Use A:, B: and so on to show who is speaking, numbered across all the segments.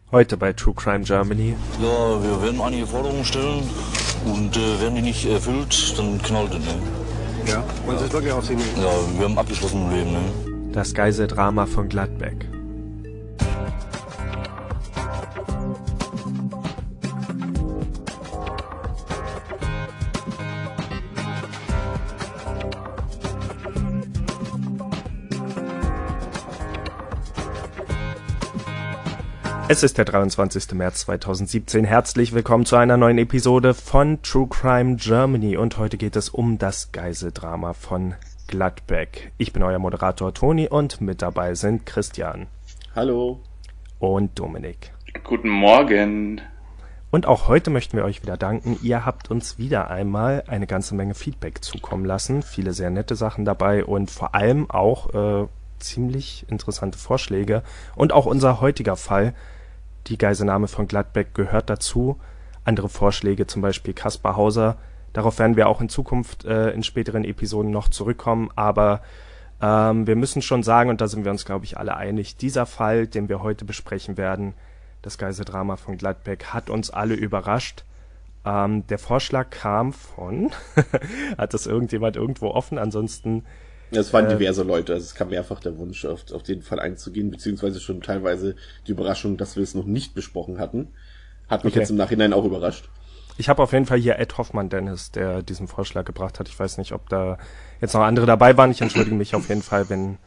A: Heute bei True Crime Germany.
B: Ja, wir werden einige Forderungen stellen und werden die nicht erfüllt, dann knallt es, ne?
C: Ja, wollen Sie es wirklich auf Sie nehmen?
B: Ja, wir haben abgeschlossen im Leben, ne?
A: Das Geiseldrama von Gladbeck. Es ist der 23. März 2017. Herzlich willkommen zu einer neuen Episode von True Crime Germany. Und heute geht es um das Geiseldrama von Gladbeck. Ich bin euer Moderator Toni und mit dabei sind Christian.
D: Hallo.
A: Und Dominik.
E: Guten Morgen.
A: Und auch heute möchten wir euch wieder danken. Ihr habt uns wieder einmal eine ganze Menge Feedback zukommen lassen. Viele sehr nette Sachen dabei und vor allem auch ziemlich interessante Vorschläge. Und auch unser heutiger Fall, die Geiselnahme von Gladbeck, gehört dazu. Andere Vorschläge, zum Beispiel Kaspar Hauser. Darauf werden wir auch in Zukunft in späteren Episoden noch zurückkommen. Aber wir müssen schon sagen, und da sind wir uns, glaube ich, alle einig, dieser Fall, den wir heute besprechen werden, das Geiseldrama von Gladbeck, hat uns alle überrascht. Der Vorschlag kam von, hat das irgendjemand irgendwo offen? Ansonsten...
D: Es waren diverse Leute, also es kam mehrfach der Wunsch, auf den Fall einzugehen, beziehungsweise schon teilweise die Überraschung, dass wir es noch nicht besprochen hatten. Hat mich jetzt im Nachhinein auch überrascht.
A: Ich habe auf jeden Fall hier Ed Hoffmann Dennis, der diesen Vorschlag gebracht hat. Ich weiß nicht, ob da jetzt noch andere dabei waren. Ich entschuldige mich auf jeden Fall, wenn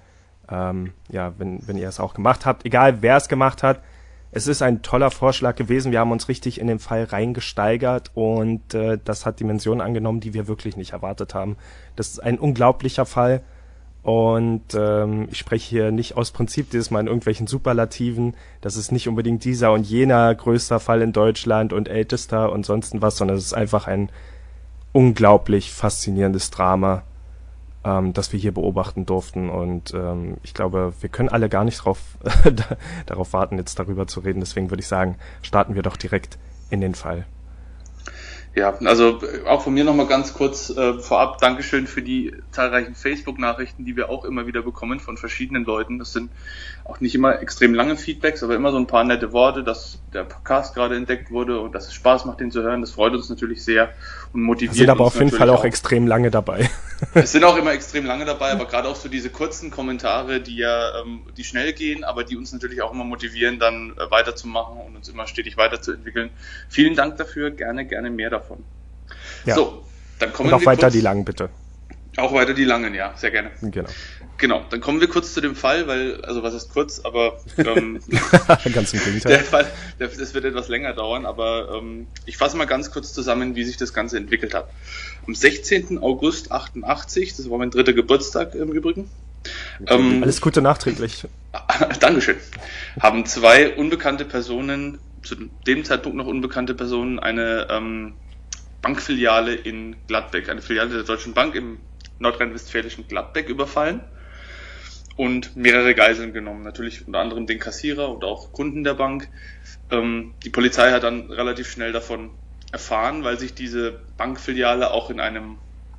A: ihr es auch gemacht habt. Egal, wer es gemacht hat. Es ist ein toller Vorschlag gewesen. Wir haben uns richtig in den Fall reingesteigert und das hat Dimensionen angenommen, die wir wirklich nicht erwartet haben. Das ist ein unglaublicher Fall und ich spreche hier nicht aus Prinzip dieses Mal in irgendwelchen Superlativen. Das ist nicht unbedingt dieser und jener größter Fall in Deutschland und ältester und sonst was, sondern es ist einfach ein unglaublich faszinierendes Drama, das wir hier beobachten durften und ich glaube, wir können alle gar nicht darauf warten, jetzt darüber zu reden. Deswegen würde ich sagen, starten wir doch direkt in den Fall.
E: Ja, also auch von mir nochmal ganz kurz vorab, Dankeschön für die zahlreichen Facebook-Nachrichten, die wir auch immer wieder bekommen von verschiedenen Leuten. Das sind auch nicht immer extrem lange Feedbacks, aber immer so ein paar nette Worte, dass der Podcast gerade entdeckt wurde und dass es Spaß macht, den zu hören. Das freut uns natürlich sehr und motiviert uns.
A: Sind aber auf jeden Fall auch extrem lange dabei.
E: Es sind auch immer extrem lange dabei, aber gerade auch so diese kurzen Kommentare, die die schnell gehen, aber die uns natürlich auch immer motivieren, dann weiterzumachen und uns immer stetig weiterzuentwickeln. Vielen Dank dafür, gerne mehr davon.
A: Ja.
E: So, dann kommen
A: und auch
E: wir
A: weiter
E: kurz,
A: die langen, bitte.
E: Auch weiter die langen, ja, sehr gerne. Genau, dann kommen wir kurz zu dem Fall, weil, also was ist kurz, aber
A: ganz im Gegenteil.
E: Der Fall, das wird etwas länger dauern, aber ich fasse mal ganz kurz zusammen, wie sich das Ganze entwickelt hat. Am 16. August 88, das war mein 3. Geburtstag im Übrigen.
A: Alles Gute nachträglich.
E: Dankeschön. Haben 2 unbekannte Personen, zu dem Zeitpunkt noch unbekannte Personen, eine Bankfiliale in Gladbeck, eine Filiale der Deutschen Bank im nordrhein-westfälischen Gladbeck überfallen und mehrere Geiseln genommen. Natürlich unter anderem den Kassierer und auch Kunden der Bank. Die Polizei hat dann relativ schnell davon erfahren, weil sich diese Bankfiliale auch in einer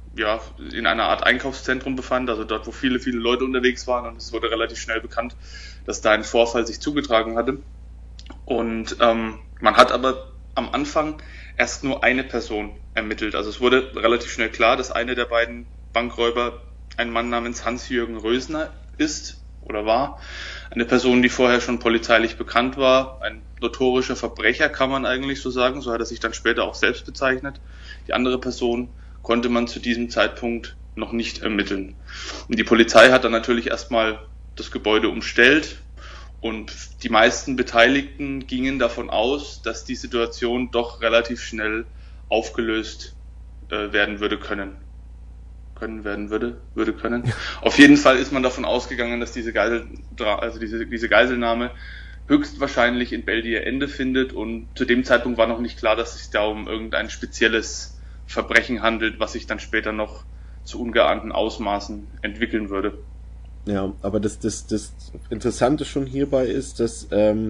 E: Art Einkaufszentrum befand, also dort, wo viele Leute unterwegs waren, und es wurde relativ schnell bekannt, dass da ein Vorfall sich zugetragen hatte. Und man hat aber am Anfang erst nur eine Person ermittelt. Also es wurde relativ schnell klar, dass einer der beiden Bankräuber ein Mann namens Hans-Jürgen Rösner ist oder war. Eine Person, die vorher schon polizeilich bekannt war. Ein notorischer Verbrecher, kann man eigentlich so sagen. So hat er sich dann später auch selbst bezeichnet. Die andere Person konnte man zu diesem Zeitpunkt noch nicht ermitteln. Und die Polizei hat dann natürlich erstmal das Gebäude umstellt. Und die meisten Beteiligten gingen davon aus, dass die Situation doch relativ schnell aufgelöst werden würde können. Auf jeden Fall ist man davon ausgegangen, dass diese Geiselnahme höchstwahrscheinlich in Belgien ihr Ende findet. Und zu dem Zeitpunkt war noch nicht klar, dass es sich da um irgendein spezielles Verbrechen handelt, was sich dann später noch zu ungeahnten Ausmaßen entwickeln würde.
D: Ja, aber das Interessante schon hierbei ist, dass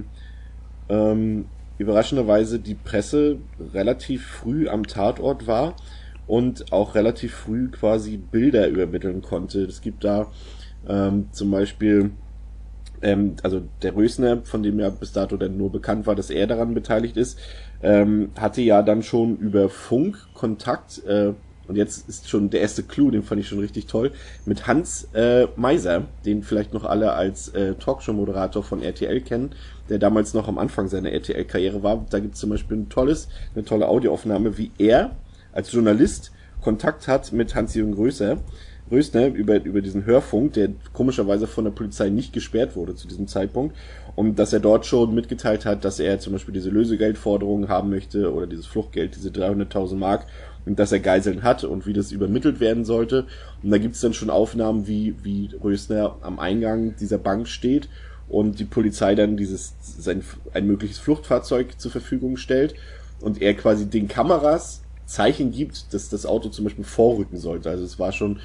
D: überraschenderweise die Presse relativ früh am Tatort war und auch relativ früh quasi Bilder übermitteln konnte. Es gibt da zum Beispiel also der Rösner, von dem ja bis dato dann nur bekannt war, dass er daran beteiligt ist, hatte ja dann schon über Funk Kontakt, und jetzt ist schon der erste Clou, den fand ich schon richtig toll, mit Hans Meiser, den vielleicht noch alle als Talkshow-Moderator von RTL kennen, der damals noch am Anfang seiner RTL-Karriere war. Da gibt es zum Beispiel eine tolle Audioaufnahme, wie er als Journalist Kontakt hat mit Hans-Jürgen Rösner über diesen Hörfunk, der komischerweise von der Polizei nicht gesperrt wurde zu diesem Zeitpunkt, und dass er dort schon mitgeteilt hat, dass er zum Beispiel diese Lösegeldforderungen haben möchte oder dieses Fluchtgeld, diese 300.000 Mark, und dass er Geiseln hat und wie das übermittelt werden sollte. Und da gibt's dann schon Aufnahmen, wie Rösner am Eingang dieser Bank steht und die Polizei dann ein mögliches Fluchtfahrzeug zur Verfügung stellt und er quasi den Kameras Zeichen gibt, dass das Auto zum Beispiel vorrücken sollte. Also es war schon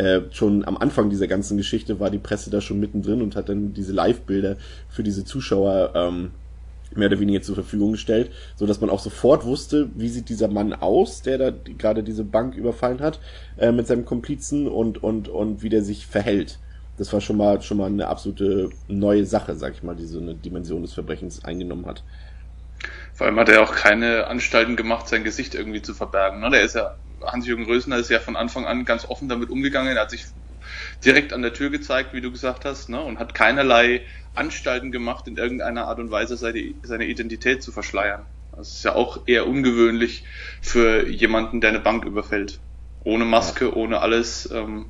D: am Anfang dieser ganzen Geschichte war die Presse da schon mittendrin und hat dann diese Live-Bilder für diese Zuschauer mehr oder weniger zur Verfügung gestellt, so dass man auch sofort wusste, wie sieht dieser Mann aus, der da gerade diese Bank überfallen hat, mit seinem Komplizen und wie der sich verhält. Das war schon mal eine absolute neue Sache, sag ich mal, die so eine Dimension des Verbrechens eingenommen hat.
E: Vor allem hat er auch keine Anstalten gemacht, sein Gesicht irgendwie zu verbergen. Ne? Hans-Jürgen Rösner ist ja von Anfang an ganz offen damit umgegangen. Er hat sich direkt an der Tür gezeigt, wie du gesagt hast, ne? Und hat keinerlei Anstalten gemacht, in irgendeiner Art und Weise seine Identität zu verschleiern. Das ist ja auch eher ungewöhnlich für jemanden, der eine Bank überfällt. Ohne Maske, ohne alles.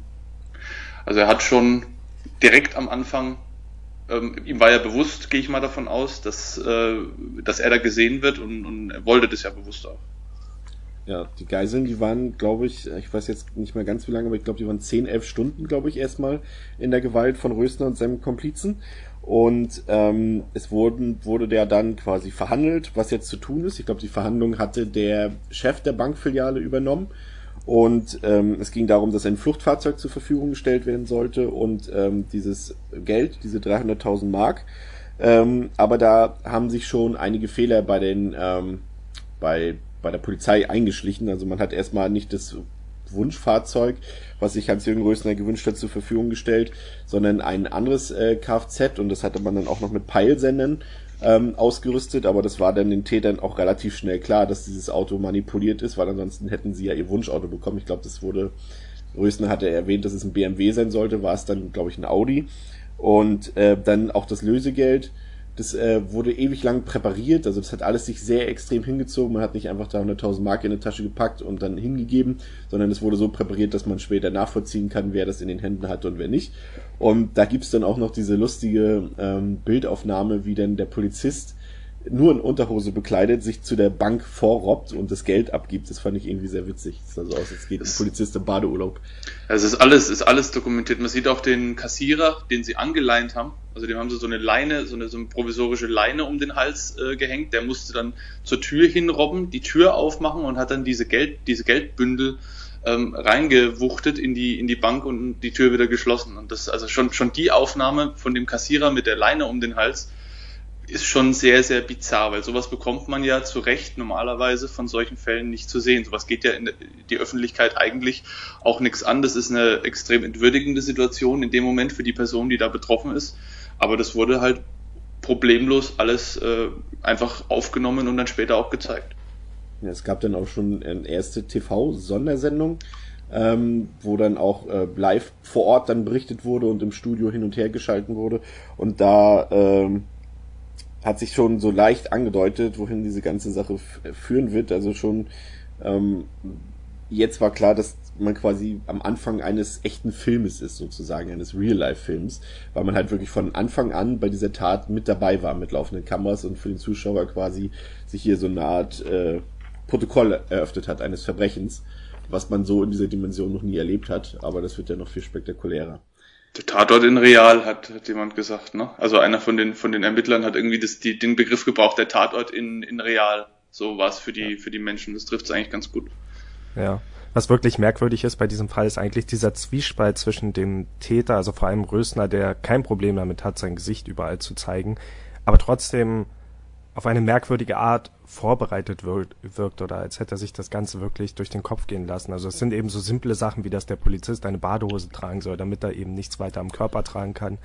E: Also er hat schon direkt am Anfang, ihm war ja bewusst, gehe ich mal davon aus, dass er da gesehen wird, und er wollte das ja bewusst auch.
D: Ja, die Geiseln, die waren, glaube ich weiß jetzt nicht mehr ganz wie lange, aber ich glaube, die waren 10-11 Stunden, glaube ich, erstmal in der Gewalt von Rösner und seinem Komplizen. Und es wurde der dann quasi verhandelt, was jetzt zu tun ist. Ich glaube, die Verhandlung hatte der Chef der Bankfiliale übernommen. Und es ging darum, dass ein Fluchtfahrzeug zur Verfügung gestellt werden sollte und dieses Geld, diese 300.000 Mark. Aber da haben sich schon einige Fehler bei der Polizei eingeschlichen. Also man hat erstmal nicht das Wunschfahrzeug, was sich Hans-Jürgen Rösner gewünscht hat, zur Verfügung gestellt, sondern ein anderes Kfz, und das hatte man dann auch noch mit Peilsendern ausgerüstet, aber das war dann den Tätern auch relativ schnell klar, dass dieses Auto manipuliert ist, weil ansonsten hätten sie ja ihr Wunschauto bekommen. Ich glaube, Rösner hatte erwähnt, dass es ein BMW sein sollte, war es dann, glaube ich, ein Audi. Und dann auch das Lösegeld, das wurde ewig lang präpariert, also das hat alles sich sehr extrem hingezogen. Man hat nicht einfach 300.000 Mark in eine Tasche gepackt und dann hingegeben, sondern es wurde so präpariert, dass man später nachvollziehen kann, wer das in den Händen hatte und wer nicht. Und da gibt's dann auch noch diese lustige Bildaufnahme, wie dann der Polizist nur in Unterhose bekleidet sich zu der Bank vorrobbt und das Geld abgibt. Das fand ich irgendwie sehr witzig. Das sah so aus, als geht ein Polizist im Badeurlaub.
E: Also ist alles dokumentiert. Man sieht auch den Kassierer, den sie angeleint haben. Also dem haben sie so eine Leine, so eine provisorische Leine um den Hals gehängt. Der musste dann zur Tür hinrobben, die Tür aufmachen und hat dann diese Geldbündel reingewuchtet in die Bank und die Tür wieder geschlossen. Und das, also schon die Aufnahme von dem Kassierer mit der Leine um den Hals ist schon sehr, sehr bizarr, weil sowas bekommt man ja zu Recht normalerweise von solchen Fällen nicht zu sehen. Sowas geht ja in die Öffentlichkeit eigentlich auch nichts an. Das ist eine extrem entwürdigende Situation in dem Moment für die Person, die da betroffen ist. Aber das wurde halt problemlos alles einfach aufgenommen und dann später auch gezeigt.
D: Ja, es gab dann auch schon eine erste TV-Sondersendung, wo dann auch live vor Ort dann berichtet wurde und im Studio hin und her geschalten wurde. Und da hat sich schon so leicht angedeutet, wohin diese ganze Sache führen wird. Also schon jetzt war klar, dass man quasi am Anfang eines echten Filmes ist, sozusagen, eines Real-Life-Films, weil man halt wirklich von Anfang an bei dieser Tat mit dabei war, mit laufenden Kameras und für den Zuschauer quasi sich hier so eine Art Protokoll eröffnet hat eines Verbrechens, was man so in dieser Dimension noch nie erlebt hat, aber das wird ja noch viel spektakulärer.
E: Der Tatort in Real, hat jemand gesagt, ne? Also einer von den Ermittlern hat irgendwie den Begriff gebraucht, der Tatort in Real. So war es für die Menschen. Das trifft es eigentlich ganz gut.
A: Ja. Was wirklich merkwürdig ist bei diesem Fall, ist eigentlich dieser Zwiespalt zwischen dem Täter, also vor allem Rösner, der kein Problem damit hat, sein Gesicht überall zu zeigen, aber trotzdem auf eine merkwürdige Art vorbereitet wirkt oder als hätte er sich das Ganze wirklich durch den Kopf gehen lassen. Also es sind eben so simple Sachen, wie dass der Polizist eine Badehose tragen soll, damit er eben nichts weiter am Körper tragen kann,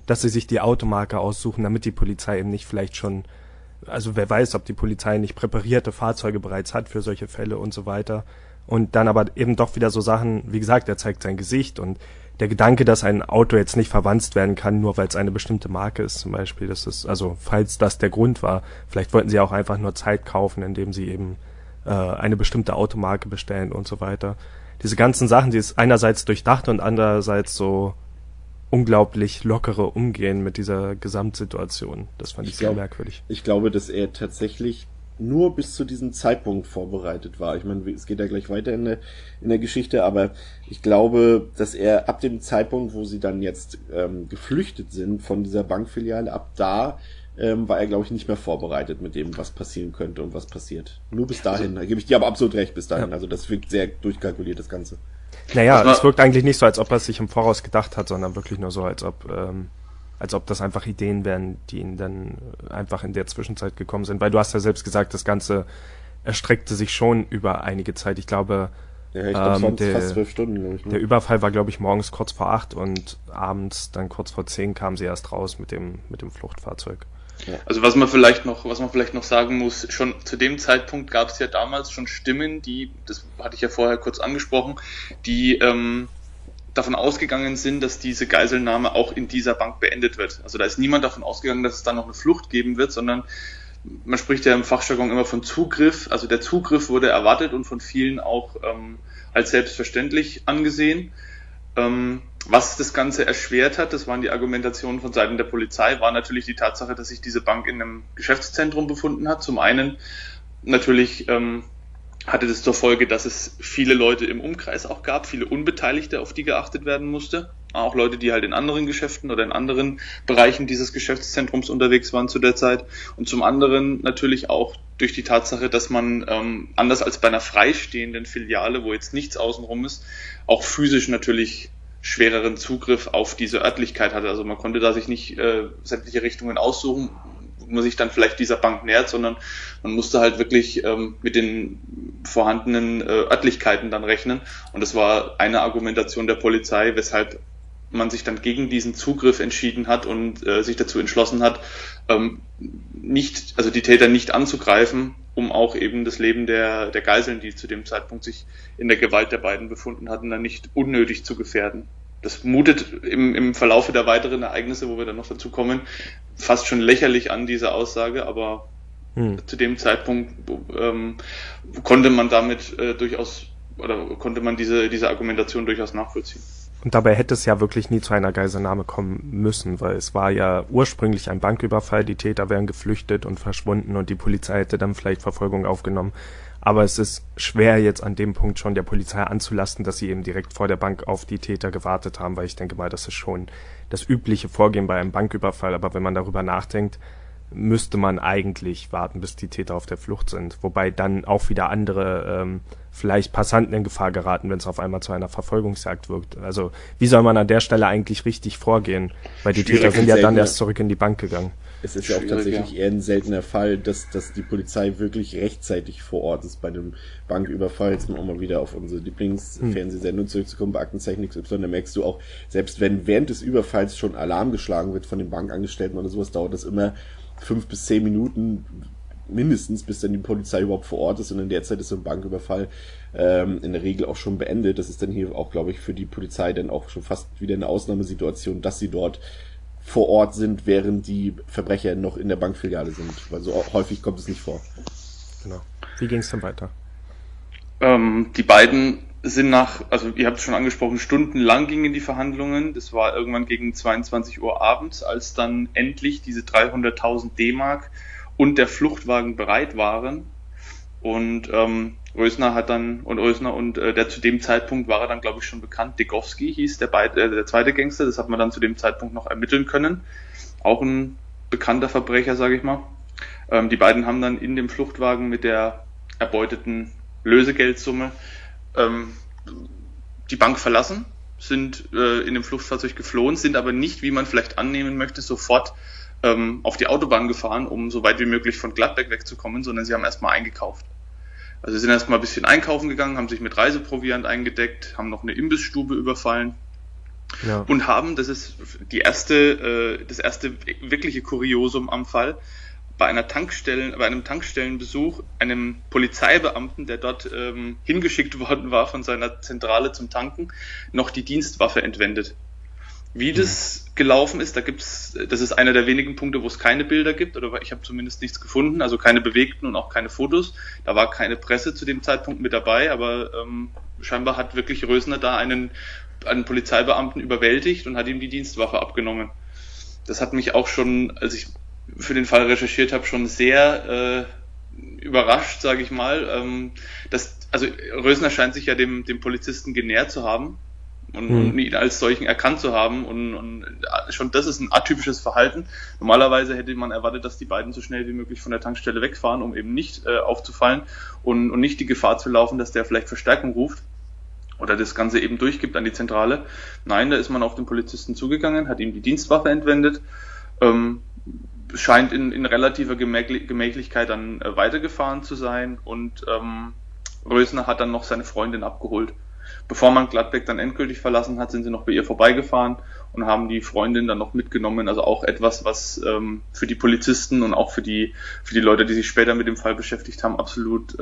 A: dass sie sich die Automarke aussuchen, damit die Polizei eben nicht vielleicht schon, also wer weiß, ob die Polizei nicht präparierte Fahrzeuge bereits hat für solche Fälle und so weiter. Und dann aber eben doch wieder so Sachen, wie gesagt, er zeigt sein Gesicht und der Gedanke, dass ein Auto jetzt nicht verwanzt werden kann, nur weil es eine bestimmte Marke ist zum Beispiel, das ist, also falls das der Grund war, vielleicht wollten sie auch einfach nur Zeit kaufen, indem sie eben eine bestimmte Automarke bestellen und so weiter. Diese ganzen Sachen, die ist einerseits durchdacht und andererseits so unglaublich lockere Umgehen mit dieser Gesamtsituation. Das fand ich sehr merkwürdig.
D: Ich glaube, dass er tatsächlich nur bis zu diesem Zeitpunkt vorbereitet war. Ich meine, es geht ja gleich weiter in der Geschichte, aber ich glaube, dass er ab dem Zeitpunkt, wo sie dann jetzt geflüchtet sind von dieser Bankfiliale, ab da war er, glaube ich, nicht mehr vorbereitet mit dem, was passieren könnte und was passiert. Nur bis dahin. Da gebe ich dir aber absolut recht, bis dahin. Ja. Also das wirkt sehr durchkalkuliert, das Ganze.
A: Naja, es wirkt eigentlich nicht so, als ob er es sich im Voraus gedacht hat, sondern wirklich nur so, als ob das einfach Ideen wären, die ihnen dann einfach in der Zwischenzeit gekommen sind. Weil du hast ja selbst gesagt, das Ganze erstreckte sich schon über einige Zeit. Ich glaube,
D: es waren fast 12 Stunden, glaube ich. Ne?
A: Der Überfall war, glaube ich, morgens kurz vor 8 und abends dann kurz vor 10 kamen sie erst raus mit dem Fluchtfahrzeug.
E: Ja. Also was man vielleicht noch sagen muss, schon zu dem Zeitpunkt gab es ja damals schon Stimmen, das hatte ich ja vorher kurz angesprochen, die davon ausgegangen sind, dass diese Geiselnahme auch in dieser Bank beendet wird. Also da ist niemand davon ausgegangen, dass es dann noch eine Flucht geben wird, sondern man spricht ja im Fachjargon immer von Zugriff. Also der Zugriff wurde erwartet und von vielen auch als selbstverständlich angesehen. Was das Ganze erschwert hat, das waren die Argumentationen von Seiten der Polizei, war natürlich die Tatsache, dass sich diese Bank in einem Geschäftszentrum befunden hat. Zum einen natürlich hatte das zur Folge, dass es viele Leute im Umkreis auch gab, viele Unbeteiligte, auf die geachtet werden musste. Auch Leute, die halt in anderen Geschäften oder in anderen Bereichen dieses Geschäftszentrums unterwegs waren zu der Zeit. Und zum anderen natürlich auch durch die Tatsache, dass man anders als bei einer freistehenden Filiale, wo jetzt nichts außenrum ist, auch physisch natürlich schwereren Zugriff auf diese Örtlichkeit hatte. Also man konnte da sich nicht sämtliche Richtungen aussuchen, wo man sich dann vielleicht dieser Bank nähert, sondern man musste halt wirklich mit den vorhandenen Örtlichkeiten dann rechnen. Und das war eine Argumentation der Polizei, weshalb man sich dann gegen diesen Zugriff entschieden hat und sich dazu entschlossen hat, die Täter nicht anzugreifen, um auch eben das Leben der Geiseln, die zu dem Zeitpunkt sich in der Gewalt der beiden befunden hatten, dann nicht unnötig zu gefährden. Das mutet im Verlaufe der weiteren Ereignisse, wo wir dann noch dazu kommen, fast schon lächerlich an, diese Aussage, aber zu dem Zeitpunkt konnte man damit konnte man diese Argumentation durchaus nachvollziehen.
A: Und dabei hätte es ja wirklich nie zu einer Geiselnahme kommen müssen, weil es war ja ursprünglich ein Banküberfall, die Täter wären geflüchtet und verschwunden und die Polizei hätte dann vielleicht Verfolgung aufgenommen. Aber es ist schwer jetzt an dem Punkt schon der Polizei anzulasten, dass sie eben direkt vor der Bank auf die Täter gewartet haben, weil ich denke mal, das ist schon das übliche Vorgehen bei einem Banküberfall. Aber wenn man darüber nachdenkt, müsste man eigentlich warten, bis die Täter auf der Flucht sind. Wobei dann auch wieder andere vielleicht Passanten in Gefahr geraten, wenn es auf einmal zu einer Verfolgungsjagd wirkt. Also wie soll man an der Stelle eigentlich richtig vorgehen? Weil die Täter sind ja dann erst zurück in die Bank gegangen.
D: Es ist ja auch tatsächlich eher ein seltener Fall, dass die Polizei wirklich rechtzeitig vor Ort ist bei einem Banküberfall. Jetzt auch mal wieder auf unsere Lieblingsfernsehsendung zurückzukommen, bei Aktenzeichen XY, da merkst du auch, selbst wenn während des Überfalls schon Alarm geschlagen wird von den Bankangestellten oder sowas, dauert das immer 5 bis 10 Minuten mindestens, bis dann die Polizei überhaupt vor Ort ist, und in der Zeit ist so ein Banküberfall in der Regel auch schon beendet. Das ist dann hier auch, glaube ich, für die Polizei dann auch schon fast wieder eine Ausnahmesituation, dass sie dort vor Ort sind, während die Verbrecher noch in der Bankfiliale sind. Weil so häufig kommt es nicht vor.
A: Genau. Wie ging es denn weiter?
E: Die beiden sind also ihr habt es schon angesprochen, stundenlang gingen die Verhandlungen. Das war irgendwann gegen 22 Uhr abends, als dann endlich diese 300.000 D-Mark und der Fluchtwagen bereit waren. Und Rösner und der zu dem Zeitpunkt war er dann, glaube ich, schon bekannt. Degowski hieß der zweite Gangster. Das hat man dann zu dem Zeitpunkt noch ermitteln können. Auch ein bekannter Verbrecher, sage ich mal. Die beiden haben dann in dem Fluchtwagen mit der erbeuteten Lösegeldsumme die Bank verlassen, sind in dem Fluchtfahrzeug geflohen, sind aber nicht, wie man vielleicht annehmen möchte, sofort auf die Autobahn gefahren, um so weit wie möglich von Gladbeck wegzukommen, sondern sie haben erstmal eingekauft. Also sie sind erstmal ein bisschen einkaufen gegangen, haben sich mit Reiseproviant eingedeckt, haben noch eine Imbissstube überfallen
A: Ja.
E: Und haben, das ist das erste wirkliche Kuriosum am Fall, bei einem Tankstellenbesuch einem Polizeibeamten, der dort hingeschickt worden war von seiner Zentrale zum Tanken, noch die Dienstwaffe entwendet. Wie das gelaufen ist, das ist einer der wenigen Punkte, wo es keine Bilder gibt, oder ich habe zumindest nichts gefunden, also keine bewegten und auch keine Fotos. Da war keine Presse zu dem Zeitpunkt mit dabei, aber scheinbar hat wirklich Rösner da einen Polizeibeamten überwältigt und hat ihm die Dienstwaffe abgenommen. Das hat mich auch schon, als ich für den Fall recherchiert habe, schon sehr überrascht, sage ich mal. Also Rösner scheint sich ja dem Polizisten genähert zu haben und ihn als solchen erkannt zu haben und schon das ist ein atypisches Verhalten. Normalerweise hätte man erwartet, dass die beiden so schnell wie möglich von der Tankstelle wegfahren, um eben nicht aufzufallen und nicht die Gefahr zu laufen, dass der vielleicht Verstärkung ruft oder das Ganze eben durchgibt an die Zentrale. Nein, da ist man auf den Polizisten zugegangen, hat ihm die Dienstwaffe entwendet, scheint in relativer Gemächlichkeit dann weitergefahren zu sein und Rösner hat dann noch seine Freundin abgeholt. Bevor man Gladbeck dann endgültig verlassen hat, sind sie noch bei ihr vorbeigefahren und haben die Freundin dann noch mitgenommen. Also auch etwas, was für die Polizisten und auch für die Leute, die sich später mit dem Fall beschäftigt haben, absolut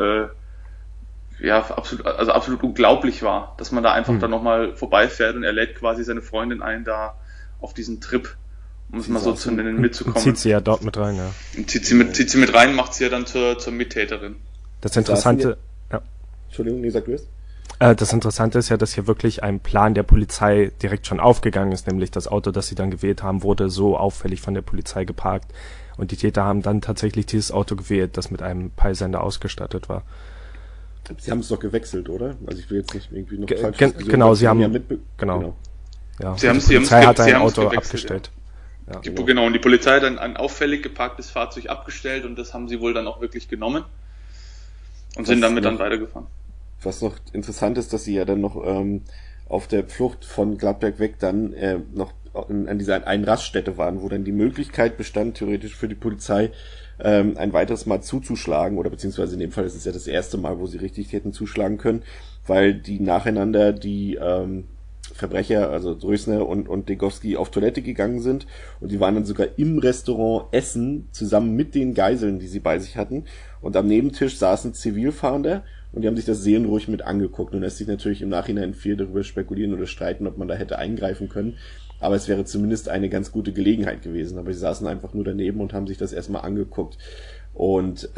E: unglaublich war, dass man da einfach dann nochmal vorbeifährt und er lädt quasi seine Freundin ein, da auf diesen Trip, um es mal so zu nennen, mitzukommen.
A: Zieht sie ja dort mit rein, ja.
E: Und zieht sie mit rein, macht sie ja dann zur Mittäterin.
A: Das Interessante,
D: Entschuldigung, nee, sag du es.
A: Das Interessante ist ja, dass hier wirklich ein Plan der Polizei direkt schon aufgegangen ist, nämlich das Auto, das sie dann gewählt haben, wurde so auffällig von der Polizei geparkt und die Täter haben dann tatsächlich dieses Auto gewählt, das mit einem Peilsender ausgestattet war.
D: Sie haben es doch gewechselt, oder? Also ich will jetzt nicht irgendwie noch falsch
A: genau, sie haben
D: ja
A: genau. Ja,
E: die
A: Polizei hat ein Auto abgestellt.
E: Ja. Genau, und die Polizei hat dann ein auffällig geparktes Fahrzeug abgestellt und das haben sie wohl dann auch wirklich genommen und sind damit dann weitergefahren.
D: Was noch interessant ist, dass sie ja dann noch auf der Flucht von Gladbeck weg dann noch an dieser einen Raststätte waren, wo dann die Möglichkeit bestand, theoretisch für die Polizei ein weiteres Mal zuzuschlagen, oder beziehungsweise in dem Fall ist es ja das erste Mal, wo sie richtig hätten zuschlagen können, weil die nacheinander die Verbrecher, also Rösner und Degowski, auf Toilette gegangen sind und die waren dann sogar im Restaurant essen, zusammen mit den Geiseln, die sie bei sich hatten, und am Nebentisch saßen Zivilfahnder und die haben sich das seelenruhig mit angeguckt. Nun lässt sich natürlich im Nachhinein viel darüber spekulieren oder streiten, ob man da hätte eingreifen können, aber es wäre zumindest eine ganz gute Gelegenheit gewesen, aber sie saßen einfach nur daneben und haben sich das erstmal angeguckt und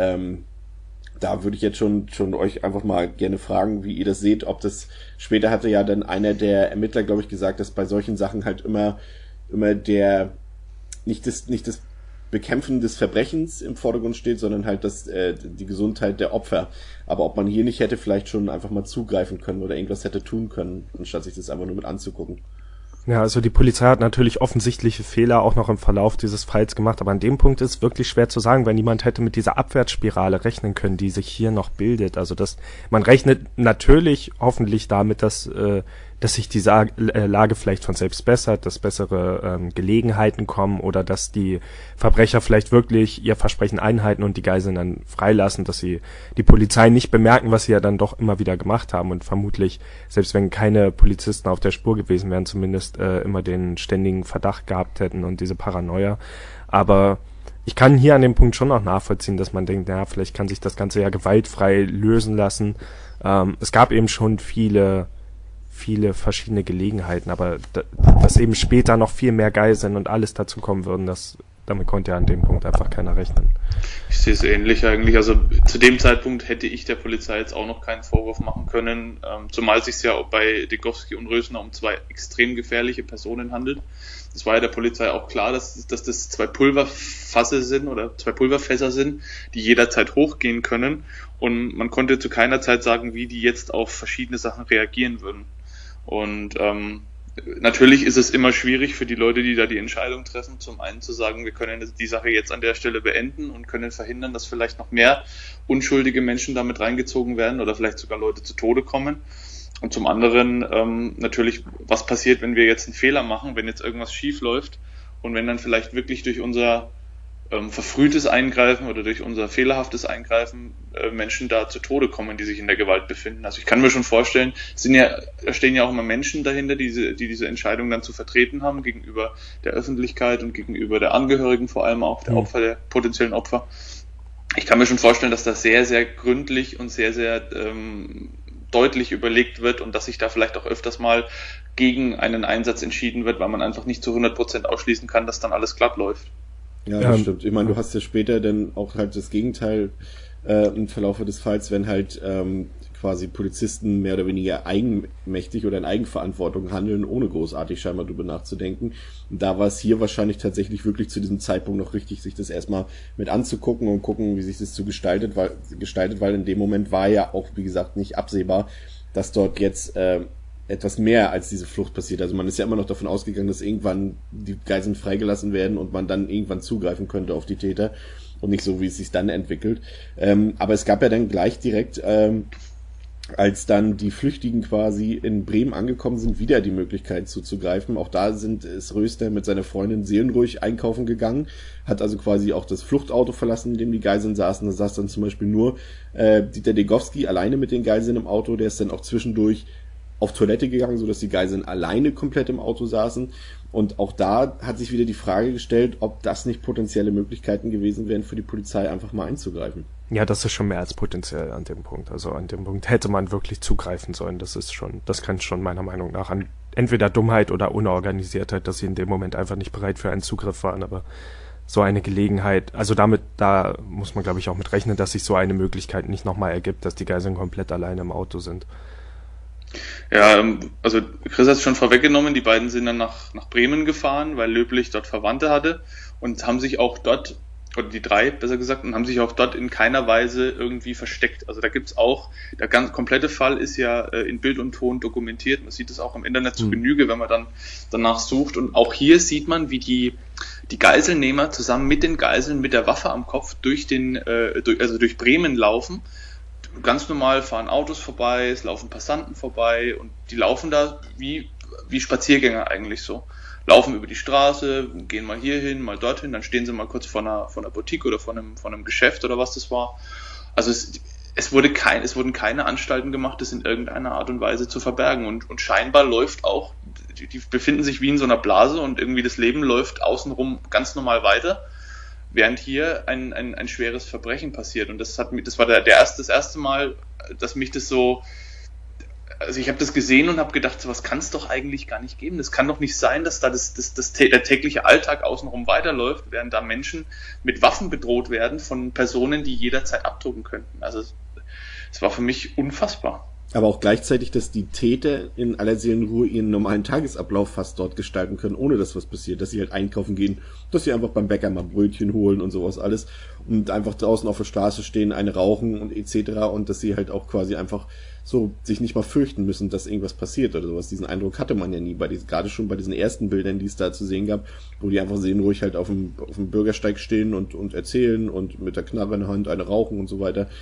D: da würde ich jetzt schon euch einfach mal gerne fragen, wie ihr das seht, ob das, später hatte ja dann einer der Ermittler, glaube ich, gesagt, dass bei solchen Sachen halt immer der, nicht das Bekämpfen des Verbrechens im Vordergrund steht, sondern halt die Gesundheit der Opfer. Aber ob man hier nicht hätte vielleicht schon einfach mal zugreifen können oder irgendwas hätte tun können, anstatt sich das einfach nur mit anzugucken.
A: Ja, also die Polizei hat natürlich offensichtliche Fehler auch noch im Verlauf dieses Falls gemacht, aber an dem Punkt ist es wirklich schwer zu sagen, weil niemand hätte mit dieser Abwärtsspirale rechnen können, die sich hier noch bildet. Also man rechnet natürlich hoffentlich damit, dass sich die Lage vielleicht von selbst bessert, dass bessere Gelegenheiten kommen oder dass die Verbrecher vielleicht wirklich ihr Versprechen einhalten und die Geiseln dann freilassen, dass sie die Polizei nicht bemerken, was sie ja dann doch immer wieder gemacht haben und vermutlich, selbst wenn keine Polizisten auf der Spur gewesen wären, zumindest immer den ständigen Verdacht gehabt hätten und diese Paranoia. Aber ich kann hier an dem Punkt schon noch nachvollziehen, dass man denkt, naja, vielleicht kann sich das Ganze ja gewaltfrei lösen lassen. Es gab eben schon viele verschiedene Gelegenheiten, aber dass eben später noch viel mehr Geiseln und alles dazu kommen würden, damit konnte ja an dem Punkt einfach keiner rechnen.
E: Ich sehe es ähnlich eigentlich. Also zu dem Zeitpunkt hätte ich der Polizei jetzt auch noch keinen Vorwurf machen können, zumal es sich ja auch bei Degowski und Rösner um zwei extrem gefährliche Personen handelt. Es war ja der Polizei auch klar, dass das zwei Pulverfässer sind, die jederzeit hochgehen können und man konnte zu keiner Zeit sagen, wie die jetzt auf verschiedene Sachen reagieren würden. Und natürlich ist es immer schwierig für die Leute, die da die Entscheidung treffen, zum einen zu sagen, wir können die Sache jetzt an der Stelle beenden und können verhindern, dass vielleicht noch mehr unschuldige Menschen damit reingezogen werden oder vielleicht sogar Leute zu Tode kommen. Und zum anderen natürlich, was passiert, wenn wir jetzt einen Fehler machen, wenn jetzt irgendwas schief läuft und wenn dann vielleicht wirklich durch unser verfrühtes Eingreifen oder durch unser fehlerhaftes Eingreifen Menschen da zu Tode kommen, die sich in der Gewalt befinden. Also ich kann mir schon vorstellen, da stehen ja auch immer Menschen dahinter, die diese Entscheidung dann zu vertreten haben gegenüber der Öffentlichkeit und gegenüber der Angehörigen, vor allem auch der Opfer, der potenziellen Opfer. Ich kann mir schon vorstellen, dass das sehr, sehr gründlich und sehr, sehr deutlich überlegt wird und dass sich da vielleicht auch öfters mal gegen einen Einsatz entschieden wird, weil man einfach nicht zu 100% ausschließen kann, dass dann alles glatt läuft.
D: Ja, das stimmt. Ich meine, du hast ja später dann auch halt das Gegenteil im Verlauf des Falls, wenn halt quasi Polizisten mehr oder weniger eigenmächtig oder in Eigenverantwortung handeln, ohne großartig scheinbar drüber nachzudenken. Und da war es hier wahrscheinlich tatsächlich wirklich zu diesem Zeitpunkt noch richtig, sich das erstmal mit anzugucken und gucken, wie sich das so gestaltet, weil in dem Moment war ja auch, wie gesagt, nicht absehbar, dass dort jetzt etwas mehr als diese Flucht passiert. Also man ist ja immer noch davon ausgegangen, dass irgendwann die Geiseln freigelassen werden und man dann irgendwann zugreifen könnte auf die Täter und nicht so, wie es sich dann entwickelt. Aber es gab ja dann gleich direkt, als dann die Flüchtigen quasi in Bremen angekommen sind, wieder die Möglichkeit zuzugreifen. Auch da ist Röster mit seiner Freundin seelenruhig einkaufen gegangen, hat also quasi auch das Fluchtauto verlassen, in dem die Geiseln saßen. Da saß dann zum Beispiel nur Dieter Degowski alleine mit den Geiseln im Auto. Der ist dann auch zwischendurch auf Toilette gegangen, sodass die Geiseln alleine komplett im Auto saßen. Und auch da hat sich wieder die Frage gestellt, ob das nicht potenzielle Möglichkeiten gewesen wären, für die Polizei einfach mal einzugreifen.
A: Ja, das ist schon mehr als potenziell an dem Punkt. Also an dem Punkt hätte man wirklich zugreifen sollen. Das kann schon meiner Meinung nach an entweder Dummheit oder Unorganisiertheit, dass sie in dem Moment einfach nicht bereit für einen Zugriff waren. Aber so eine Gelegenheit, also da muss man, glaube ich, auch mit rechnen, dass sich so eine Möglichkeit nicht nochmal ergibt, dass die Geiseln komplett alleine im Auto sind.
E: Ja, also Chris hat es schon vorweggenommen, die beiden sind dann nach Bremen gefahren, weil Löblich dort Verwandte hatte und haben sich auch dort, oder die drei besser gesagt, und haben sich auch dort in keiner Weise irgendwie versteckt. Also da gibt's auch, der ganz komplette Fall ist ja in Bild und Ton dokumentiert, man sieht es auch im Internet zu Genüge, wenn man dann danach sucht, und auch hier sieht man, wie die Geiselnehmer zusammen mit den Geiseln mit der Waffe am Kopf durch Bremen laufen. Ganz normal fahren Autos vorbei, es laufen Passanten vorbei und die laufen da wie Spaziergänger eigentlich so. Laufen über die Straße, gehen mal hier hin, mal dorthin, dann stehen sie mal kurz vor einer Boutique oder vor einem Geschäft oder was das war. Also es wurden keine Anstalten gemacht, das in irgendeiner Art und Weise zu verbergen, und scheinbar läuft auch, die befinden sich wie in so einer Blase und irgendwie das Leben läuft außenrum ganz normal weiter, während hier ein schweres Verbrechen passiert. Und das war das erste Mal, dass mich das so, also ich habe das gesehen und habe gedacht, sowas kann es doch eigentlich gar nicht geben. Das kann doch nicht sein, dass da der tägliche Alltag außenrum weiterläuft, während da Menschen mit Waffen bedroht werden von Personen, die jederzeit abdrucken könnten. Also es war für mich unfassbar.
D: Aber auch gleichzeitig, dass die Täter in aller Seelenruhe ihren normalen Tagesablauf fast dort gestalten können, ohne dass was passiert. Dass sie halt einkaufen gehen, dass sie einfach beim Bäcker mal Brötchen holen und sowas alles und einfach draußen auf der Straße stehen, eine rauchen und etc. Und dass sie halt auch quasi einfach so sich nicht mal fürchten müssen, dass irgendwas passiert oder sowas. Diesen Eindruck hatte man ja nie gerade schon bei diesen ersten Bildern, die es da zu sehen gab, wo die einfach seelenruhig halt auf dem Bürgersteig stehen und erzählen und mit der Knarre in der Hand eine rauchen und so weiter.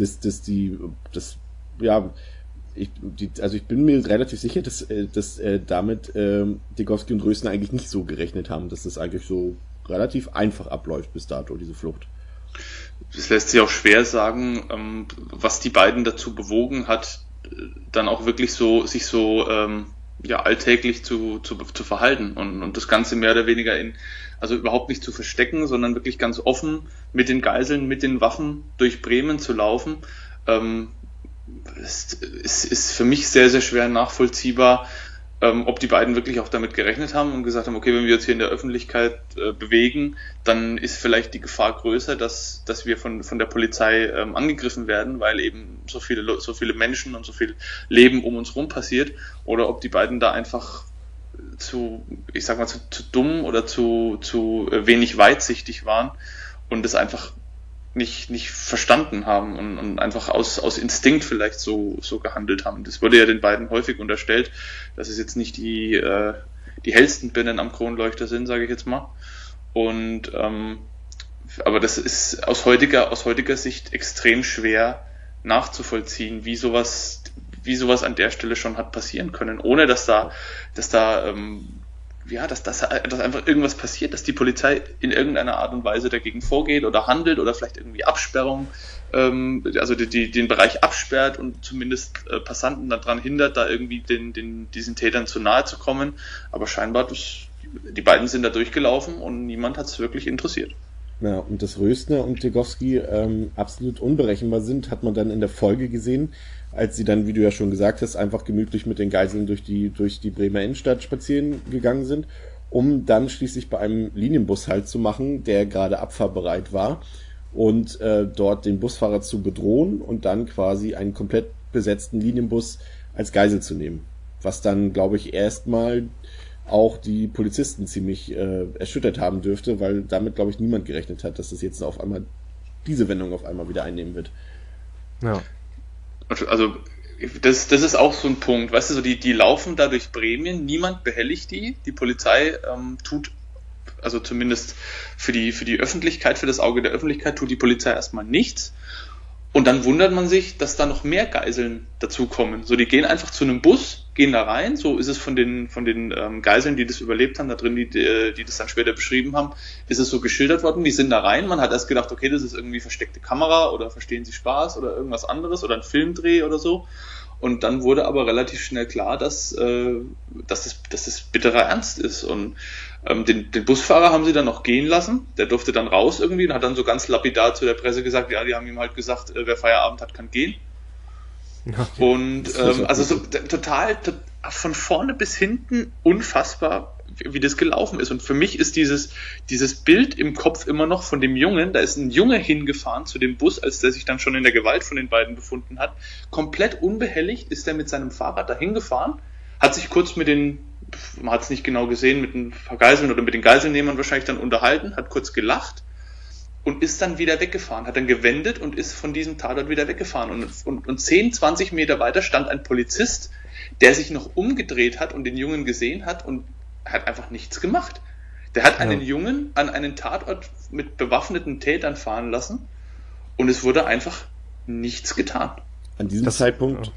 D: Ich bin mir relativ sicher, dass damit Degowski und Rösner eigentlich nicht so gerechnet haben, dass das eigentlich so relativ einfach abläuft bis dato, diese Flucht.
E: Es lässt sich auch schwer sagen, was die beiden dazu bewogen hat, dann auch wirklich sich so alltäglich zu verhalten und das Ganze mehr oder weniger also überhaupt nicht zu verstecken, sondern wirklich ganz offen mit den Geiseln, mit den Waffen durch Bremen zu laufen. Es ist für mich sehr, sehr schwer nachvollziehbar, ob die beiden wirklich auch damit gerechnet haben und gesagt haben, okay, wenn wir uns hier in der Öffentlichkeit bewegen, dann ist vielleicht die Gefahr größer, dass wir von der Polizei angegriffen werden, weil eben so viele Menschen und so viel Leben um uns rum passiert, oder ob die beiden da einfach zu dumm oder zu wenig weitsichtig waren und es einfach nicht verstanden haben und einfach aus Instinkt vielleicht so gehandelt haben. Das wurde ja den beiden häufig unterstellt, dass es jetzt nicht die hellsten Birnen am Kronleuchter sind, sage ich jetzt mal. Und aber das ist aus heutiger Sicht extrem schwer nachzuvollziehen, wie sowas an der Stelle schon hat passieren können, ohne dass da dass einfach irgendwas passiert, dass die Polizei in irgendeiner Art und Weise dagegen vorgeht oder handelt oder vielleicht irgendwie Absperrung, also den Bereich absperrt und zumindest Passanten daran hindert, da irgendwie diesen Tätern zu nahe zu kommen. Aber scheinbar, die beiden sind da durchgelaufen und niemand hat es wirklich interessiert.
D: Ja, und dass Rösner und Degowski absolut unberechenbar sind, hat man dann in der Folge gesehen, als sie dann, wie du ja schon gesagt hast, einfach gemütlich mit den Geiseln durch die Bremer Innenstadt spazieren gegangen sind, um dann schließlich bei einem Linienbus Halt zu machen, der gerade abfahrbereit war, und dort den Busfahrer zu bedrohen und dann quasi einen komplett besetzten Linienbus als Geisel zu nehmen. Was dann, glaube ich, erstmal auch die Polizisten ziemlich erschüttert haben dürfte, weil damit, glaube ich, niemand gerechnet hat, dass das jetzt auf einmal diese Wendung auf einmal wieder einnehmen wird.
A: Ja.
E: Also das ist auch so ein Punkt, weißt du, so die laufen da durch Bremen, niemand behelligt die Polizei tut, also zumindest für die Öffentlichkeit, für das Auge der Öffentlichkeit tut die Polizei erstmal nichts. Und dann wundert man sich, dass da noch mehr Geiseln dazukommen. So, die gehen einfach zu einem Bus, gehen da rein. So ist es von den Geiseln, die das überlebt haben, da drin, die das dann später beschrieben haben, ist es so geschildert worden. Die sind da rein. Man hat erst gedacht, okay, das ist irgendwie versteckte Kamera oder verstehen Sie Spaß oder irgendwas anderes oder ein Filmdreh oder so. Und dann wurde aber relativ schnell klar, dass das bitterer Ernst ist. Und den Busfahrer haben sie dann noch gehen lassen. Der durfte dann raus irgendwie und hat dann so ganz lapidar zu der Presse gesagt, ja, die haben ihm halt gesagt, wer Feierabend hat, kann gehen. Okay. Und also so total von vorne bis hinten unfassbar, wie das gelaufen ist. Und für mich ist dieses Bild im Kopf immer noch von dem Jungen, da ist ein Junge hingefahren zu dem Bus, als der sich dann schon in der Gewalt von den beiden befunden hat. Komplett unbehelligt ist er mit seinem Fahrrad da hingefahren, hat sich kurz man hat es nicht genau gesehen, mit ein paar Geiseln oder mit den Geiselnehmern wahrscheinlich dann unterhalten, hat kurz gelacht und ist dann wieder weggefahren, hat dann gewendet und ist von diesem Tatort wieder weggefahren. Und 10, 20 Meter weiter stand ein Polizist, der sich noch umgedreht hat und den Jungen gesehen hat und hat einfach nichts gemacht. Der hat einen Jungen an einen Tatort mit bewaffneten Tätern fahren lassen und es wurde einfach nichts getan.
D: An diesem Zeitpunkt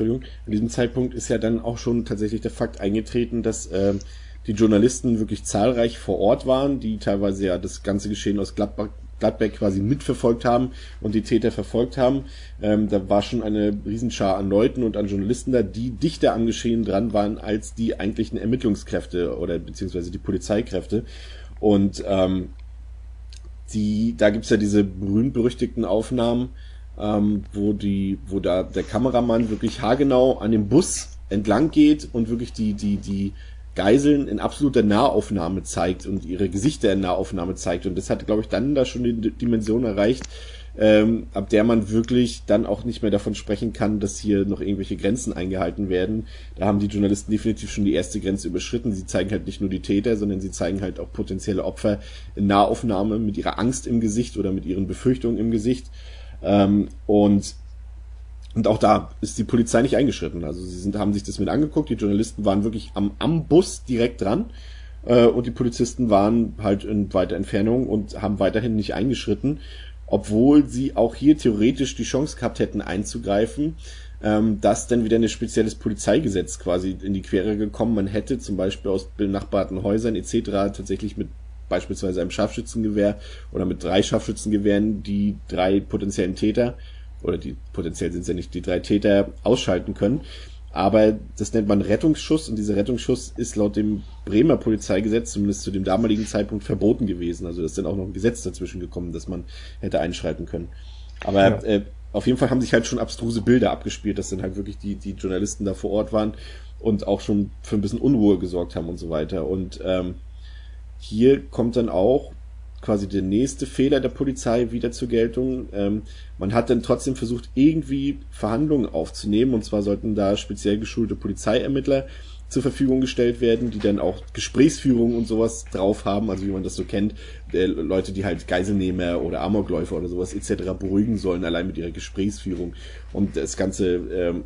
D: ist ja dann auch schon tatsächlich der Fakt eingetreten, dass die Journalisten wirklich zahlreich vor Ort waren, die teilweise ja das ganze Geschehen aus Gladbeck quasi mitverfolgt haben und die Täter verfolgt haben. Da war schon eine Riesenschar an Leuten und an Journalisten da, die dichter am Geschehen dran waren als die eigentlichen Ermittlungskräfte oder beziehungsweise die Polizeikräfte. Und da gibt's ja diese berühmt-berüchtigten Aufnahmen, wo da der Kameramann wirklich haargenau an dem Bus entlang geht und wirklich die Geiseln in absoluter Nahaufnahme zeigt und ihre Gesichter in Nahaufnahme zeigt. Und das hat, glaube ich, dann da schon die Dimension erreicht, ab der man wirklich dann auch nicht mehr davon sprechen kann, dass hier noch irgendwelche Grenzen eingehalten werden. Da haben die Journalisten definitiv schon die erste Grenze überschritten. Sie zeigen halt nicht nur die Täter, sondern sie zeigen halt auch potenzielle Opfer in Nahaufnahme mit ihrer Angst im Gesicht oder mit ihren Befürchtungen im Gesicht. Und auch da ist die Polizei nicht eingeschritten. Also haben sich das mit angeguckt. Die Journalisten waren wirklich am Bus direkt dran. Und die Polizisten waren halt in weiter Entfernung und haben weiterhin nicht eingeschritten. Obwohl sie auch hier theoretisch die Chance gehabt hätten einzugreifen, dass dann wieder ein spezielles Polizeigesetz quasi in die Quere gekommen. Man hätte zum Beispiel aus benachbarten Häusern etc. tatsächlich mit beispielsweise einem Scharfschützengewehr oder mit 3 Scharfschützengewehren die 3 potenziellen Täter, oder die potenziell sind es ja nicht, die 3 Täter ausschalten können. Aber das nennt man Rettungsschuss und dieser Rettungsschuss ist laut dem Bremer Polizeigesetz zumindest zu dem damaligen Zeitpunkt verboten gewesen. Also da ist dann auch noch ein Gesetz dazwischen gekommen, dass man hätte einschreiten können. Aber auf jeden Fall haben sich halt schon abstruse Bilder abgespielt, dass dann halt wirklich die Journalisten da vor Ort waren und auch schon für ein bisschen Unruhe gesorgt haben und so weiter. Und hier kommt dann auch quasi der nächste Fehler der Polizei wieder zur Geltung. Man hat dann trotzdem versucht, irgendwie Verhandlungen aufzunehmen, und zwar sollten da speziell geschulte Polizeiermittler zur Verfügung gestellt werden, die dann auch Gesprächsführung und sowas drauf haben, also wie man das so kennt, Leute, die halt Geiselnehmer oder Amokläufer oder sowas etc. beruhigen sollen, allein mit ihrer Gesprächsführung, und das Ganze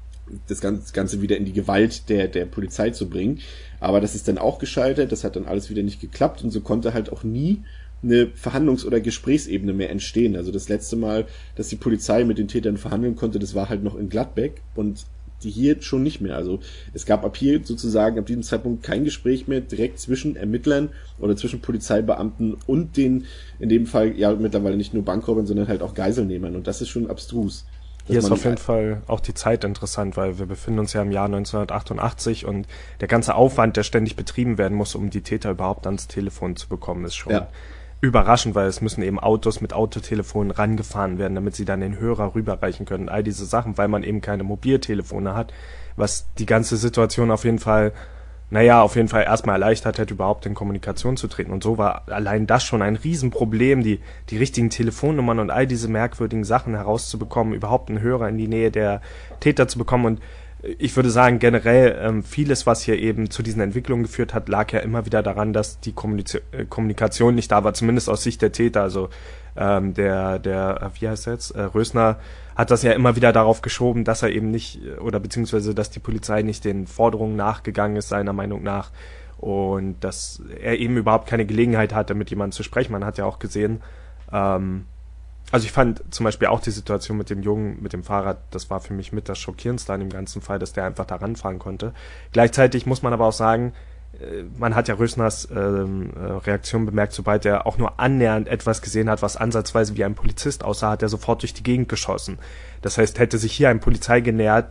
D: wieder in die Gewalt der Polizei zu bringen. Aber das ist dann auch gescheitert, das hat dann alles wieder nicht geklappt, und so konnte halt auch nie eine Verhandlungs- oder Gesprächsebene mehr entstehen. Also das letzte Mal, dass die Polizei mit den Tätern verhandeln konnte, das war halt noch in Gladbeck, und die hier schon nicht mehr. Also es gab ab diesem Zeitpunkt kein Gespräch mehr direkt zwischen Ermittlern oder zwischen Polizeibeamten und den, in dem Fall ja mittlerweile nicht nur Bankräubern, sondern halt auch Geiselnehmern. Und das ist schon abstrus.
A: Hier ist auf jeden Fall auch die Zeit interessant, weil wir befinden uns ja im Jahr 1988 und der ganze Aufwand, der ständig betrieben werden muss, um die Täter überhaupt ans Telefon zu bekommen, ist schon überraschend, weil es müssen eben Autos mit Autotelefonen rangefahren werden, damit sie dann den Hörer rüberreichen können. All diese Sachen, weil man eben keine Mobiltelefone hat, was die ganze Situation auf jeden Fall erstmal erleichtert hätte, überhaupt in Kommunikation zu treten. Und so war allein das schon ein Riesenproblem, die richtigen Telefonnummern und all diese merkwürdigen Sachen herauszubekommen, überhaupt einen Hörer in die Nähe der Täter zu bekommen. Und ich würde sagen, generell vieles, was hier eben zu diesen Entwicklungen geführt hat, lag ja immer wieder daran, dass die Kommunikation nicht da war, zumindest aus Sicht der Täter. Also wie heißt er jetzt? Rösner hat das ja immer wieder darauf geschoben, dass er eben nicht, oder beziehungsweise, dass die Polizei nicht den Forderungen nachgegangen ist, seiner Meinung nach. Und dass er eben überhaupt keine Gelegenheit hatte, mit jemandem zu sprechen. Man hat ja auch gesehen, also ich fand zum Beispiel auch die Situation mit dem Jungen, mit dem Fahrrad, das war für mich mit das Schockierendste an dem ganzen Fall, dass der einfach da ranfahren konnte. Gleichzeitig muss man aber auch sagen, man hat ja Rösners Reaktion bemerkt, sobald er auch nur annähernd etwas gesehen hat, was ansatzweise wie ein Polizist aussah, hat er sofort durch die Gegend geschossen. Das heißt, hätte sich hier ein Polizist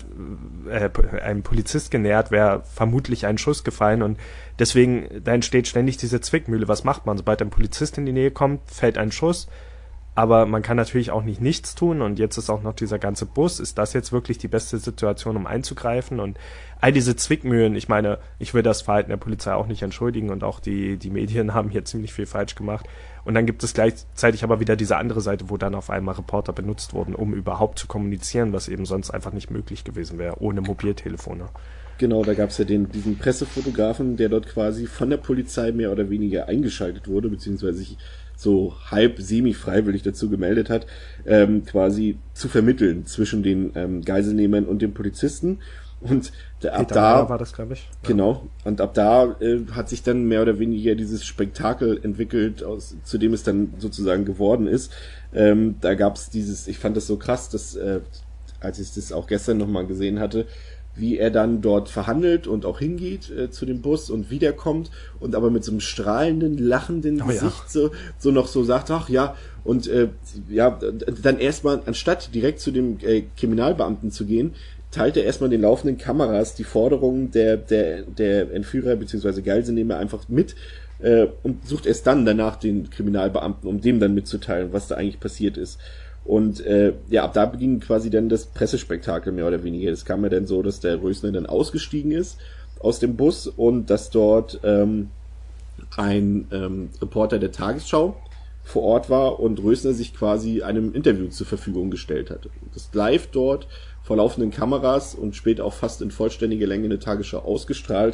A: genähert, wäre vermutlich ein Schuss gefallen und deswegen, da entsteht ständig diese Zwickmühle. Was macht man? Sobald ein Polizist in die Nähe kommt, fällt ein Schuss. Aber man kann natürlich auch nicht nichts tun und jetzt ist auch noch dieser ganze Bus. Ist das jetzt wirklich die beste Situation, um einzugreifen? Und all diese Zwickmühlen, ich meine, ich will das Verhalten der Polizei auch nicht entschuldigen und auch die Medien haben hier ziemlich viel falsch gemacht. Und dann gibt es gleichzeitig aber wieder diese andere Seite, wo dann auf einmal Reporter benutzt wurden, um überhaupt zu kommunizieren, was eben sonst einfach nicht möglich gewesen wäre, ohne Mobiltelefone.
D: Genau, da gab es ja diesen Pressefotografen, der dort quasi von der Polizei mehr oder weniger eingeschaltet wurde, beziehungsweise sich so halb semi-freiwillig dazu gemeldet hat, quasi zu vermitteln zwischen den Geiselnehmern und den Polizisten. Und ab da
A: war das, glaube ich.
D: Genau. Und ab da hat sich dann mehr oder weniger dieses Spektakel entwickelt, zu dem es dann sozusagen geworden ist. Da gab es ich fand das so krass, dass als ich das auch gestern nochmal gesehen hatte, wie er dann dort verhandelt und auch hingeht zu dem Bus und wiederkommt und aber mit so einem strahlenden, lachenden Gesicht so noch so sagt, ach ja, und dann erstmal, anstatt direkt zu dem Kriminalbeamten zu gehen, teilt er erstmal den laufenden Kameras die Forderungen der Entführer bzw. Geiselnehmer einfach mit und sucht erst dann danach den Kriminalbeamten, um dem dann mitzuteilen, was da eigentlich passiert ist. Und ab da beging quasi dann das Pressespektakel mehr oder weniger. Es kam ja dann so, dass der Rösner dann ausgestiegen ist aus dem Bus und dass dort ein Reporter der Tagesschau vor Ort war und Rösner sich quasi einem Interview zur Verfügung gestellt hatte. Das live dort vor laufenden Kameras und später auch fast in vollständiger Länge in der Tagesschau ausgestrahlt.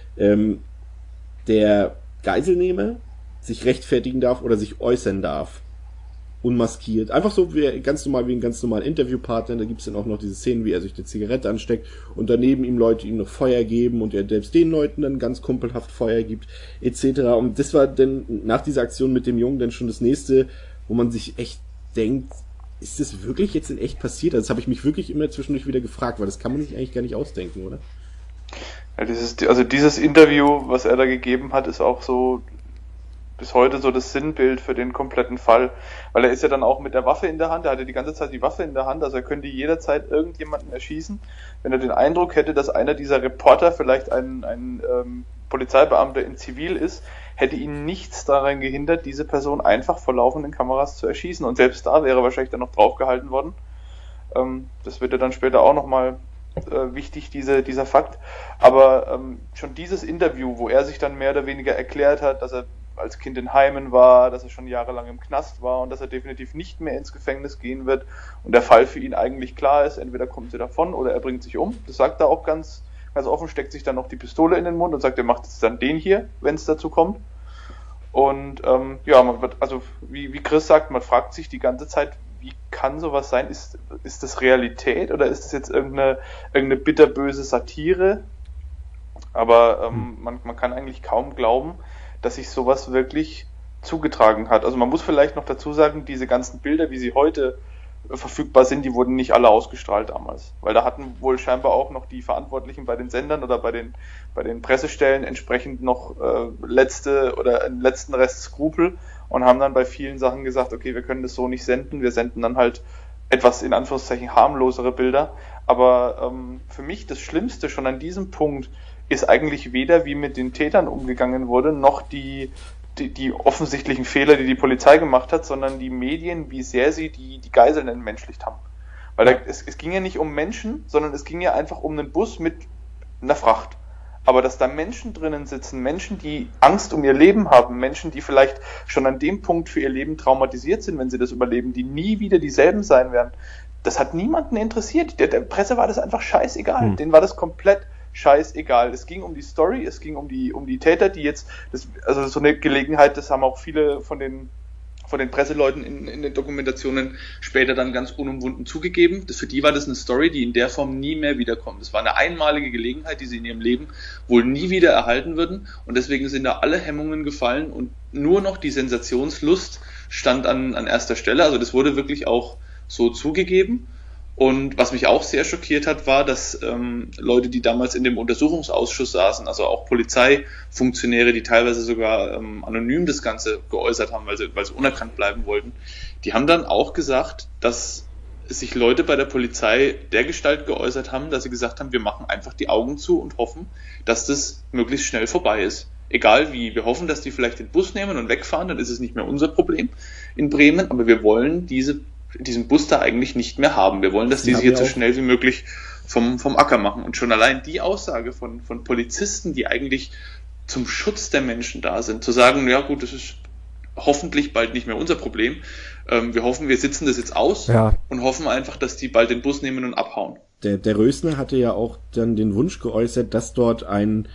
D: Der Geiselnehmer sich rechtfertigen darf oder sich äußern darf. Unmaskiert. Einfach so wie ein ganz normaler Interviewpartner. Da gibt's dann auch noch diese Szenen, wie er sich eine Zigarette ansteckt und daneben ihm Leute ihm noch Feuer geben und er selbst den Leuten dann ganz kumpelhaft Feuer gibt, etc. Und das war dann nach dieser Aktion mit dem Jungen dann schon das nächste, wo man sich echt denkt, ist das wirklich jetzt in echt passiert? Also das habe ich mich wirklich immer zwischendurch wieder gefragt, weil das kann man sich eigentlich gar nicht ausdenken, oder?
E: Ja, dieses Interview, was er da gegeben hat, ist auch so bis heute so das Sinnbild für den kompletten Fall, weil er ist ja dann auch mit der Waffe in der Hand, er hatte die ganze Zeit die Waffe in der Hand, also er könnte jederzeit irgendjemanden erschießen, wenn er den Eindruck hätte, dass einer dieser Reporter vielleicht ein Polizeibeamter in Zivil ist, hätte ihn nichts daran gehindert, diese Person einfach vor laufenden Kameras zu erschießen und selbst da wäre wahrscheinlich dann noch draufgehalten worden. Das wird ja dann später auch nochmal wichtig, dieser Fakt, aber schon dieses Interview, wo er sich dann mehr oder weniger erklärt hat, dass er als Kind in Heimen war, dass er schon jahrelang im Knast war und dass er definitiv nicht mehr ins Gefängnis gehen wird und der Fall für ihn eigentlich klar ist, entweder kommt sie davon oder er bringt sich um. Das sagt er auch ganz offen, steckt sich dann noch die Pistole in den Mund und sagt, er macht jetzt dann den hier, wenn es dazu kommt. Und man wird, also wie Chris sagt, man fragt sich die ganze Zeit, wie kann sowas sein? Ist das Realität oder ist das jetzt irgendeine bitterböse Satire? Aber man kann eigentlich kaum glauben, dass sich sowas wirklich zugetragen hat. Also man muss vielleicht noch dazu sagen, diese ganzen Bilder, wie sie heute
F: verfügbar sind, die wurden nicht alle ausgestrahlt damals. Weil da hatten wohl scheinbar auch noch die Verantwortlichen bei den Sendern oder bei den Pressestellen entsprechend noch einen letzten Rest Skrupel und haben dann bei vielen Sachen gesagt, okay, wir können das so nicht senden, wir senden dann halt etwas in Anführungszeichen harmlosere Bilder. Aber für mich das Schlimmste schon an diesem Punkt ist eigentlich weder, wie mit den Tätern umgegangen wurde, noch die offensichtlichen Fehler, die Polizei gemacht hat, sondern die Medien, wie sehr sie die Geiseln entmenschlicht haben. Weil es ging ja nicht um Menschen, sondern es ging ja einfach um einen Bus mit einer Fracht. Aber dass da Menschen drinnen sitzen, Menschen, die Angst um ihr Leben haben, Menschen, die vielleicht schon an dem Punkt für ihr Leben traumatisiert sind, wenn sie das überleben, die nie wieder dieselben sein werden, das hat niemanden interessiert. Der Presse war das einfach scheißegal. Denen war das komplett scheißegal. Es ging um die Story, es ging um die Täter, die jetzt, also so eine Gelegenheit, das haben auch viele von den Presseleuten in den Dokumentationen später dann ganz unumwunden zugegeben. Für die war das eine Story, die in der Form nie mehr wiederkommt. Das war eine einmalige Gelegenheit, die sie in ihrem Leben wohl nie wieder erhalten würden, und deswegen sind da alle Hemmungen gefallen und nur noch die Sensationslust stand an erster Stelle. Also das wurde wirklich auch so zugegeben. Und was mich auch sehr schockiert hat, war, dass Leute, die damals in dem Untersuchungsausschuss saßen, also auch Polizeifunktionäre, die teilweise sogar anonym das Ganze geäußert haben, weil sie unerkannt bleiben wollten, die haben dann auch gesagt, dass sich Leute bei der Polizei dergestalt geäußert haben, dass sie gesagt haben, wir machen einfach die Augen zu und hoffen, dass das möglichst schnell vorbei ist. Egal wie, wir hoffen, dass die vielleicht den Bus nehmen und wegfahren, dann ist es nicht mehr unser Problem in Bremen, aber wir wollen diesen Bus da eigentlich nicht mehr haben. Wir wollen, dass die sich jetzt so schnell wie möglich vom Acker machen. Und schon allein die Aussage von Polizisten, die eigentlich zum Schutz der Menschen da sind, zu sagen, ja gut, das ist hoffentlich bald nicht mehr unser Problem. Wir hoffen, wir sitzen das jetzt aus und hoffen einfach, dass die bald den Bus nehmen und abhauen.
D: Der Rösner hatte ja auch dann den Wunsch geäußert, dass dort ein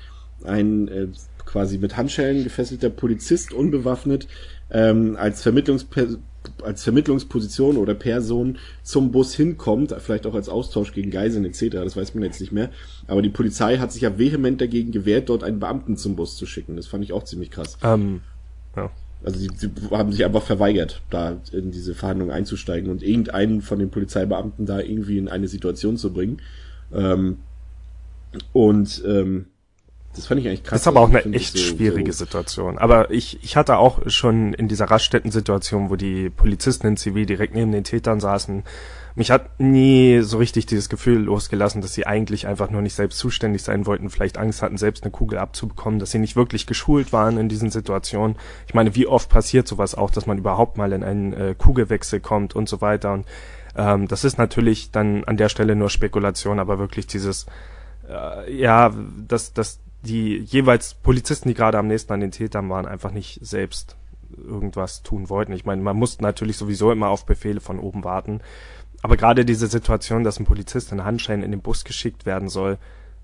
D: quasi mit Handschellen gefesselter Polizist unbewaffnet als Vermittlungsposition oder Person zum Bus hinkommt, vielleicht auch als Austausch gegen Geiseln etc., das weiß man jetzt nicht mehr. Aber die Polizei hat sich ja vehement dagegen gewehrt, dort einen Beamten zum Bus zu schicken. Das fand ich auch ziemlich krass. Ja. Also sie haben sich einfach verweigert, da in diese Verhandlungen einzusteigen und irgendeinen von den Polizeibeamten da irgendwie in eine Situation zu bringen. Das fand ich eigentlich krass.
A: Das ist aber auch eine echt schwierige Situation. Aber ich hatte auch schon in dieser Raststätten-Situation, wo die Polizisten in Zivil direkt neben den Tätern saßen, mich hat nie so richtig dieses Gefühl losgelassen, dass sie eigentlich einfach nur nicht selbst zuständig sein wollten, vielleicht Angst hatten, selbst eine Kugel abzubekommen, dass sie nicht wirklich geschult waren in diesen Situationen. Ich meine, wie oft passiert sowas auch, dass man überhaupt mal in einen Kugelwechsel kommt und so weiter. Und das ist natürlich dann an der Stelle nur Spekulation, aber wirklich dieses, dass die jeweils Polizisten, die gerade am nächsten an den Tätern waren, einfach nicht selbst irgendwas tun wollten. Ich meine, man muss natürlich sowieso immer auf Befehle von oben warten. Aber gerade diese Situation, dass ein Polizist in Handschellen in den Bus geschickt werden soll,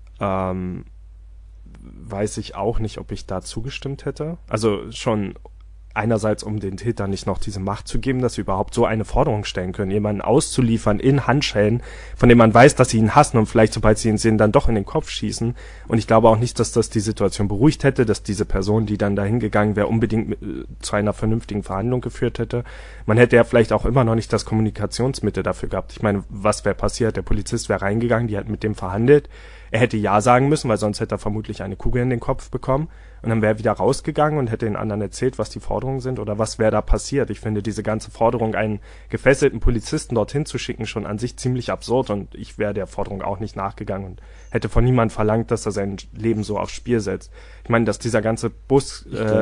A: weiß ich auch nicht, ob ich da zugestimmt hätte. Also schon einerseits, um den Tätern nicht noch diese Macht zu geben, dass sie überhaupt so eine Forderung stellen können, jemanden auszuliefern in Handschellen, von dem man weiß, dass sie ihn hassen und vielleicht, sobald sie ihn sehen, dann doch in den Kopf schießen. Und ich glaube auch nicht, dass das die Situation beruhigt hätte, dass diese Person, die dann dahin gegangen wäre, unbedingt zu einer vernünftigen Verhandlung geführt hätte. Man hätte ja vielleicht auch immer noch nicht das Kommunikationsmittel dafür gehabt. Ich meine, was wäre passiert? Der Polizist wäre reingegangen, die hat mit dem verhandelt. Er hätte Ja sagen müssen, weil sonst hätte er vermutlich eine Kugel in den Kopf bekommen. Und dann wäre er wieder rausgegangen und hätte den anderen erzählt, was die Forderungen sind oder was wäre da passiert. Ich finde diese ganze Forderung, einen gefesselten Polizisten dorthin zu schicken, schon an sich ziemlich absurd. Und ich wäre der Forderung auch nicht nachgegangen und hätte von niemandem verlangt, dass er sein Leben so aufs Spiel setzt. Ich meine, dass dieser ganze Bus,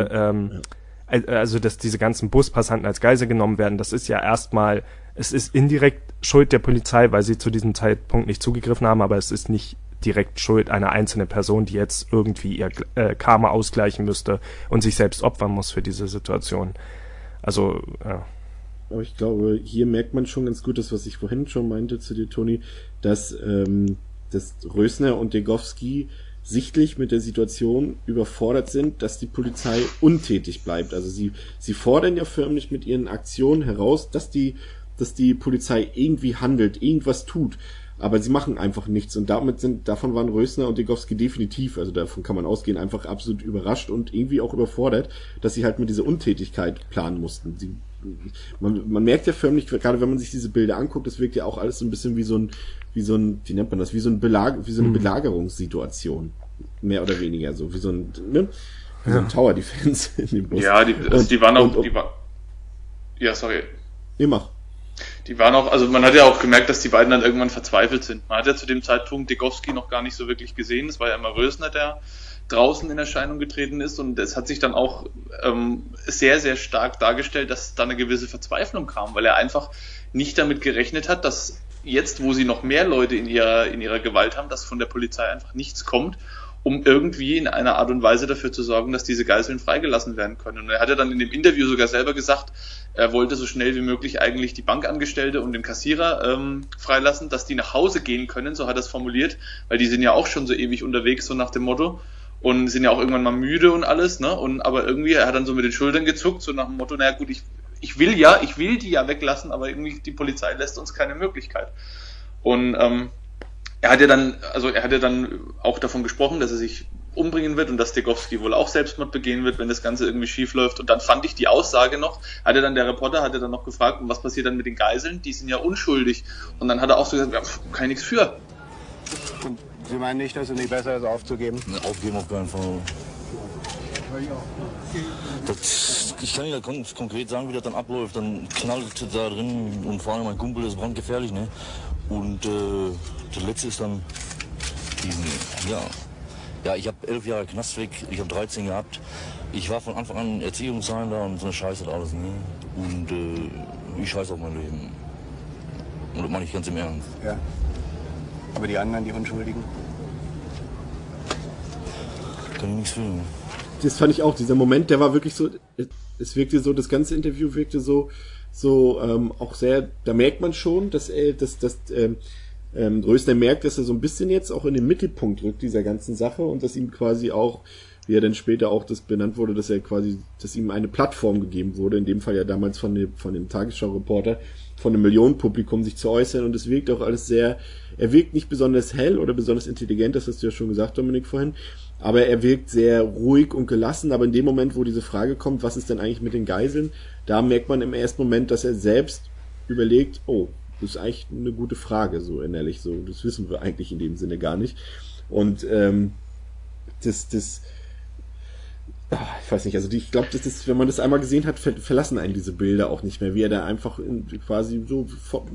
A: dass diese ganzen Buspassanten als Geisel genommen werden, das ist ja erstmal, es ist indirekt Schuld der Polizei, weil sie zu diesem Zeitpunkt nicht zugegriffen haben, aber es ist nicht direkt Schuld einer einzelnen Person, die jetzt irgendwie ihr Karma ausgleichen müsste und sich selbst opfern muss für diese Situation. Also, ja.
D: Aber ich glaube, hier merkt man schon ganz gut, das, was ich vorhin schon meinte zu dir, Toni, dass Rösner und Degowski sichtlich mit der Situation überfordert sind, dass die Polizei untätig bleibt. Also sie fordern ja förmlich mit ihren Aktionen heraus, dass die Polizei irgendwie handelt, irgendwas tut. Aber sie machen einfach nichts und davon waren Rösner und Degowski definitiv, also davon kann man ausgehen, einfach absolut überrascht und irgendwie auch überfordert, dass sie halt mit dieser Untätigkeit planen mussten. Sie man merkt ja förmlich, gerade wenn man sich diese Bilder anguckt, das wirkt ja auch alles so ein bisschen wie so ein, wie nennt man das, wie so eine Belagerungssituation. Mehr oder weniger so, wie so ein, ne? Wie so ein Tower Defense in dem Bus.
E: Ja, die waren auch, ja, sorry.
D: Immer.
E: Die waren auch, also man hat ja auch gemerkt, dass die beiden dann irgendwann verzweifelt sind. Man hat ja zu dem Zeitpunkt Degowski noch gar nicht so wirklich gesehen. Es war ja immer Rösner, der draußen in Erscheinung getreten ist, und es hat sich dann auch sehr, sehr stark dargestellt, dass da eine gewisse Verzweiflung kam, weil er einfach nicht damit gerechnet hat, dass jetzt, wo sie noch mehr Leute in ihrer Gewalt haben, dass von der Polizei einfach nichts kommt, um irgendwie in einer Art und Weise dafür zu sorgen, dass diese Geiseln freigelassen werden können. Und er hat ja dann in dem Interview sogar selber gesagt, er wollte so schnell wie möglich eigentlich die Bankangestellte und den Kassierer freilassen, dass die nach Hause gehen können, so hat er es formuliert, weil die sind ja auch schon so ewig unterwegs, so nach dem Motto, und sind ja auch irgendwann mal müde und alles, ne? Und aber irgendwie, er hat dann so mit den Schultern gezuckt, so nach dem Motto, naja gut, ich will die ja weglassen, aber irgendwie die Polizei lässt uns keine Möglichkeit. Und er hat ja dann auch davon gesprochen, dass er sich umbringen wird und dass Degowski wohl auch Selbstmord begehen wird, wenn das Ganze irgendwie schief läuft. Und dann fand ich die Aussage noch, der Reporter hat dann noch gefragt, und was passiert dann mit den Geiseln? Die sind ja unschuldig. Und dann hat er auch so gesagt, ja, kann ich nichts für.
C: Und Sie meinen nicht, dass es nicht besser ist, aufzugeben?
B: Aufgeben auf keinen Fall. Ich kann Ihnen ganz konkret sagen, wie das dann abläuft. Dann knallt da drin, und vor allem mein Kumpel ist brandgefährlich, ne? Und der letzte ist dann ja, ich habe 11 Jahre Knast weg, ich habe 13 gehabt. Ich war von Anfang an Erziehungsheimler und so eine Scheiße und alles, ne? Und ich scheiße auf mein Leben. Und das meine ich ganz im Ernst.
C: Ja. Aber die anderen, die Unschuldigen?
B: Kann ich nichts fühlen.
D: Das fand ich auch, dieser Moment, der war wirklich so, es wirkte so, das ganze Interview wirkte so auch sehr, da merkt man schon, dass Rösner merkt, dass er so ein bisschen jetzt auch in den Mittelpunkt rückt dieser ganzen Sache, und dass ihm quasi auch, wie er dann später auch das benannt wurde, dass ihm eine Plattform gegeben wurde, in dem Fall ja damals von dem Tagesschau-Reporter, von einem Millionenpublikum sich zu äußern, und es wirkt auch alles er wirkt nicht besonders hell oder besonders intelligent, das hast du ja schon gesagt, Dominik, vorhin, aber er wirkt sehr ruhig und gelassen, aber in dem Moment, wo diese Frage kommt, was ist denn eigentlich mit den Geiseln, da merkt man im ersten Moment, dass er selbst überlegt, oh, das ist eigentlich eine gute Frage, so innerlich, so, das wissen wir eigentlich in dem Sinne gar nicht. Und ich weiß nicht, also ich glaube, das ist, wenn man das einmal gesehen hat, verlassen einen diese Bilder auch nicht mehr, wie er da einfach quasi so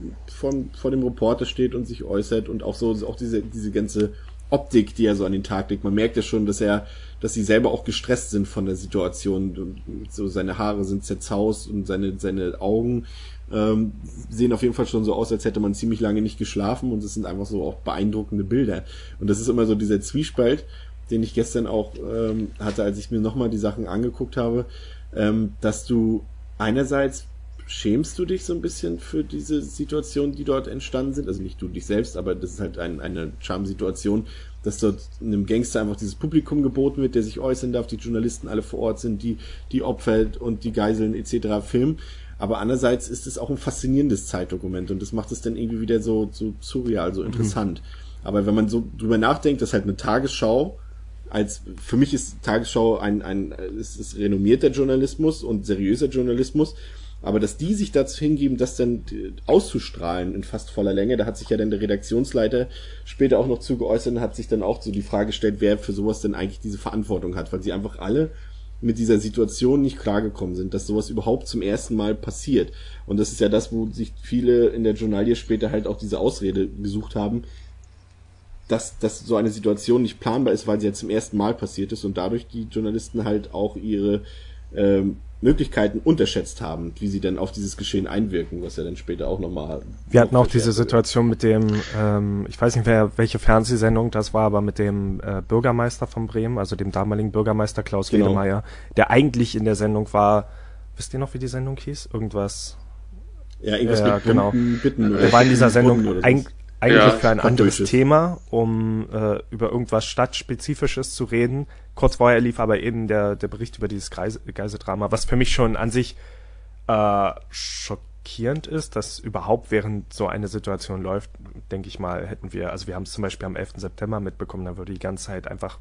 D: vor dem Reporter steht und sich äußert, und auch so, auch diese ganze Optik, die er so an den Tag legt. Man merkt ja schon, dass sie selber auch gestresst sind von der Situation. So, seine Haare sind zerzaust und seine Augen sehen auf jeden Fall schon so aus, als hätte man ziemlich lange nicht geschlafen, und es sind einfach so auch beeindruckende Bilder. Und das ist immer so dieser Zwiespalt, den ich gestern auch hatte, als ich mir nochmal die Sachen angeguckt habe, dass du einerseits schämst du dich so ein bisschen für diese Situationen, die dort entstanden sind, also nicht du dich selbst, aber das ist halt eine Charme-Situation, dass dort einem Gangster einfach dieses Publikum geboten wird, der sich äußern darf, die Journalisten alle vor Ort sind, die Opfer und die Geiseln etc. filmen. Aber andererseits ist es auch ein faszinierendes Zeitdokument, und das macht es dann irgendwie wieder so surreal, so interessant. Aber wenn man so drüber nachdenkt, dass halt eine Tagesschau, für mich ist Tagesschau ist renommierter Journalismus und seriöser Journalismus, aber dass die sich dazu hingeben, das dann auszustrahlen in fast voller Länge, da hat sich ja dann der Redaktionsleiter später auch noch zu geäußert und hat sich dann auch so die Frage gestellt, wer für sowas denn eigentlich diese Verantwortung hat, weil sie einfach alle mit dieser Situation nicht klargekommen sind, dass sowas überhaupt zum ersten Mal passiert. Und das ist ja das, wo sich viele in der Journalie später halt auch diese Ausrede gesucht haben, dass so eine Situation nicht planbar ist, weil sie ja zum ersten Mal passiert ist und dadurch die Journalisten halt auch ihre Möglichkeiten unterschätzt haben, wie sie dann auf dieses Geschehen einwirken, was ja dann später auch nochmal...
A: Wir hatten auch diese Situation mit dem, ich weiß nicht, welche Fernsehsendung das war, aber mit dem Bürgermeister von Bremen, also dem damaligen Bürgermeister Klaus Wedemeyer, der eigentlich in der Sendung war, wisst ihr noch, wie die Sendung hieß? Irgendwas...
D: Ja, irgendwas mit Bitten.
A: Der war in dieser Sendung eigentlich für ein anderes Thema, um über irgendwas Stadtspezifisches zu reden. Kurz vorher lief aber eben der Bericht über dieses Geiseldrama, was für mich schon an sich schockierend ist, dass überhaupt während so eine Situation läuft, denke ich mal, wir haben es zum Beispiel am 11. September mitbekommen, da würde die ganze Zeit einfach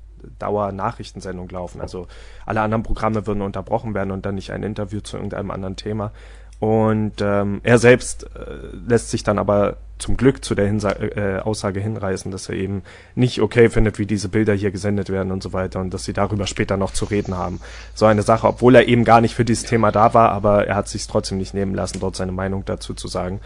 A: Dauer-Nachrichtensendung laufen. Also alle anderen Programme würden unterbrochen werden und dann nicht ein Interview zu irgendeinem anderen Thema. Und er selbst lässt sich dann aber zum Glück zu der Aussage hinreißen, dass er eben nicht okay findet, wie diese Bilder hier gesendet werden und so weiter und dass sie darüber später noch zu reden haben. So eine Sache, obwohl er eben gar nicht für dieses Thema da war, aber er hat sich trotzdem nicht nehmen lassen, dort seine Meinung dazu zu sagen.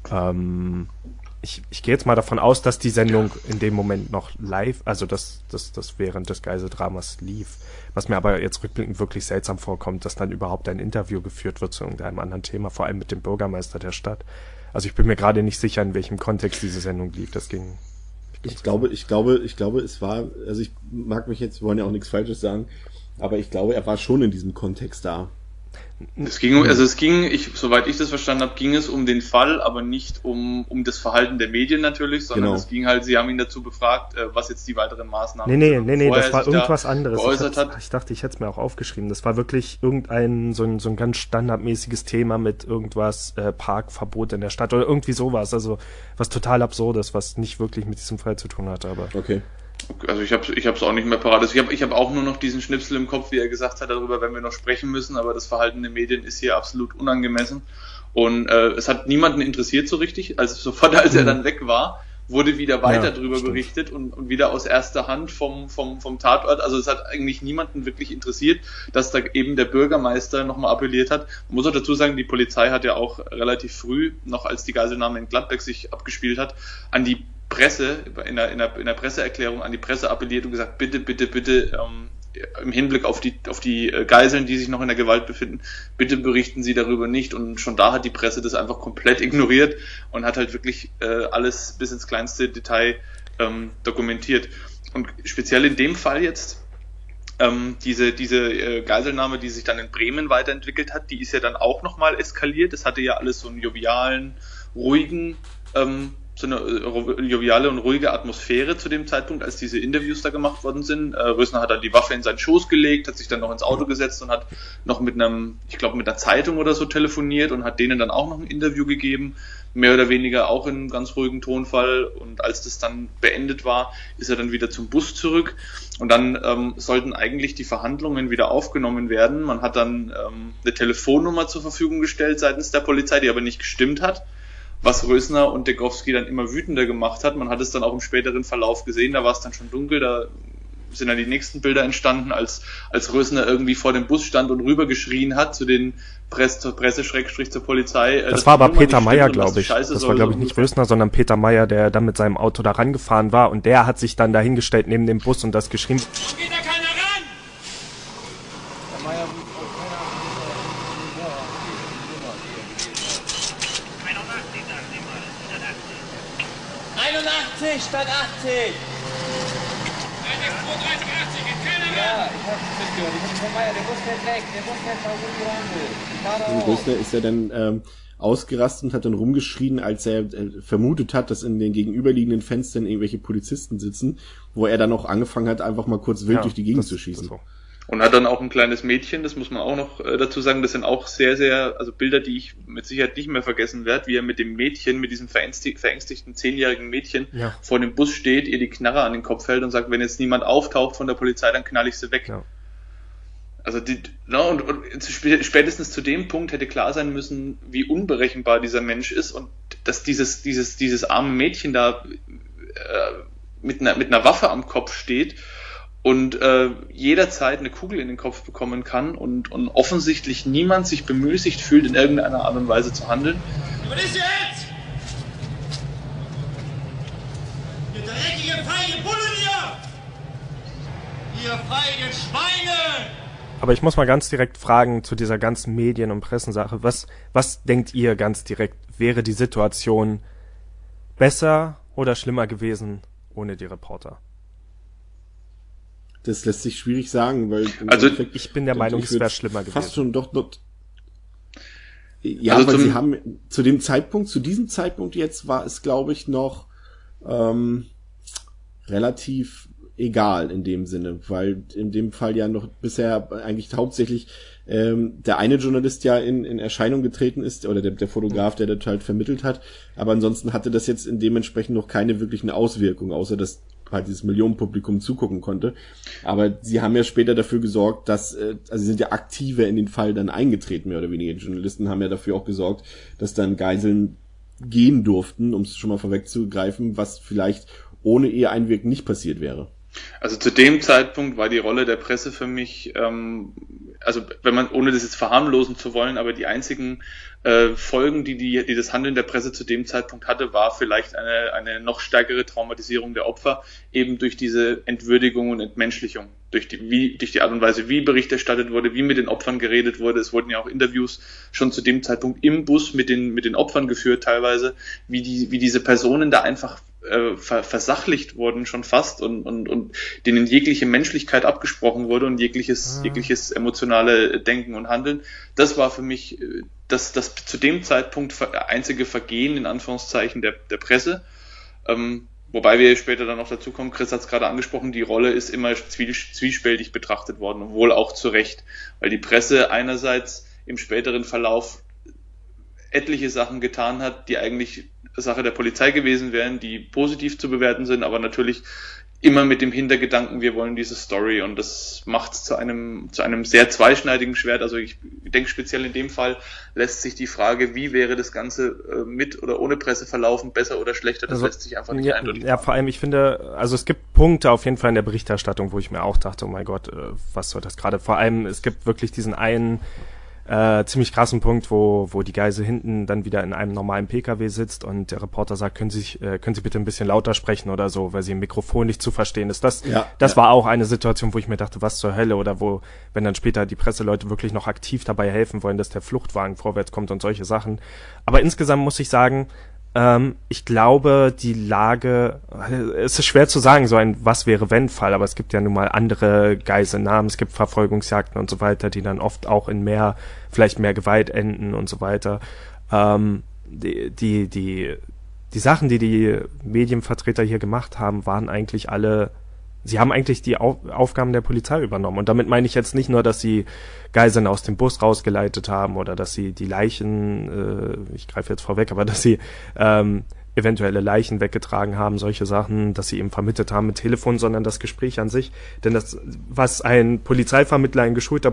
A: Ich gehe jetzt mal davon aus, dass die Sendung in dem Moment noch live, also dass das während des Geiseldramas lief. Was mir aber jetzt rückblickend wirklich seltsam vorkommt, dass dann überhaupt ein Interview geführt wird zu irgendeinem anderen Thema, vor allem mit dem Bürgermeister der Stadt. Also ich bin mir gerade nicht sicher, in welchem Kontext diese Sendung lief. Das ging.
D: Ich glaube, es war, also ich mag mich jetzt, wir wollen ja auch nichts Falsches sagen, aber ich glaube, er war schon in diesem Kontext da.
E: Soweit ich das verstanden habe, ging es um den Fall, aber nicht um das Verhalten der Medien natürlich, sondern es ging halt, sie haben ihn dazu befragt, was jetzt die weiteren Maßnahmen
A: Nee, das war irgendwas anderes.
E: Ich
A: dachte, ich hätte es mir auch aufgeschrieben. Das war wirklich irgendein, so ein ganz standardmäßiges Thema mit irgendwas, Parkverbot in der Stadt oder irgendwie sowas, also was total Absurdes, was nicht wirklich mit diesem Fall zu tun hatte, aber.
D: Okay.
E: Also ich hab's auch nicht mehr parat. Also ich hab auch nur noch diesen Schnipsel im Kopf, wie er gesagt hat, darüber werden wir noch sprechen müssen, aber das Verhalten der Medien ist hier absolut unangemessen. Und es hat niemanden interessiert so richtig. Also sofort, als er dann weg war, wurde wieder weiter drüber berichtet und wieder aus erster Hand vom Tatort. Also es hat eigentlich niemanden wirklich interessiert, dass da eben der Bürgermeister nochmal appelliert hat. Man muss auch dazu sagen, die Polizei hat ja auch relativ früh, noch als die Geiselnahme in Gladbeck sich abgespielt hat, an die Presse, in der Presseerklärung an die Presse appelliert und gesagt, bitte, im Hinblick auf die Geiseln, die sich noch in der Gewalt befinden, bitte berichten Sie darüber nicht. Und schon da hat die Presse das einfach komplett ignoriert und hat halt wirklich alles bis ins kleinste Detail dokumentiert. Und speziell in dem Fall jetzt, diese Geiselnahme, die sich dann in Bremen weiterentwickelt hat, die ist ja dann auch nochmal eskaliert. Das hatte ja alles so einen jovialen, ruhigen, so eine joviale und ruhige Atmosphäre zu dem Zeitpunkt, als diese Interviews da gemacht worden sind. Rösner hat dann die Waffe in seinen Schoß gelegt, hat sich dann noch ins Auto gesetzt und hat noch mit einer Zeitung oder so telefoniert und hat denen dann auch noch ein Interview gegeben, mehr oder weniger auch in einem ganz ruhigen Tonfall. Und als das dann beendet war, ist er dann wieder zum Bus zurück und dann sollten eigentlich die Verhandlungen wieder aufgenommen werden. Man hat dann eine Telefonnummer zur Verfügung gestellt seitens der Polizei, die aber nicht gestimmt hat, was Rösner und Degowski dann immer wütender gemacht hat. Man hat es dann auch im späteren Verlauf gesehen, da war es dann schon dunkel, da sind dann die nächsten Bilder entstanden, als Rösner irgendwie vor dem Bus stand und rübergeschrien hat zur Presse-zur Polizei.
A: Das war aber Peter Meyer, glaube ich. Das war, glaube ich, nicht Rösner, sondern Peter Meyer, der dann mit seinem Auto da rangefahren war und der hat sich dann dahingestellt neben dem Bus und das geschrien.
G: Wo geht da keiner ran? Der Meyer 81 statt 80. 283, geht keiner ran. Ja, ich hab's mitgehört. Ich hab von Meier, der muss nicht weg. Der muss nicht mal wo die ran will.
D: Rösner ist ja dann ausgerastet und hat dann rumgeschrien, als er vermutet hat, dass in den gegenüberliegenden Fenstern irgendwelche Polizisten sitzen, wo er dann auch angefangen hat, einfach mal kurz wild durch die Gegend zu schießen.
E: Und hat dann auch ein kleines Mädchen, das muss man auch noch dazu sagen, das sind auch sehr, sehr, also Bilder, die ich mit Sicherheit nicht mehr vergessen werde, wie er mit dem Mädchen, mit diesem verängstigten 10-jährigen Mädchen vor dem Bus steht, ihr die Knarre an den Kopf hält und sagt, wenn jetzt niemand auftaucht von der Polizei, dann knall ich sie weg. Ja. Also und spätestens zu dem Punkt hätte klar sein müssen, wie unberechenbar dieser Mensch ist und dass dieses arme Mädchen da mit einer Waffe am Kopf steht und jederzeit eine Kugel in den Kopf bekommen kann und offensichtlich niemand sich bemüßigt fühlt, in irgendeiner Art und Weise zu handeln.
G: Was ist jetzt? Ihr dreckige, feige Bullen hier! Ihr feigen Schweine!
A: Aber ich muss mal ganz direkt fragen zu dieser ganzen Medien- und Pressensache. Was denkt ihr ganz direkt? Wäre die Situation besser oder schlimmer gewesen ohne die Reporter?
D: Das lässt sich schwierig sagen, weil
E: also
A: ich bin der Meinung, es wäre schlimmer gewesen.
D: Fast schon doch. Ja, also weil sie haben zu diesem Zeitpunkt jetzt war es, glaube ich, noch relativ egal in dem Sinne, weil in dem Fall ja noch bisher eigentlich hauptsächlich der eine Journalist ja in Erscheinung getreten ist, oder der Fotograf, der das halt vermittelt hat, aber ansonsten hatte das jetzt in dementsprechend noch keine wirklichen Auswirkungen, außer dass halt dieses Millionenpublikum zugucken konnte. Aber sie haben ja später dafür gesorgt, dass, also sie sind ja aktiver in den Fall dann eingetreten, mehr oder weniger. Die Journalisten haben ja dafür auch gesorgt, dass dann Geiseln gehen durften, um es schon mal vorwegzugreifen, was vielleicht ohne ihr Einwirken nicht passiert wäre.
E: Also zu dem Zeitpunkt war die Rolle der Presse für mich, also wenn man, ohne das jetzt verharmlosen zu wollen, aber die einzigen Folgen, die das Handeln der Presse zu dem Zeitpunkt hatte, war vielleicht eine noch stärkere Traumatisierung der Opfer, eben durch diese Entwürdigung und Entmenschlichung, durch die Art und Weise, wie Bericht erstattet wurde, wie mit den Opfern geredet wurde. Es wurden ja auch Interviews schon zu dem Zeitpunkt im Bus mit den Opfern geführt teilweise, wie diese Personen da einfach versachlicht wurden schon fast und denen jegliche Menschlichkeit abgesprochen wurde und jegliches emotionale Denken und Handeln. Das war für mich das zu dem Zeitpunkt einzige Vergehen in Anführungszeichen der Presse. Wobei wir später dann noch dazu kommen, Chris hat es gerade angesprochen, die Rolle ist immer zwiespältig betrachtet worden und wohl auch zu Recht, weil die Presse einerseits im späteren Verlauf etliche Sachen getan hat, die eigentlich Sache der Polizei gewesen wären, die positiv zu bewerten sind, aber natürlich immer mit dem Hintergedanken, wir wollen diese Story, und das macht es zu einem sehr zweischneidigen Schwert. Also ich denke, speziell in dem Fall lässt sich die Frage, wie wäre das Ganze mit oder ohne Presse verlaufen, besser oder schlechter, das lässt sich einfach nicht eindeutig machen.
A: Ja, vor allem, ich finde, also es gibt Punkte auf jeden Fall in der Berichterstattung, wo ich mir auch dachte, oh mein Gott, was soll das gerade? Vor allem, es gibt wirklich diesen einen ziemlich krassen Punkt, wo die Geisel hinten dann wieder in einem normalen PKW sitzt und der Reporter sagt, können Sie bitte ein bisschen lauter sprechen oder so, weil sie im Mikrofon nicht zu verstehen ist. Das war auch eine Situation, wo ich mir dachte, was zur Hölle, oder wo, wenn dann später die Presseleute wirklich noch aktiv dabei helfen wollen, dass der Fluchtwagen vorwärts kommt und solche Sachen. Aber insgesamt muss ich sagen, ich glaube, die Lage, es ist schwer zu sagen, so ein Was-wäre-wenn-Fall, aber es gibt ja nun mal andere Geiselnahmen, es gibt Verfolgungsjagden und so weiter, die dann oft auch in vielleicht mehr Gewalt enden und so weiter. Die Sachen, die Medienvertreter hier gemacht haben, waren eigentlich sie haben eigentlich die Aufgaben der Polizei übernommen. Und damit meine ich jetzt nicht nur, dass sie Geiseln aus dem Bus rausgeleitet haben oder dass sie die Leichen, ich greife jetzt vorweg, aber dass sie eventuelle Leichen weggetragen haben, solche Sachen, dass sie eben vermittelt haben mit Telefon, sondern das Gespräch an sich. Denn das, was ein Polizeivermittler, ein geschulter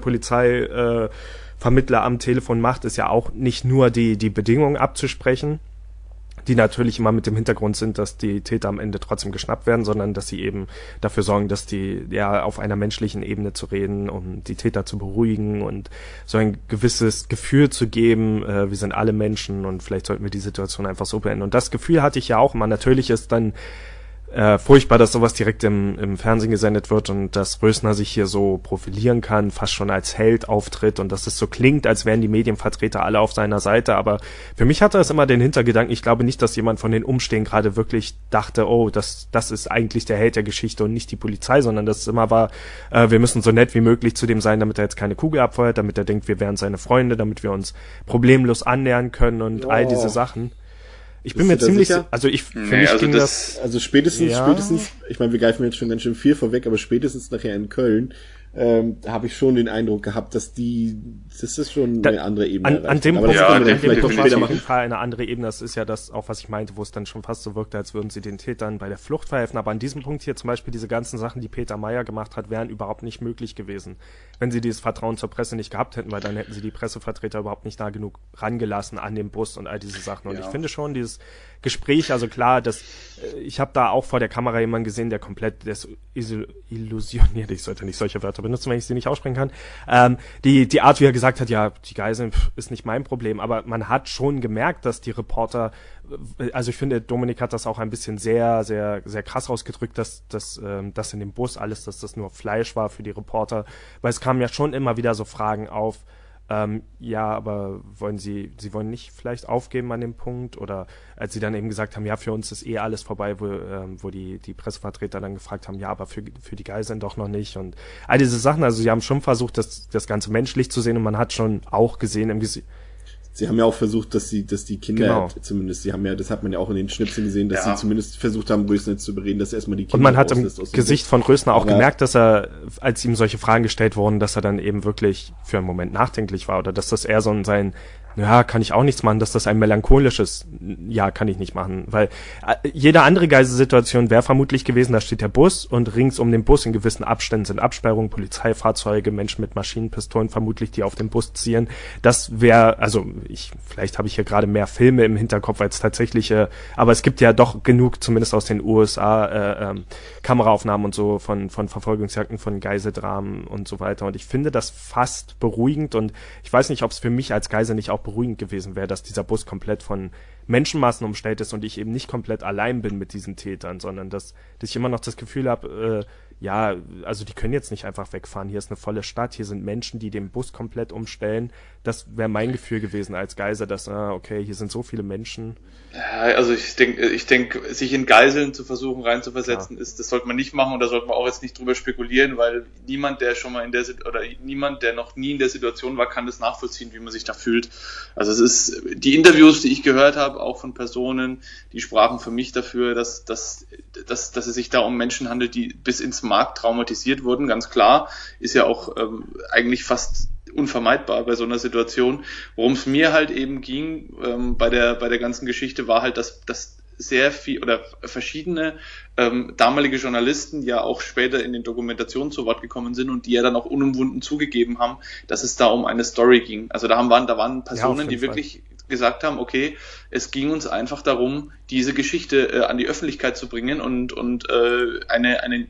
A: Polizeivermittler am Telefon macht, ist ja auch nicht nur die Bedingungen abzusprechen, die natürlich immer mit dem Hintergrund sind, dass die Täter am Ende trotzdem geschnappt werden, sondern dass sie eben dafür sorgen, dass die auf einer menschlichen Ebene zu reden, um die Täter zu beruhigen und so ein gewisses Gefühl zu geben, wir sind alle Menschen und vielleicht sollten wir die Situation einfach so beenden. Und das Gefühl hatte ich ja auch immer. Natürlich ist dann furchtbar, dass sowas direkt im Fernsehen gesendet wird und dass Rösner sich hier so profilieren kann, fast schon als Held auftritt und dass es so klingt, als wären die Medienvertreter alle auf seiner Seite. Aber für mich hatte es immer den Hintergedanken, ich glaube nicht, dass jemand von den Umstehenden gerade wirklich dachte, oh, das ist eigentlich der Held der Geschichte und nicht die Polizei, sondern dass es immer war, wir müssen so nett wie möglich zu dem sein, damit er jetzt keine Kugel abfeuert, damit er denkt, wir wären seine Freunde, damit wir uns problemlos annähern können und all diese Sachen. Ich bin mir ziemlich,
D: sicher?
A: Also für mich ging das.
D: Also spätestens, ich meine, wir greifen jetzt schon ganz schön viel vorweg, aber spätestens nachher in Köln, habe ich schon den Eindruck gehabt, dass das ist schon eine andere Ebene.
A: An dem Punkt,
D: vielleicht
A: auf jeden Fall eine andere Ebene. Das ist ja das auch, was ich meinte, wo es dann schon fast so wirkte, als würden sie den Tätern bei der Flucht verhelfen. Aber an diesem Punkt hier zum Beispiel diese ganzen Sachen, die Peter Mayer gemacht hat, wären überhaupt nicht möglich gewesen, wenn sie dieses Vertrauen zur Presse nicht gehabt hätten, weil dann hätten sie die Pressevertreter überhaupt nicht nah genug rangelassen an den Bus und all diese Sachen. Und ich finde schon, dieses Gespräch, also klar, ich habe da auch vor der Kamera jemanden gesehen, der komplett illusioniert, ich sollte nicht solche Wörter benutzen, wenn ich sie nicht aussprechen kann, die Art, wie er gesagt hat, ja, die Geiseln ist nicht mein Problem, aber man hat schon gemerkt, dass die Reporter, also ich finde, Dominik hat das auch ein bisschen sehr, sehr, sehr krass ausgedrückt, dass in dem Bus alles, dass das nur Fleisch war für die Reporter, weil es kamen ja schon immer wieder so Fragen auf, ja, aber Sie wollen nicht vielleicht aufgeben an dem Punkt? Oder als sie dann eben gesagt haben, ja, für uns ist alles vorbei, wo die Pressevertreter dann gefragt haben, ja, aber für die Geiseln doch noch nicht. Und all diese Sachen, also sie haben schon versucht, das Ganze menschlich zu sehen und man hat schon auch gesehen im Gesicht.
D: sie haben ja auch versucht, dass die Kinder zumindest, das hat man ja auch in den Schnipseln gesehen, dass sie zumindest versucht haben, Rösner zu bereden, dass er erstmal die Kinder
A: und man hat im Gesicht von Rösner auch gemerkt, dass er, als ihm solche Fragen gestellt wurden, dass er dann eben wirklich für einen Moment nachdenklich war oder dass das eher so sein kann ich auch nichts machen, dass das ein melancholisches, kann ich nicht machen, weil jede andere Geiselsituation wäre vermutlich gewesen, da steht der Bus und rings um den Bus in gewissen Abständen sind Absperrungen, Polizeifahrzeuge, Menschen mit Maschinenpistolen vermutlich, die auf den Bus zielen. Das wäre, vielleicht habe ich hier gerade mehr Filme im Hinterkopf als tatsächliche, aber es gibt ja doch genug, zumindest aus den USA, Kameraaufnahmen und so von Verfolgungsjagden, von Geiseldramen und so weiter, und ich finde das fast beruhigend, und ich weiß nicht, ob es für mich als Geisel nicht auch beruhigend gewesen wäre, dass dieser Bus komplett von Menschenmassen umstellt ist und ich eben nicht komplett allein bin mit diesen Tätern, sondern dass ich immer noch das Gefühl habe, die können jetzt nicht einfach wegfahren, hier ist eine volle Stadt, hier sind Menschen, die den Bus komplett umstellen. Das wäre mein Gefühl gewesen als Geisel, dass, hier sind so viele Menschen.
E: Ja, also ich denke, sich in Geiseln zu versuchen reinzuversetzen, das sollte man nicht machen, und da sollte man auch jetzt nicht drüber spekulieren, weil niemand, der noch nie in der Situation war, kann das nachvollziehen, wie man sich da fühlt. Also es ist, die Interviews, die ich gehört habe, auch von Personen, die sprachen für mich dafür, dass es sich da um Menschen handelt, die bis ins Mark traumatisiert wurden, ganz klar, ist ja auch eigentlich fast unvermeidbar bei so einer Situation. Worum es mir halt eben ging bei der ganzen Geschichte war halt, dass sehr viel oder verschiedene damalige Journalisten ja auch später in den Dokumentationen zu Wort gekommen sind und die ja dann auch unumwunden zugegeben haben, dass es da um eine Story ging. Also da waren Personen, die wirklich gesagt haben, okay, es ging uns einfach darum, diese Geschichte an die Öffentlichkeit zu bringen und eine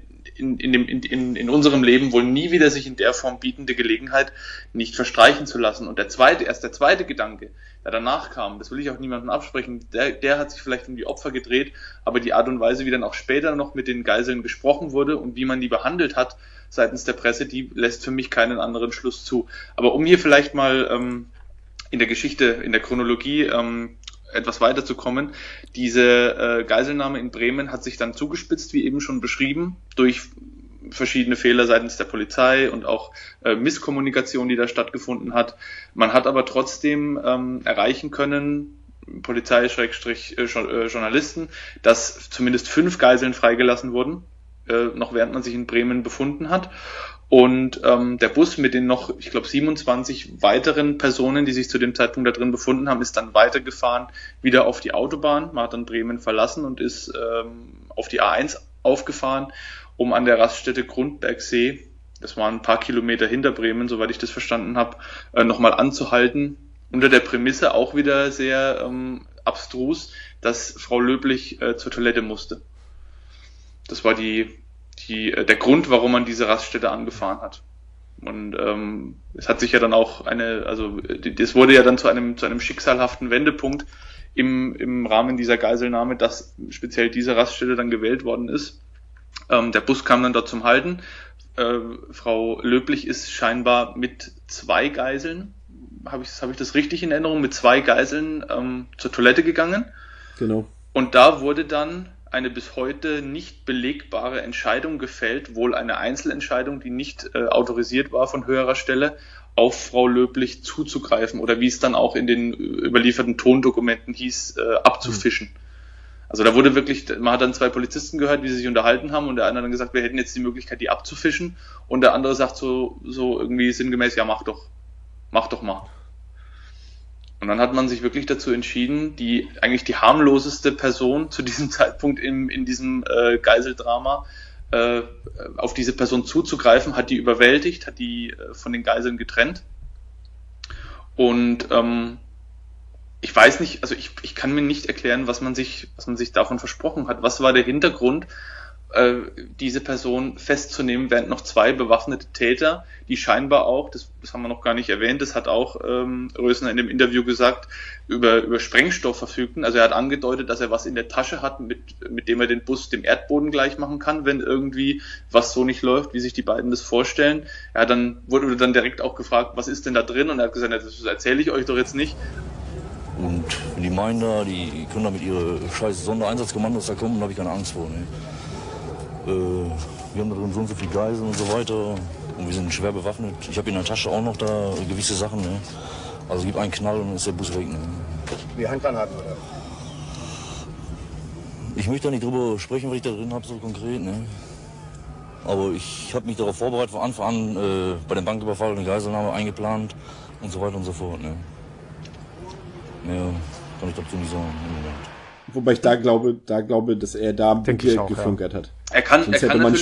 E: in unserem Leben wohl nie wieder sich in der Form bietende Gelegenheit nicht verstreichen zu lassen. Und der zweite Gedanke, der danach kam, das will ich auch niemandem absprechen, der hat sich vielleicht um die Opfer gedreht, aber die Art und Weise, wie dann auch später noch mit den Geiseln gesprochen wurde und wie man die behandelt hat seitens der Presse, die lässt für mich keinen anderen Schluss zu. Aber um hier vielleicht mal in der Geschichte, in der Chronologie etwas weiterzukommen. Diese Geiselnahme in Bremen hat sich dann zugespitzt, wie eben schon beschrieben, durch verschiedene Fehler seitens der Polizei und auch Misskommunikation, die da stattgefunden hat. Man hat aber trotzdem erreichen können, Polizei Journalisten, dass zumindest 5 Geiseln freigelassen wurden, noch während man sich in Bremen befunden hat. Und der Bus mit den noch, ich glaube, 27 weiteren Personen, die sich zu dem Zeitpunkt da drin befunden haben, ist dann weitergefahren, wieder auf die Autobahn. Man hat dann Bremen verlassen und ist auf die A1 aufgefahren, um an der Raststätte Grundbergsee, das waren ein paar Kilometer hinter Bremen, soweit ich das verstanden habe, nochmal anzuhalten. Unter der Prämisse auch wieder sehr abstrus, dass Frau Löblich zur Toilette musste. Das war der Grund, warum man diese Raststätte angefahren hat. Und es hat sich ja dann auch das wurde ja dann zu einem schicksalhaften Wendepunkt im Rahmen dieser Geiselnahme, dass speziell diese Raststätte dann gewählt worden ist. Der Bus kam dann dort zum Halten. Frau Löblich ist scheinbar mit 2 Geiseln, habe ich das richtig in Erinnerung, mit 2 Geiseln zur Toilette gegangen.
D: Genau.
E: Und da wurde dann eine bis heute nicht belegbare Entscheidung gefällt, wohl eine Einzelentscheidung, die nicht autorisiert war von höherer Stelle, auf Frau Löblich zuzugreifen oder wie es dann auch in den überlieferten Tondokumenten hieß, abzufischen. Also da wurde wirklich, man hat dann 2 Polizisten gehört, wie sie sich unterhalten haben, und der eine hat dann gesagt, wir hätten jetzt die Möglichkeit, die abzufischen, und der andere sagt so irgendwie sinngemäß, ja, mach doch mal. Und dann hat man sich wirklich dazu entschieden, eigentlich die harmloseste Person zu diesem Zeitpunkt in diesem Geiseldrama auf diese Person zuzugreifen, hat die überwältigt, hat die von den Geiseln getrennt. Und ich weiß nicht, also ich kann mir nicht erklären, was man sich davon versprochen hat. Was war der Hintergrund, diese Person festzunehmen, während noch 2 bewaffnete Täter, die scheinbar auch, das haben wir noch gar nicht erwähnt, das hat auch Rösner in dem Interview gesagt, über Sprengstoff verfügten. Also er hat angedeutet, dass er was in der Tasche hat, mit dem er den Bus dem Erdboden gleich machen kann, wenn irgendwie was so nicht läuft, wie sich die beiden das vorstellen. Wurde dann direkt auch gefragt, was ist denn da drin? Und er hat gesagt, das erzähle ich euch doch jetzt nicht.
B: Und wenn die meinen da, die können da mit ihre scheiß Sondereinsatzkommandos da kommen, da habe ich keine Angst vor. Ne? Wir haben da drin so und so viele Geiseln und so weiter und wir sind schwer bewaffnet. Ich habe in der Tasche auch noch da gewisse Sachen. Ne? Also gibt einen Knall und dann ist der Bus weg. Ne?
C: Wie Handgranaten, oder?
B: Ich möchte da nicht drüber sprechen, was ich da drin habe, so konkret. Ne? Aber ich habe mich darauf vorbereitet, von Anfang an bei dem Banküberfall eine Geiselnahme eingeplant und so weiter und so fort. Ne? Mehr kann ich dazu nicht sagen im Moment.
D: Wobei ich da glaube, dass er da geflunkert hat. Sonst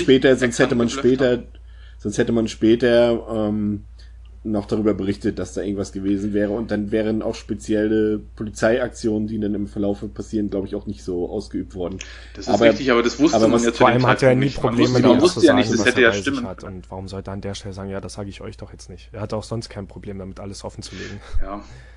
D: hätte man später noch darüber berichtet, dass da irgendwas gewesen wäre, und dann wären auch spezielle Polizeiaktionen, die dann im Verlauf passieren, glaube ich, auch nicht so ausgeübt worden.
E: Das ist richtig, aber das wusste man ja zu
A: vor
E: dem
A: allem hat er nie Probleme
E: man
A: damit zu sagen,
E: nicht, das hätte ja stimmen
A: hat. Und warum sollte er an der Stelle sagen, ja, das sage ich euch doch jetzt nicht. Er hatte auch sonst kein Problem damit, alles offen zu legen.
E: Ja.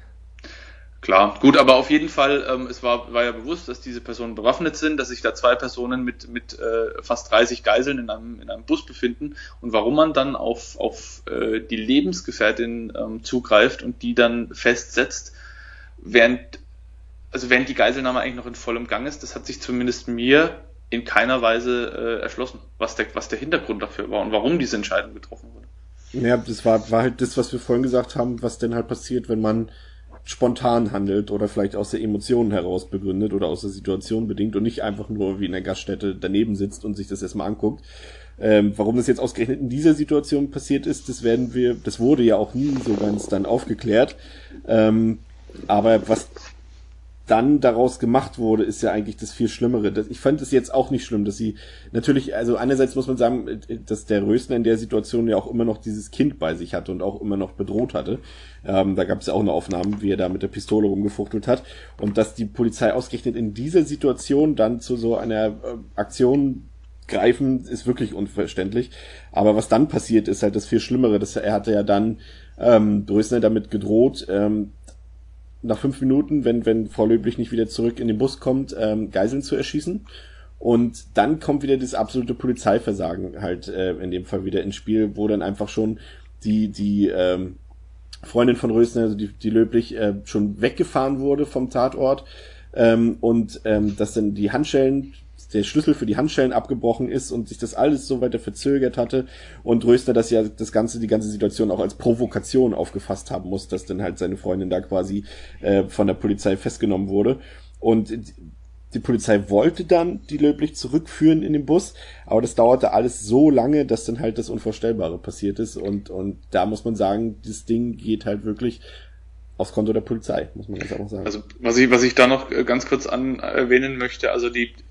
E: Klar, gut, aber auf jeden Fall, es war ja bewusst, dass diese Personen bewaffnet sind, dass sich da zwei Personen mit fast 30 Geiseln in einem Bus befinden, und warum man dann auf die Lebensgefährtin zugreift und die dann festsetzt, während die Geiselnahme eigentlich noch in vollem Gang ist, das hat sich zumindest mir in keiner Weise erschlossen, was der Hintergrund dafür war und warum diese Entscheidung getroffen wurde.
D: Ja, das war halt das, was wir vorhin gesagt haben, was denn halt passiert, wenn man spontan handelt oder vielleicht aus der Emotionen heraus begründet oder aus der Situation bedingt und nicht einfach nur wie in der Gaststätte daneben sitzt und sich das erstmal anguckt. Warum das jetzt ausgerechnet in dieser Situation passiert ist, das wurde ja auch nie so ganz dann aufgeklärt. Aber was dann daraus gemacht wurde, ist ja eigentlich das viel Schlimmere. Ich fand es jetzt auch nicht schlimm, dass sie natürlich, also einerseits muss man sagen, dass der Rösner in der Situation ja auch immer noch dieses Kind bei sich hatte und auch immer noch bedroht hatte. Da gab es ja auch eine Aufnahme, wie er da mit der Pistole rumgefuchtelt hat. Und dass die Polizei ausgerechnet in dieser Situation dann zu so einer Aktion greifen, ist wirklich unverständlich. Aber was dann passiert, ist halt das viel Schlimmere. Er hatte ja dann Rösner damit gedroht, nach 5 Minuten, wenn Frau Löblich nicht wieder zurück in den Bus kommt, Geiseln zu erschießen. Und dann kommt wieder das absolute Polizeiversagen halt in dem Fall wieder ins Spiel, wo dann einfach schon die Freundin von Rösner, also die Löblich, schon weggefahren wurde vom Tatort, und dass dann der Schlüssel für die Handschellen abgebrochen ist und sich das alles so weiter verzögert hatte, und Rösner das ja die ganze Situation auch als Provokation aufgefasst haben muss, dass dann halt seine Freundin da quasi von der Polizei festgenommen wurde. Und die Polizei wollte dann die Löblich zurückführen in den Bus, aber das dauerte alles so lange, dass dann halt das Unvorstellbare passiert ist, und da muss man sagen, das Ding geht halt wirklich aufs Konto der Polizei, muss man ganz einfach sagen.
E: Also was ich da noch ganz kurz erwähnen möchte, also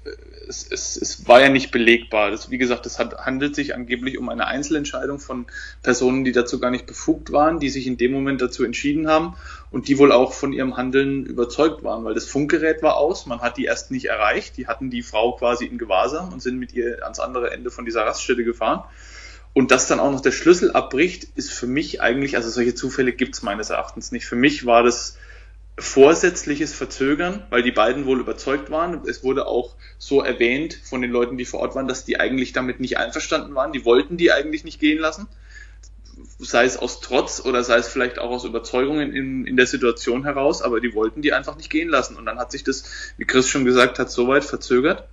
E: es war ja nicht belegbar. Wie gesagt, es handelt sich angeblich um eine Einzelentscheidung von Personen, die dazu gar nicht befugt waren, die sich in dem Moment dazu entschieden haben und die wohl auch von ihrem Handeln überzeugt waren, weil das Funkgerät war aus, man hat die erst nicht erreicht, die hatten die Frau quasi in Gewahrsam und sind mit ihr ans andere Ende von dieser Raststätte gefahren. Und dass dann auch noch der Schlüssel abbricht, ist für mich eigentlich, also solche Zufälle gibt es meines Erachtens nicht. Für mich war das vorsätzliches Verzögern, weil die beiden wohl überzeugt waren. Es wurde auch so erwähnt von den Leuten, die vor Ort waren, dass die eigentlich damit nicht einverstanden waren. Die wollten die eigentlich nicht gehen lassen. Sei es aus Trotz oder sei es vielleicht auch aus Überzeugung in der Situation heraus, aber die wollten die einfach nicht gehen lassen. Und dann hat sich das, wie Chris schon gesagt hat, so weit verzögert,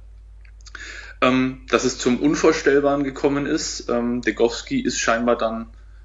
E: dass es zum Unvorstellbaren gekommen ist. Degowski ist scheinbar dann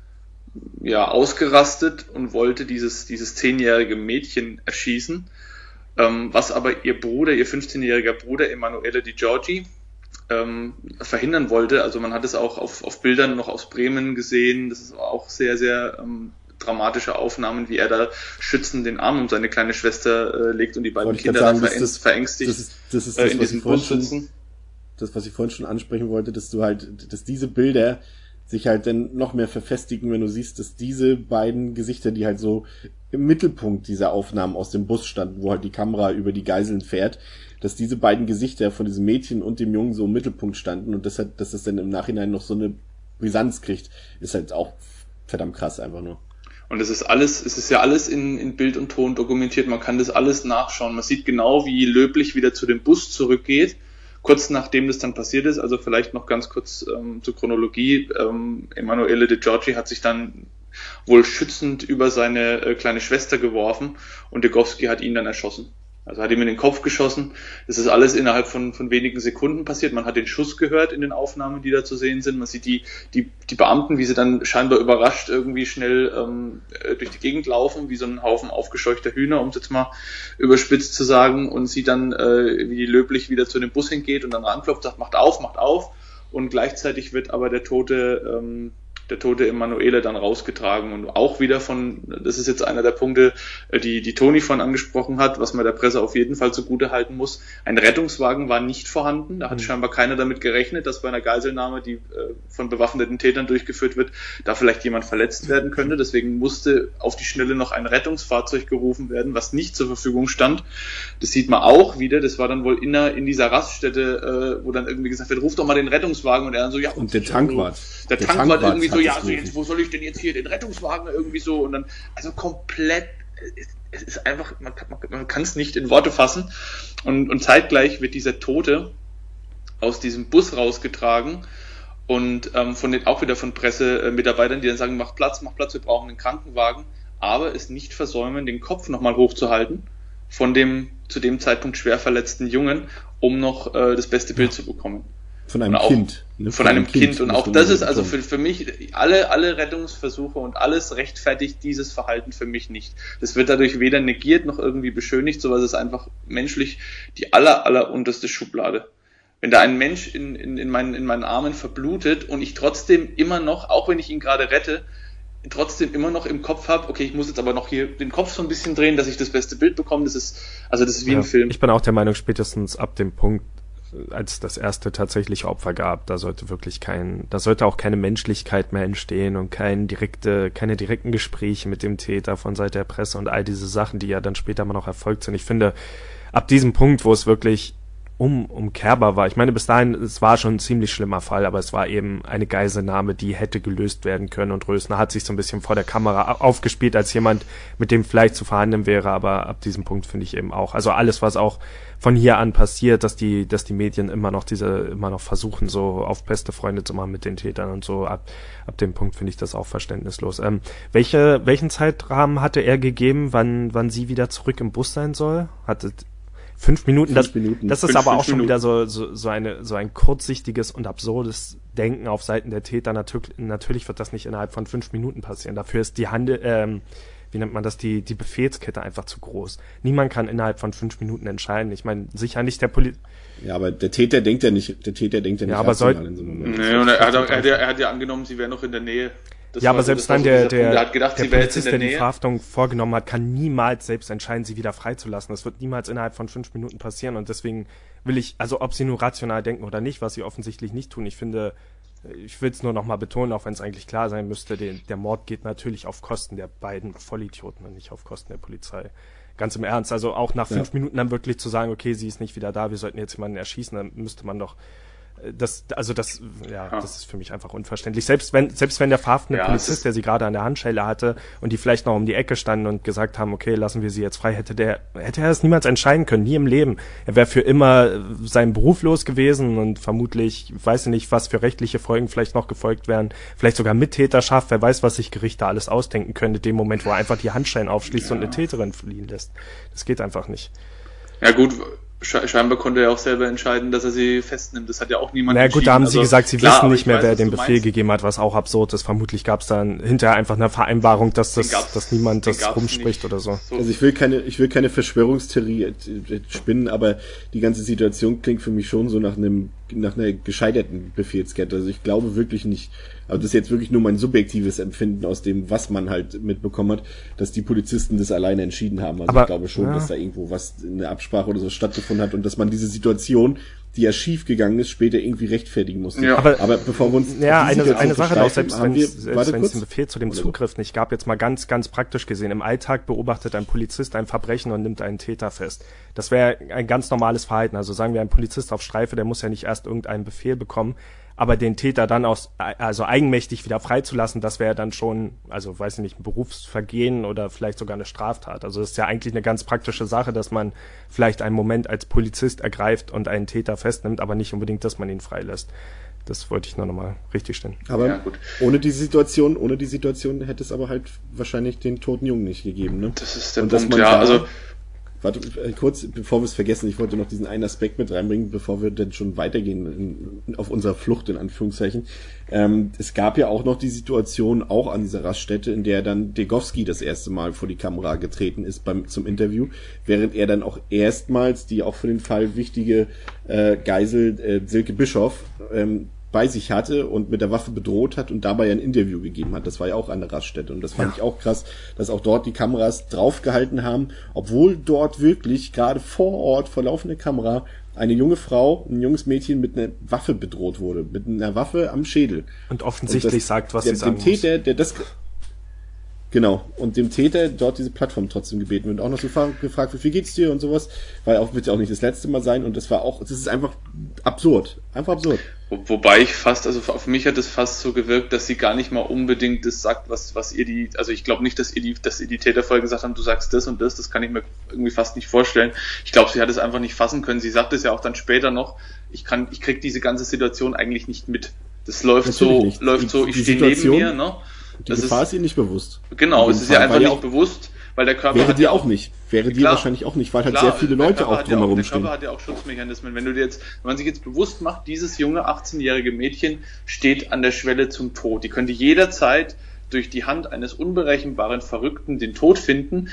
E: ausgerastet und wollte dieses 10-jährige Mädchen erschießen, was aber ihr 15-jähriger Bruder Emanuele Di Giorgi verhindern wollte. Also man hat es auch auf Bildern noch aus Bremen gesehen. Das ist auch sehr, sehr dramatische Aufnahmen, wie er da schützend den Arm um seine kleine Schwester legt und die beiden Kinder dann verängstigt in diesem Bus sitzen.
D: Das, was ich vorhin schon ansprechen wollte, dass diese Bilder sich halt dann noch mehr verfestigen, wenn du siehst, dass diese beiden Gesichter, die halt so im Mittelpunkt dieser Aufnahmen aus dem Bus standen, wo halt die Kamera über die Geiseln fährt, dass diese beiden Gesichter von diesem Mädchen und dem Jungen so im Mittelpunkt standen und dass das dann im Nachhinein noch so eine Brisanz kriegt, ist halt auch verdammt krass einfach nur.
E: Und es ist ja alles in Bild und Ton dokumentiert, man kann das alles nachschauen. Man sieht genau, wie Löblich wieder zu dem Bus zurückgeht, kurz nachdem das dann passiert ist. Also vielleicht noch ganz kurz zur Chronologie. Emanuele Di Giorgi hat sich dann wohl schützend über seine kleine Schwester geworfen und Degowski hat ihn dann erschossen. Also hat ihm in den Kopf geschossen. Das ist alles innerhalb von wenigen Sekunden passiert. Man hat den Schuss gehört in den Aufnahmen, die da zu sehen sind. Man sieht die Beamten, wie sie dann scheinbar überrascht irgendwie schnell durch die Gegend laufen, wie so ein Haufen aufgescheuchter Hühner, um es jetzt mal überspitzt zu sagen. Und sie dann, wie die löblich wieder zu dem Bus hingeht und dann anklopft, sagt, macht auf. Und gleichzeitig wird aber der tote Emanuele dann rausgetragen und auch wieder das ist jetzt einer der Punkte, die Toni von angesprochen hat, was man der Presse auf jeden Fall zugute halten muss. Ein Rettungswagen war nicht vorhanden, da hat scheinbar keiner damit gerechnet, dass bei einer Geiselnahme, die von bewaffneten Tätern durchgeführt wird, da vielleicht jemand verletzt werden könnte. Deswegen musste auf die Schnelle noch ein Rettungsfahrzeug gerufen werden, was nicht zur Verfügung stand. Das sieht man auch wieder, das war dann wohl in dieser Raststätte, wo dann irgendwie gesagt wird, ruf doch mal den Rettungswagen, und er dann so, ja.
D: Und der Tankwart.
E: Der Tankwart irgendwie so, ja, also jetzt, wo soll ich denn jetzt hier den Rettungswagen irgendwie so, und dann, also komplett, es ist einfach, man kann es nicht in Worte fassen, und zeitgleich wird dieser Tote aus diesem Bus rausgetragen und auch wieder von Pressemitarbeitern, die dann sagen, mach Platz, wir brauchen einen Krankenwagen, aber es nicht versäumen, den Kopf nochmal hochzuhalten von dem zu dem Zeitpunkt schwer verletzten Jungen, um noch das beste Bild zu bekommen.
D: Von einem Kind.
E: Von einem Kind. Und auch das ist also für mich, alle Rettungsversuche und alles rechtfertigt dieses Verhalten für mich nicht. Das wird dadurch weder negiert noch irgendwie beschönigt, sowas ist einfach menschlich die aller unterste Schublade. Wenn da ein Mensch in meinen Armen verblutet und ich trotzdem immer noch, auch wenn ich ihn gerade rette, trotzdem immer noch im Kopf habe, okay, ich muss jetzt aber noch hier den Kopf so ein bisschen drehen, dass ich das beste Bild bekomme, das ist wie ein Film.
A: Ich bin auch der Meinung, spätestens ab dem Punkt, als das erste tatsächliche Opfer gab, da sollte auch keine Menschlichkeit mehr entstehen und keine direkten Gespräche mit dem Täter von Seite der Presse und all diese Sachen, die ja dann später mal noch erfolgt sind. Ich finde, ab diesem Punkt, wo es wirklich umkehrbar war, ich meine, bis dahin, es war schon ein ziemlich schlimmer Fall, aber es war eben eine Geiselnahme, die hätte gelöst werden können, und Rösner hat sich so ein bisschen vor der Kamera aufgespielt als jemand, mit dem vielleicht zu verhandeln wäre, aber ab diesem Punkt finde ich eben auch, also alles, was auch von hier an passiert, dass die Medien immer noch versuchen, so auf beste Freunde zu machen mit den Tätern und so, ab dem Punkt finde ich das auch verständnislos. Welchen Zeitrahmen hatte er gegeben, wann sie wieder zurück im Bus sein soll? 5 Minuten, das ist aber auch schon wieder so ein kurzsichtiges und absurdes Denken auf Seiten der Täter. Natürlich wird das nicht innerhalb von 5 Minuten passieren. Dafür ist die die Befehlskette einfach zu groß. Niemand kann innerhalb von 5 Minuten entscheiden. Ich meine, sicher nicht der
D: Ja, aber der Täter denkt ja nicht
A: ja, aber
D: rational in so einem Moment.
E: Nee, und er hat ja angenommen, sie wäre noch in der Nähe.
A: Ja, aber selbst dann der
E: Polizist,
A: der die Verhaftung vorgenommen hat, kann niemals selbst entscheiden, sie wieder freizulassen. Das wird niemals innerhalb von 5 Minuten passieren, und deswegen will ich, also ob sie nur rational denken oder nicht, was sie offensichtlich nicht tun, ich will es nur nochmal betonen, auch wenn es eigentlich klar sein müsste, der Mord geht natürlich auf Kosten der beiden Vollidioten und nicht auf Kosten der Polizei. Ganz im Ernst, also auch nach 5 Minuten dann wirklich zu sagen, okay, sie ist nicht wieder da, wir sollten jetzt jemanden erschießen, dann müsste man doch das ist für mich einfach unverständlich. Selbst wenn der verhaftende Polizist, der sie gerade an der Handschelle hatte und die vielleicht noch um die Ecke standen und gesagt haben, okay, lassen wir sie jetzt frei, hätte er das niemals entscheiden können, nie im Leben. Er wäre für immer seinen Beruf los gewesen und vermutlich, ich weiß nicht, was für rechtliche Folgen vielleicht noch gefolgt wären, vielleicht sogar Mittäterschaft, wer weiß, was sich Gerichte alles ausdenken können, in dem Moment, wo er einfach die Handschellen aufschließt und eine Täterin fliehen lässt. Das geht einfach nicht.
E: Ja gut, scheinbar konnte er auch selber entscheiden, dass er sie festnimmt. Das hat ja auch niemand
A: entschieden. Na gut, da haben sie gesagt, sie wissen nicht mehr, wer den Befehl gegeben hat, was auch absurd ist. Vermutlich gab es dann hinterher einfach eine Vereinbarung, dass niemand das rumspricht oder so.
D: Also ich will keine Verschwörungstheorie spinnen, aber die ganze Situation klingt für mich schon so nach einer gescheiterten Befehlskette. Also ich glaube wirklich nicht, aber das ist jetzt wirklich nur mein subjektives Empfinden aus dem, was man halt mitbekommen hat, dass die Polizisten das alleine entschieden haben. Also ich glaube schon, dass da irgendwo eine Absprache oder so stattgefunden hat und dass man diese Situation, die ja schief gegangen ist, später irgendwie rechtfertigen musste.
A: Ja.
D: Aber bevor wir uns
A: eine Sache noch, selbst wenn es den Befehl zu dem Zugriff nicht gab, jetzt mal ganz, ganz praktisch gesehen, im Alltag beobachtet ein Polizist ein Verbrechen und nimmt einen Täter fest. Das wäre ein ganz normales Verhalten. Also sagen wir, ein Polizist auf Streife, der muss ja nicht erst irgendeinen Befehl bekommen, aber den Täter dann eigenmächtig wieder freizulassen, das wäre dann schon, also weiß ich nicht, ein Berufsvergehen oder vielleicht sogar eine Straftat. Also das ist ja eigentlich eine ganz praktische Sache, dass man vielleicht einen Moment als Polizist ergreift und einen Täter festnimmt, aber nicht unbedingt, dass man ihn freilässt. Das wollte ich nur nochmal richtig stellen.
D: Aber ja, gut. Ohne die Situation hätte es aber halt wahrscheinlich den toten Jungen nicht gegeben, ne?
E: Das ist der Punkt, ja. Also
D: Warte, kurz, bevor wir es vergessen, ich wollte noch diesen einen Aspekt mit reinbringen, bevor wir dann schon weitergehen auf unserer Flucht, in Anführungszeichen. Es gab ja auch noch die Situation, auch an dieser Raststätte, in der dann Degowski das erste Mal vor die Kamera getreten ist zum Interview, während er dann auch erstmals die auch für den Fall wichtige Geisel Silke Bischoff bei sich hatte und mit der Waffe bedroht hat und dabei ein Interview gegeben hat. Das war ja auch an der Raststätte und das fand ich auch krass, dass auch dort die Kameras draufgehalten haben, obwohl dort wirklich gerade vor Ort, vor laufender Kamera, eine junge Frau, ein junges Mädchen mit einer Waffe bedroht wurde, mit einer Waffe am Schädel.
A: Und offensichtlich und sagt, was sie sagen muss.
D: Dem Täter, der das... Genau, und dem Täter dort diese Plattform trotzdem gebeten und auch noch so gefragt, wie viel geht's dir und sowas, weil auch wird ja auch nicht das letzte Mal sein und das ist einfach absurd,
E: Wobei ich fast, also auf mich hat es fast so gewirkt, dass sie gar nicht mal unbedingt das sagt, was ihr also ich glaube nicht, dass ihr die Täter vorher gesagt haben, du sagst das und das kann ich mir irgendwie fast nicht vorstellen. Ich glaube, sie hat es einfach nicht fassen können. Sie sagt es ja auch dann später noch, ich krieg diese ganze Situation eigentlich nicht mit. Das läuft so, ich stehe neben mir, ne?
D: Die Gefahr ist ihr nicht bewusst.
E: Genau, es ist ja einfach nicht bewusst, weil der Körper
D: wäre dir auch nicht. Wäre dir wahrscheinlich auch nicht, weil halt sehr viele Leute auch drumherum stehen.
E: Der Körper hat ja auch Schutzmechanismen. Wenn man sich jetzt bewusst macht, dieses junge 18-jährige Mädchen steht an der Schwelle zum Tod. Die könnte jederzeit durch die Hand eines unberechenbaren Verrückten den Tod finden.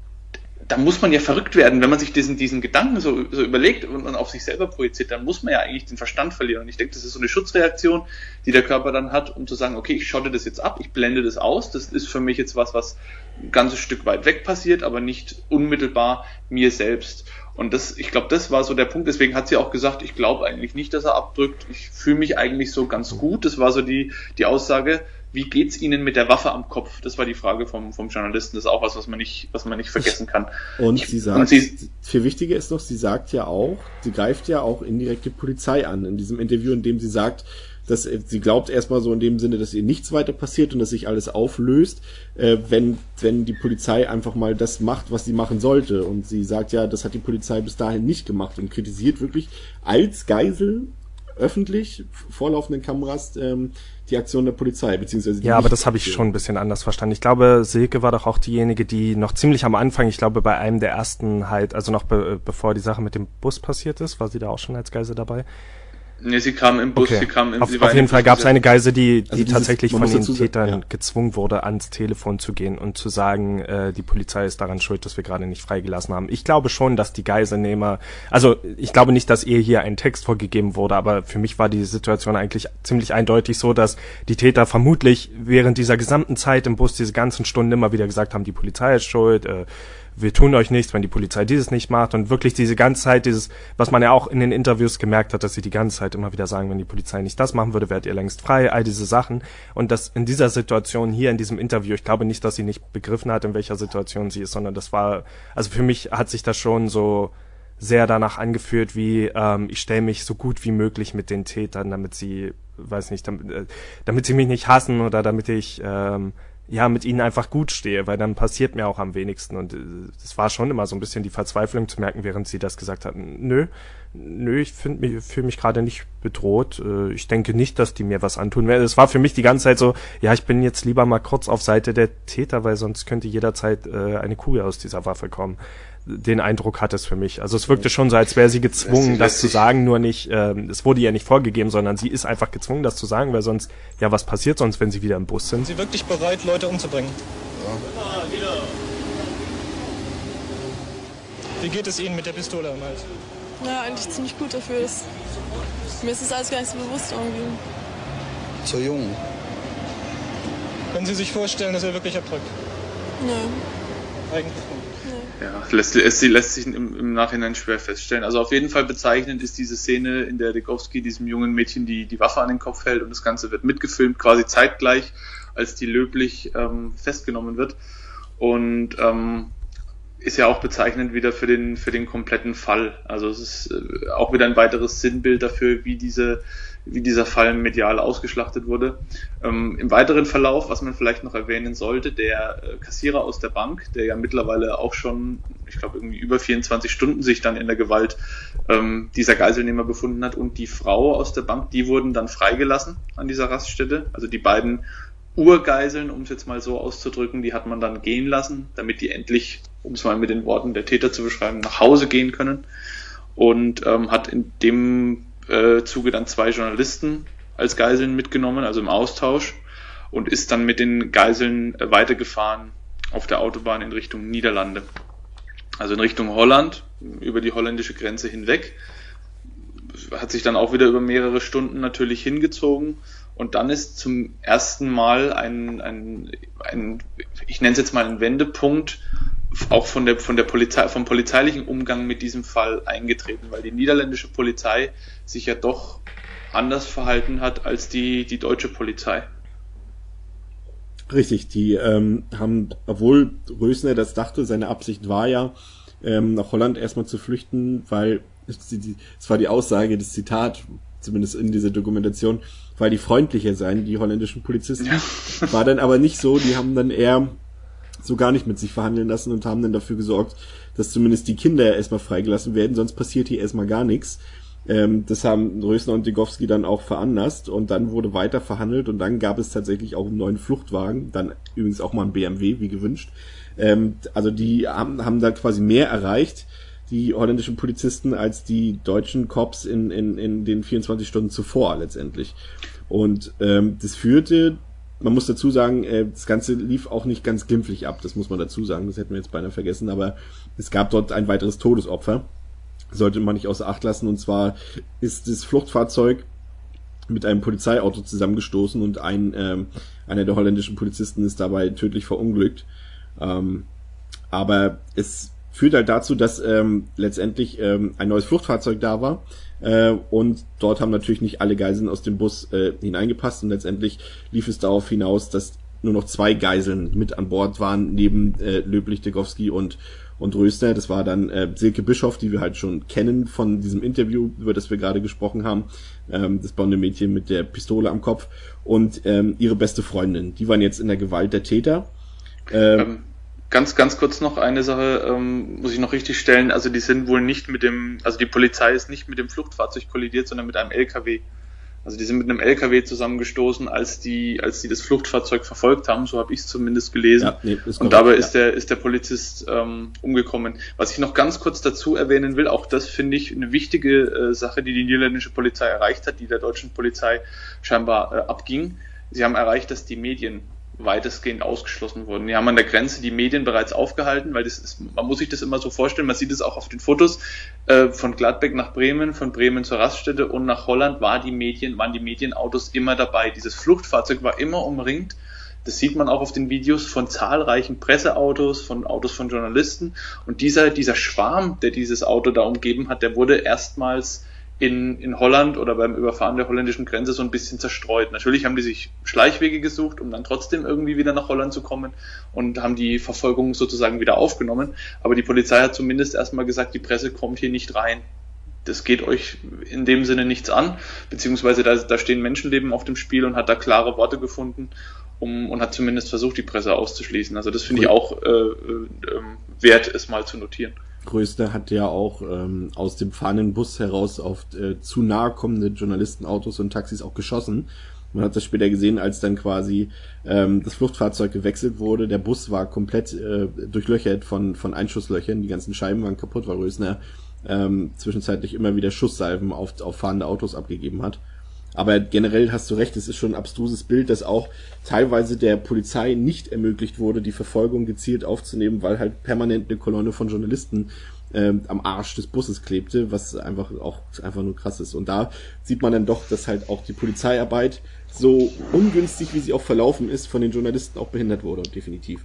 E: Da muss man ja verrückt werden, wenn man sich diesen Gedanken so überlegt und auf sich selber projiziert, dann muss man ja eigentlich den Verstand verlieren. Und ich denke, das ist so eine Schutzreaktion, die der Körper dann hat, um zu sagen, okay, ich schotte das jetzt ab, ich blende das aus, das ist für mich jetzt was ein ganzes Stück weit weg passiert, aber nicht unmittelbar mir selbst. Und ich glaube, das war so der Punkt, deswegen hat sie auch gesagt, ich glaube eigentlich nicht, dass er abdrückt, ich fühle mich eigentlich so ganz gut. Das war so die Aussage, wie geht's Ihnen mit der Waffe am Kopf? Das war die Frage vom Journalisten. Das ist auch was man nicht vergessen kann.
D: Und viel wichtiger ist noch, sie greift ja auch indirekt die Polizei an in diesem Interview, in dem sie sagt, dass sie glaubt erstmal so in dem Sinne, dass ihr nichts weiter passiert und dass sich alles auflöst, wenn die Polizei einfach mal das macht, was sie machen sollte. Und sie sagt ja, das hat die Polizei bis dahin nicht gemacht und kritisiert wirklich als Geisel öffentlich vor laufenden Kameras die Aktion der Polizei, beziehungsweise
A: ja, aber das habe ich schon ein bisschen anders verstanden. Ich glaube, Silke war doch auch diejenige, die noch ziemlich am Anfang, ich glaube bei einem der ersten halt, also noch bevor die Sache mit dem Bus passiert ist, war sie da auch schon als Geisel dabei?
E: Nee, sie kam im Bus,
A: okay. Auf jeden Fall gab es eine Geisel, die tatsächlich von den Tätern gezwungen wurde, ans Telefon zu gehen und zu sagen, die Polizei ist daran schuld, dass wir gerade nicht freigelassen haben. Ich glaube schon, dass die Geiselnehmer, also ich glaube nicht, dass ihr hier ein Text vorgegeben wurde, aber für mich war die Situation eigentlich ziemlich eindeutig so, dass die Täter vermutlich während dieser gesamten Zeit im Bus, diese ganzen Stunden immer wieder gesagt haben, die Polizei ist schuld, wir tun euch nichts, wenn die Polizei dieses nicht macht und wirklich diese ganze Zeit was man ja auch in den Interviews gemerkt hat, dass sie die ganze Zeit immer wieder sagen, wenn die Polizei nicht das machen würde, wärt ihr längst frei, all diese Sachen und das in dieser Situation hier in diesem Interview, ich glaube nicht, dass sie nicht begriffen hat, in welcher Situation sie ist, sondern das war, also für mich hat sich das schon so sehr danach angefühlt, wie ich stelle mich so gut wie möglich mit den Tätern, damit sie, weiß nicht, damit sie mich nicht hassen oder damit ich mit ihnen einfach gut stehe, weil dann passiert mir auch am wenigsten und es war schon immer so ein bisschen die Verzweiflung zu merken, während sie das gesagt hatten, nö, ich fühle mich gerade nicht bedroht, ich denke nicht, dass die mir was antun werden. Es war für mich die ganze Zeit so, ja, ich bin jetzt lieber mal kurz auf Seite der Täter, weil sonst könnte jederzeit eine Kugel aus dieser Waffe kommen. Den Eindruck hat es für mich. Also es wirkte schon so, als wäre sie gezwungen, das zu sagen, nur nicht, es wurde ihr nicht vorgegeben, sondern sie ist einfach gezwungen, das zu sagen, weil sonst, ja, was passiert sonst, wenn sie wieder im Bus sind?
H: Sind Sie wirklich bereit, Leute umzubringen? Ja. Wie geht es Ihnen mit der Pistole am Hals?
I: Ja, eigentlich ziemlich gut dafür. Mir ist das alles gar nicht so bewusst irgendwie.
J: Zu jung.
H: Können Sie sich vorstellen, dass er wirklich abdrückt?
I: Nö.
H: Eigentlich nicht.
E: Ja, lässt sich im Nachhinein schwer feststellen. Also auf jeden Fall bezeichnend ist diese Szene, in der Degowski diesem jungen Mädchen die Waffe an den Kopf hält und das Ganze wird mitgefilmt, quasi zeitgleich, als die Löblich festgenommen wird. Und ist ja auch bezeichnend wieder für den kompletten Fall. Also es ist auch wieder ein weiteres Sinnbild dafür, wie dieser Fall medial ausgeschlachtet wurde. Im weiteren Verlauf, was man vielleicht noch erwähnen sollte, der Kassierer aus der Bank, der ja mittlerweile auch schon, ich glaube irgendwie über 24 Stunden sich dann in der Gewalt dieser Geiselnehmer befunden hat und die Frau aus der Bank, die wurden dann freigelassen an dieser Raststätte. Also die beiden Urgeiseln, um es jetzt mal so auszudrücken, die hat man dann gehen lassen, damit die endlich um es mal mit den Worten der Täter zu beschreiben, nach Hause gehen können und hat in dem Zuge dann 2 Journalisten als Geiseln mitgenommen, also im Austausch, und ist dann mit den Geiseln weitergefahren auf der Autobahn in Richtung Niederlande. Also in Richtung Holland, über die holländische Grenze hinweg. Hat sich dann auch wieder über mehrere Stunden natürlich hingezogen. Und dann ist zum ersten Mal ich nenne es jetzt mal ein Wendepunkt, auch von der Polizei, vom polizeilichen Umgang mit diesem Fall eingetreten, weil die niederländische Polizei sich ja doch anders verhalten hat als die deutsche Polizei.
D: Richtig, die haben, obwohl Rösner das dachte, seine Absicht war ja, nach Holland erstmal zu flüchten, weil es war die Aussage, das Zitat, zumindest in dieser Dokumentation, weil die freundlicher seien, die holländischen Polizisten. Ja. War dann aber nicht so, die haben dann eher so gar nicht mit sich verhandeln lassen und haben dann dafür gesorgt, dass zumindest die Kinder erstmal freigelassen werden, sonst passiert hier erstmal gar nichts. Das haben Rösner und Degowski dann auch veranlasst und dann wurde weiter verhandelt und dann gab es tatsächlich auch einen neuen Fluchtwagen, dann übrigens auch mal ein BMW, wie gewünscht. Also die haben da quasi mehr erreicht, die holländischen Polizisten, als die deutschen Cops in den 24 Stunden zuvor letztendlich. Und das führte, man muss dazu sagen, das Ganze lief auch nicht ganz glimpflich ab, das muss man dazu sagen, das hätten wir jetzt beinahe vergessen, aber es gab dort ein weiteres Todesopfer, sollte man nicht außer Acht lassen, und zwar ist das Fluchtfahrzeug mit einem Polizeiauto zusammengestoßen und einer der holländischen Polizisten ist dabei tödlich verunglückt. Aber es führt halt dazu, dass letztendlich ein neues Fluchtfahrzeug da war und dort haben natürlich nicht alle Geiseln aus dem Bus hineingepasst und letztendlich lief es darauf hinaus, dass nur noch 2 Geiseln mit an Bord waren, neben Löblich, Degowski und Rösner. Das war dann Silke Bischoff, die wir halt schon kennen von diesem Interview, über das wir gerade gesprochen haben, das blonde Mädchen mit der Pistole am Kopf und ihre beste Freundin. Die waren jetzt in der Gewalt der Täter.
E: Ganz kurz noch eine Sache, muss ich noch richtig stellen, also die sind wohl nicht die Polizei ist nicht mit dem Flugfahrzeug kollidiert, sondern mit einem LKW. Also die sind mit einem LKW zusammengestoßen, als die das Fluchtfahrzeug verfolgt haben, so habe ich es zumindest gelesen. Ja, nee, und dabei ist der Polizist umgekommen. Was ich noch ganz kurz dazu erwähnen will, auch das finde ich eine wichtige Sache, die niederländische Polizei erreicht hat, die der deutschen Polizei scheinbar abging. Sie haben erreicht, dass die Medien weitestgehend ausgeschlossen wurden. Die haben an der Grenze die Medien bereits aufgehalten, weil man muss sich das immer so vorstellen, man sieht es auch auf den Fotos, von Gladbeck nach Bremen, von Bremen zur Raststätte und nach Holland waren die Medienautos immer dabei. Dieses Fluchtfahrzeug war immer umringt, das sieht man auch auf den Videos, von zahlreichen Presseautos, von Autos von Journalisten und dieser Schwarm, der dieses Auto da umgeben hat, der wurde erstmals in Holland oder beim Überfahren der holländischen Grenze so ein bisschen zerstreut. Natürlich haben die sich Schleichwege gesucht, um dann trotzdem irgendwie wieder nach Holland zu kommen und haben die Verfolgung sozusagen wieder aufgenommen. Aber die Polizei hat zumindest erstmal gesagt, die Presse kommt hier nicht rein. Das geht euch in dem Sinne nichts an, beziehungsweise da stehen Menschenleben auf dem Spiel und hat da klare Worte gefunden und hat zumindest versucht, die Presse auszuschließen. Also das finde ich auch wert, es mal zu notieren.
D: Rösner hat ja auch aus dem fahrenden Bus heraus auf zu nahe kommende Journalistenautos und Taxis auch geschossen. Man hat das später gesehen, als dann quasi das Fluchtfahrzeug gewechselt wurde. Der Bus war komplett durchlöchert von Einschusslöchern. Die ganzen Scheiben waren kaputt, weil Rösner zwischenzeitlich immer wieder Schusssalven auf fahrende Autos abgegeben hat. Aber generell hast du recht, es ist schon ein abstruses Bild, dass auch teilweise der Polizei nicht ermöglicht wurde, die Verfolgung gezielt aufzunehmen, weil halt permanent eine Kolonne von Journalisten am Arsch des Busses klebte, was einfach nur krass ist. Und da sieht man dann doch, dass halt auch die Polizeiarbeit, so ungünstig wie sie auch verlaufen ist, von den Journalisten auch behindert wurde, definitiv.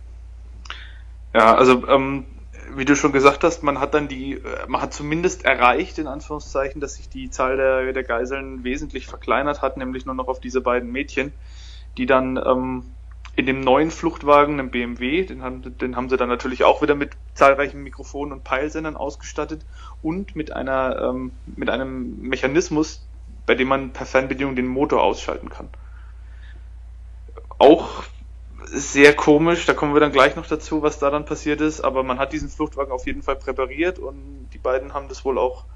F: Ja, also wie du schon gesagt hast, man hat zumindest erreicht, in Anführungszeichen, dass sich die Zahl der Geiseln wesentlich verkleinert hat, nämlich nur noch auf diese beiden Mädchen, die dann in dem neuen Fluchtwagen, einem BMW, den haben sie dann natürlich auch wieder mit zahlreichen Mikrofonen und Peilsendern ausgestattet und mit einem Mechanismus, bei dem man per Fernbedienung den Motor ausschalten kann. Auch sehr komisch, da kommen wir dann gleich noch dazu, was da dann passiert ist, aber man hat diesen Fluchtwagen auf jeden Fall präpariert und die beiden haben das wohl auch,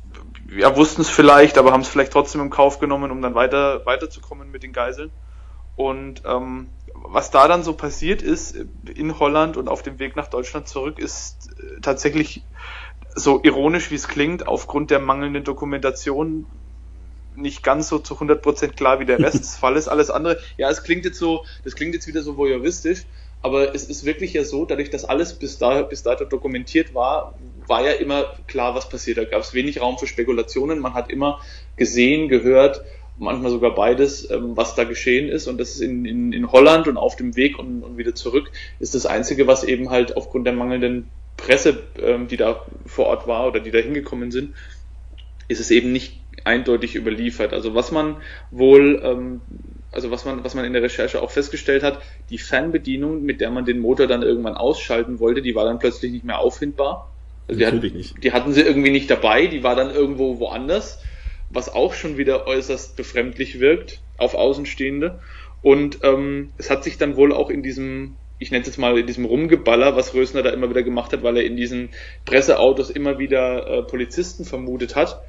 F: wussten es vielleicht, aber haben es vielleicht trotzdem im Kauf genommen, um dann weiterzukommen mit den Geiseln. Und was da dann so passiert ist in Holland und auf dem Weg nach Deutschland zurück, ist tatsächlich, so ironisch wie es klingt, aufgrund der mangelnden Dokumentation nicht ganz so zu 100% klar wie der Rest des Falles. Alles andere, ja, das klingt jetzt wieder so voyeuristisch, aber es ist wirklich ja so, dadurch, dass alles bis dato dokumentiert war ja immer klar, was passiert. Da gab es wenig Raum für Spekulationen. Man hat immer gesehen, gehört, manchmal sogar beides, was da geschehen ist. Und das ist in Holland und auf dem Weg und wieder zurück ist das Einzige, was eben halt aufgrund der mangelnden Presse, die da vor Ort war oder die da hingekommen sind, ist es eben nicht eindeutig überliefert. Also was man wohl, was man in der Recherche auch festgestellt hat, die Fernbedienung, mit der man den Motor dann irgendwann ausschalten wollte, die war dann plötzlich nicht mehr auffindbar. Also die hatten sie irgendwie nicht dabei, die war dann irgendwo woanders, was auch schon wieder äußerst befremdlich wirkt auf Außenstehende. Und es hat sich dann wohl auch in diesem, ich nenne es jetzt mal, in diesem Rumgeballer, was Rösner da immer wieder gemacht hat, weil er in diesen Presseautos immer wieder Polizisten vermutet hat,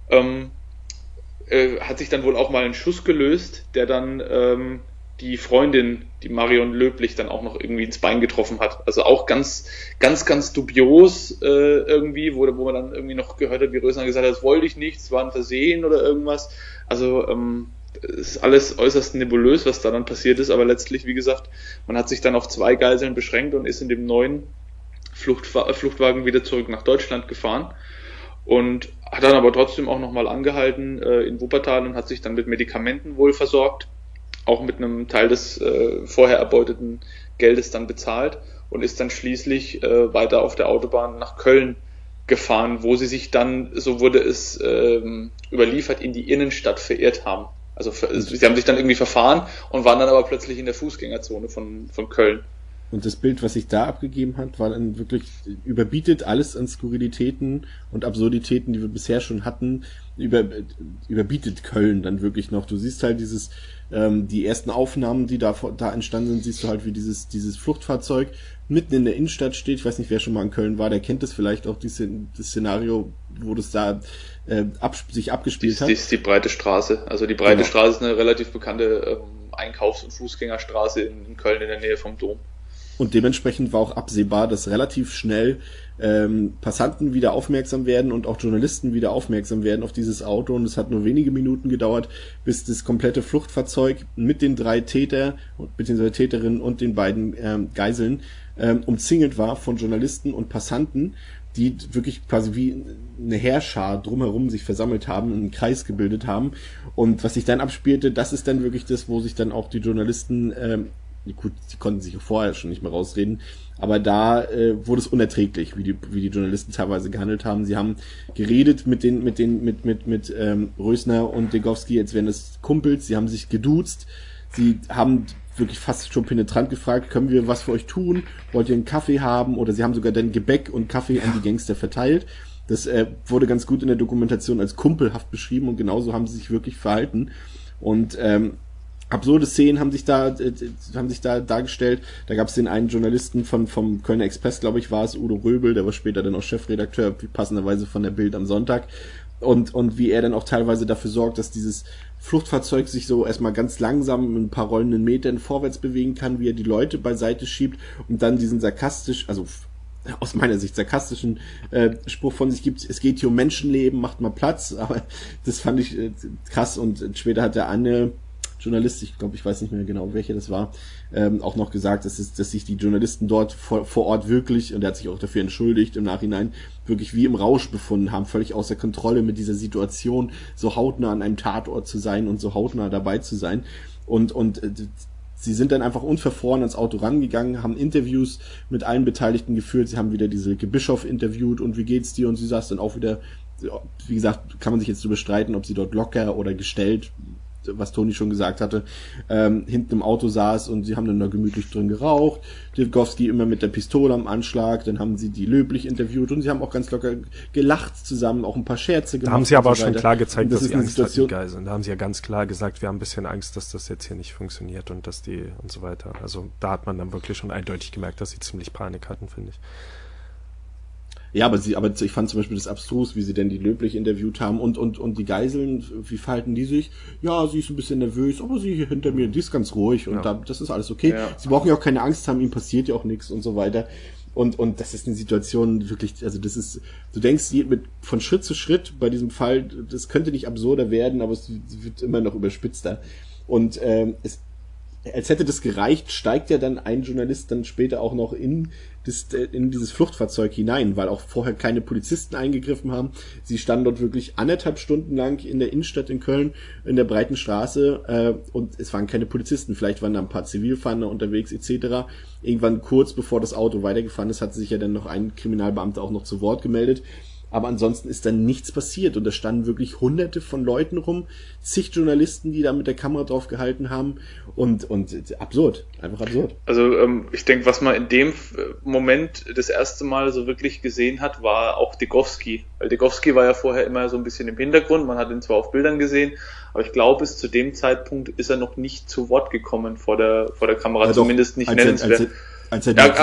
F: hat sich dann wohl auch mal ein Schuss gelöst, der dann die Freundin, die Marion Löblich, dann auch noch irgendwie ins Bein getroffen hat. Also auch ganz, ganz, ganz dubios irgendwie, wo man dann irgendwie noch gehört hat, wie Rösner gesagt hat, das wollte ich nicht, es war ein Versehen oder irgendwas. Also es ist alles äußerst nebulös, was da dann passiert ist, aber letztlich, wie gesagt, man hat sich dann auf 2 Geiseln beschränkt und ist in dem neuen Fluchtwagen wieder zurück nach Deutschland gefahren und hat dann aber trotzdem auch nochmal angehalten in Wuppertal und hat sich dann mit Medikamenten wohl versorgt, auch mit einem Teil des vorher erbeuteten Geldes dann bezahlt und ist dann schließlich weiter auf der Autobahn nach Köln gefahren, wo sie sich dann, so wurde es überliefert, in die Innenstadt verirrt haben. Also sie haben sich dann irgendwie verfahren und waren dann aber plötzlich in der Fußgängerzone von Köln.
D: Und das Bild, was sich da abgegeben hat, war dann wirklich, überbietet alles an Skurrilitäten und Absurditäten, die wir bisher schon hatten, überbietet Köln dann wirklich noch. Du siehst halt die ersten Aufnahmen, die da entstanden sind, siehst du halt, wie dieses Fluchtfahrzeug mitten in der Innenstadt steht. Ich weiß nicht, wer schon mal in Köln war, der kennt das vielleicht auch, das Szenario, wo das da sich abgespielt hat.
F: Das ist die Breite Straße. Also die Breite Straße ist eine relativ bekannte Einkaufs- und Fußgängerstraße in Köln in der Nähe vom Dom.
D: Und dementsprechend war auch absehbar, dass relativ schnell Passanten wieder aufmerksam werden und auch Journalisten wieder aufmerksam werden auf dieses Auto. Und es hat nur wenige Minuten gedauert, bis das komplette Fluchtfahrzeug mit den 3 bzw. Täterinnen und den beiden Geiseln umzingelt war von Journalisten und Passanten, die wirklich quasi wie eine Heerschar drumherum sich versammelt haben, einen Kreis gebildet haben. Und was sich dann abspielte, das ist dann wirklich das, wo sich dann auch die Journalisten gut, sie konnten sich vorher schon nicht mehr rausreden, aber da wurde es unerträglich, wie die Journalisten teilweise gehandelt haben. Sie haben geredet mit Rösner und Degowski, als wären es Kumpels. Sie haben sich geduzt. Sie haben wirklich fast schon penetrant gefragt, können wir was für euch tun? Wollt ihr einen Kaffee haben? Oder sie haben sogar dann Gebäck und Kaffee an die Gangster verteilt. Das wurde ganz gut in der Dokumentation als kumpelhaft beschrieben und genauso haben sie sich wirklich verhalten. Und absurde Szenen haben sich da dargestellt. Da gab es den einen Journalisten vom Kölner Express, glaube ich, war es, Udo Röbel, der war später dann auch Chefredakteur, passenderweise von der Bild am Sonntag. Und wie er dann auch teilweise dafür sorgt, dass dieses Fluchtfahrzeug sich so erstmal ganz langsam mit ein paar rollenden Metern vorwärts bewegen kann, wie er die Leute beiseite schiebt und dann diesen aus meiner Sicht sarkastischen Spruch von sich gibt, es geht hier um Menschenleben, macht mal Platz. Aber das fand ich krass. Und später hat der eine Journalist, ich glaube, ich weiß nicht mehr genau, welcher das war, auch noch gesagt, dass sich die Journalisten dort vor Ort wirklich, und er hat sich auch dafür entschuldigt im Nachhinein, wirklich wie im Rausch befunden haben, völlig außer Kontrolle mit dieser Situation, so hautnah an einem Tatort zu sein und so hautnah dabei zu sein. Und sie sind dann einfach unverfroren ans Auto rangegangen, haben Interviews mit allen Beteiligten geführt, sie haben wieder diese Bischof interviewt und wie geht's dir? Und sie saß dann auch wieder, wie gesagt, kann man sich jetzt so bestreiten, ob sie dort locker oder gestellt, was Toni schon gesagt hatte, hinten im Auto saß und sie haben dann da gemütlich drin geraucht, Degowski immer mit der Pistole am Anschlag, dann haben sie die Löblich interviewt und sie haben auch ganz locker gelacht zusammen, auch ein paar Scherze gemacht.
A: Da haben sie aber auch schon klar gezeigt, dass sie Angst hatten, die Geiseln. Da haben sie ja ganz klar gesagt, wir haben ein bisschen Angst, dass das jetzt hier nicht funktioniert und dass die und so weiter. Also da hat man dann wirklich schon eindeutig gemerkt, dass sie ziemlich Panik hatten, finde ich.
D: Ja, aber ich fand zum Beispiel das abstrus, wie sie denn die Löblich interviewt haben und die Geiseln, wie verhalten die sich? Ja, sie ist ein bisschen nervös, aber sie hier hinter mir, die ist ganz ruhig und das ist alles okay. Ja. Sie brauchen ja auch keine Angst haben, ihm passiert ja auch nichts und so weiter. Und das ist eine Situation wirklich, also das ist, du denkst von Schritt zu Schritt bei diesem Fall, das könnte nicht absurder werden, aber es wird immer noch überspitzter. Und als hätte das gereicht, steigt ja dann ein Journalist dann später auch noch in dieses Fluchtfahrzeug hinein, weil auch vorher keine Polizisten eingegriffen haben. Sie standen dort wirklich 1,5 Stunden lang in der Innenstadt in Köln, in der breiten Straße, und es waren keine Polizisten. Vielleicht waren da ein paar Zivilfahnder unterwegs etc. Irgendwann kurz bevor das Auto weitergefahren ist, hat sich ja dann noch ein Kriminalbeamter auch noch zu Wort gemeldet. Aber ansonsten ist dann nichts passiert und da standen wirklich hunderte von Leuten rum, zig Journalisten, die da mit der Kamera drauf gehalten haben und absurd, einfach absurd.
F: Also ich denke, was man in dem Moment das erste Mal so wirklich gesehen hat, war auch Degowski, weil Degowski war ja vorher immer so ein bisschen im Hintergrund, man hat ihn zwar auf Bildern gesehen, aber ich glaube, bis zu dem Zeitpunkt ist er noch nicht zu Wort gekommen vor der Kamera, ja, zumindest nicht nennenswert. Das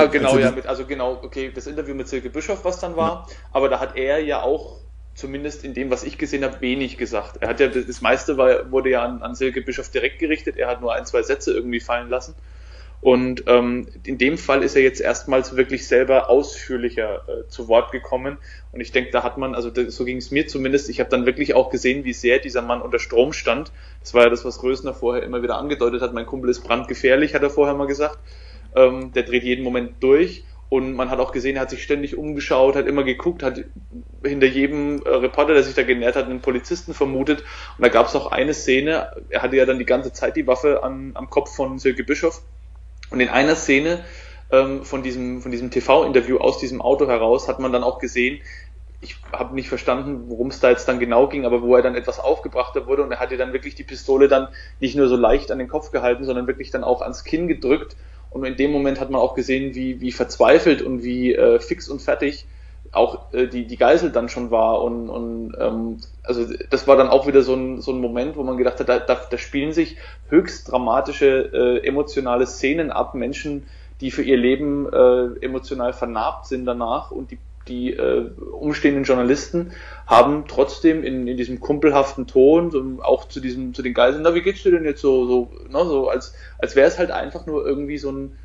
F: Interview mit Silke Bischof, was dann war, aber da hat er ja auch, zumindest in dem, was ich gesehen habe, wenig gesagt. Er hat ja, das meiste wurde ja an Silke Bischof direkt gerichtet, er hat nur 1, 2 Sätze irgendwie fallen lassen. Und in dem Fall ist er jetzt erstmals wirklich selber ausführlicher zu Wort gekommen. Und ich denke, da hat man, also so ging es mir zumindest, ich habe dann wirklich auch gesehen, wie sehr dieser Mann unter Strom stand. Das war ja das, was Rösner vorher immer wieder angedeutet hat. Mein Kumpel ist brandgefährlich, hat er vorher mal gesagt. Der dreht jeden Moment durch. Und man hat auch gesehen, er hat sich ständig umgeschaut, hat immer geguckt, hat hinter jedem Reporter, der sich da genähert hat, einen Polizisten vermutet. Und da gab es auch eine Szene, er hatte ja dann die ganze Zeit die Waffe am Kopf von Silke Bischof. Und in einer Szene von diesem TV-Interview aus diesem Auto heraus hat man dann auch gesehen, ich habe nicht verstanden, worum es da jetzt dann genau ging, aber wo er dann etwas aufgebrachter wurde und er hatte dann wirklich die Pistole dann nicht nur so leicht an den Kopf gehalten, sondern wirklich dann auch ans Kinn gedrückt. Und in dem Moment hat man auch gesehen, wie verzweifelt und wie fix und fertig auch die Geisel dann schon war. Also das war dann auch wieder so ein Moment, wo man gedacht hat, da spielen sich höchst dramatische emotionale Szenen ab. Menschen, die für ihr Leben emotional vernarbt sind danach und die umstehenden Journalisten haben trotzdem in diesem kumpelhaften Ton, so, auch zu den Geiseln, na, wie geht's dir denn jetzt so als wäre es halt einfach nur irgendwie so ein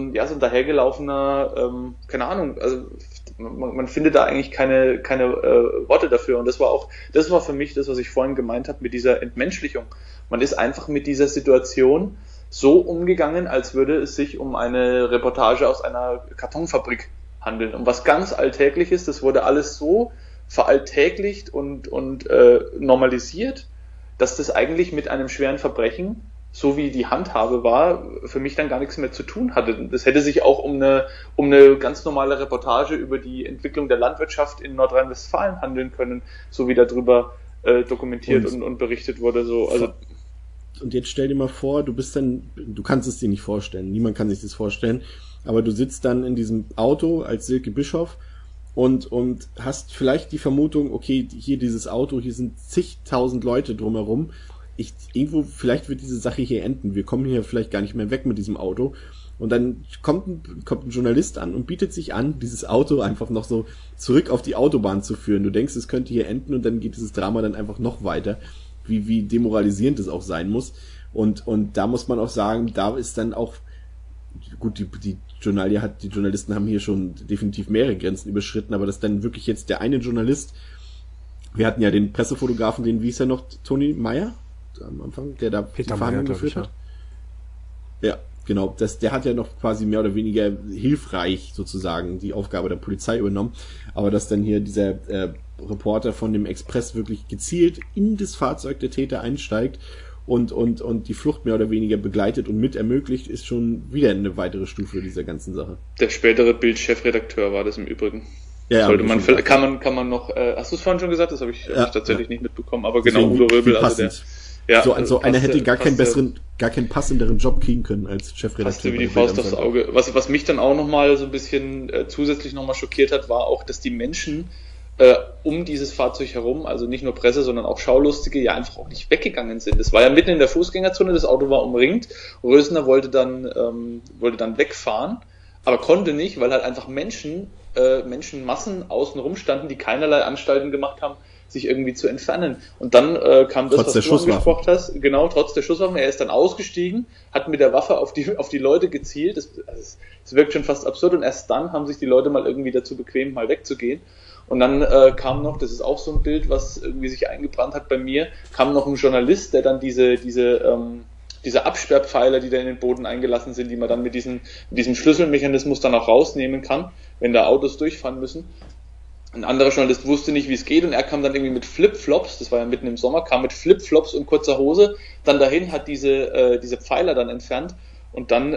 F: dahergelaufener, keine Ahnung, also man findet da eigentlich keine Worte dafür und das war für mich das, was ich vorhin gemeint habe mit dieser Entmenschlichung. Man ist einfach mit dieser Situation so umgegangen, als würde es sich um eine Reportage aus einer Kartonfabrik handeln. Und was ganz Alltägliches, das wurde alles so veralltäglicht und normalisiert, dass das eigentlich mit einem schweren Verbrechen, so wie die Handhabe war, für mich dann gar nichts mehr zu tun hatte. Das hätte sich auch um eine ganz normale Reportage über die Entwicklung der Landwirtschaft in Nordrhein-Westfalen handeln können, so wie darüber dokumentiert und berichtet wurde. So. Also,
D: und jetzt stell dir mal vor, du kannst es dir nicht vorstellen, niemand kann sich das vorstellen, aber du sitzt dann in diesem Auto als Silke Bischof und hast vielleicht die Vermutung, okay, hier dieses Auto, hier sind zigtausend Leute drumherum, vielleicht wird diese Sache hier enden, wir kommen hier vielleicht gar nicht mehr weg mit diesem Auto und dann kommt ein Journalist an und bietet sich an, dieses Auto einfach noch so zurück auf die Autobahn zu führen. Du denkst, es könnte hier enden und dann geht dieses Drama dann einfach noch weiter, wie demoralisierend es auch sein muss und da muss man auch sagen, da ist dann auch gut, die Journalisten haben hier schon definitiv mehrere Grenzen überschritten, aber dass dann wirklich jetzt der eine Journalist, wir hatten ja den Pressefotografen, wie hieß er noch, Toni Meyer am Anfang, der da
A: Peter
D: die Verhandlung geführt hat. Ja, genau, der hat ja noch quasi mehr oder weniger hilfreich sozusagen die Aufgabe der Polizei übernommen, aber dass dann hier dieser Reporter von dem Express wirklich gezielt in das Fahrzeug der Täter einsteigt und die Flucht mehr oder weniger begleitet und mit ermöglicht, ist schon wieder eine weitere Stufe dieser ganzen Sache.
F: Der spätere Bild-Chefredakteur war das im Übrigen.
D: Ja,
F: kann man noch, hast du es vorhin schon gesagt? Das habe ich tatsächlich nicht mitbekommen, aber genau, Udo Röbel, also
D: so einer hätte gar keinen passenderen Job kriegen können als Chefredakteur.
F: Passte wie die Faust aufs Auge. Was mich dann auch nochmal so ein bisschen zusätzlich nochmal schockiert hat, war auch, dass die Menschen um dieses Fahrzeug herum, also nicht nur Presse, sondern auch Schaulustige, ja einfach auch nicht weggegangen sind. Das war ja mitten in der Fußgängerzone, das Auto war umringt, Rösner wollte dann wegfahren, aber konnte nicht, weil halt einfach Menschen Menschenmassen außenrum standen, die keinerlei Anstalten gemacht haben, sich irgendwie zu entfernen. Und dann kam das, was du angesprochen hast, genau, trotz der Schusswaffen. Er ist dann ausgestiegen, hat mit der Waffe auf die Leute gezielt. Das wirkt schon fast absurd. Und erst dann haben sich die Leute mal irgendwie dazu bequemt, mal wegzugehen. Und dann kam noch, das ist auch so ein Bild, was irgendwie sich eingebrannt hat bei mir, kam noch ein Journalist, der dann diese Absperrpfeiler, die da in den Boden eingelassen sind, die man dann mit diesem Schlüsselmechanismus dann auch rausnehmen kann, wenn da Autos durchfahren müssen. Ein anderer Journalist wusste nicht, wie es geht, und er kam dann irgendwie mit Flipflops, das war ja mitten im Sommer, kam mit Flipflops und kurzer Hose dann dahin, hat diese Pfeiler dann entfernt, und dann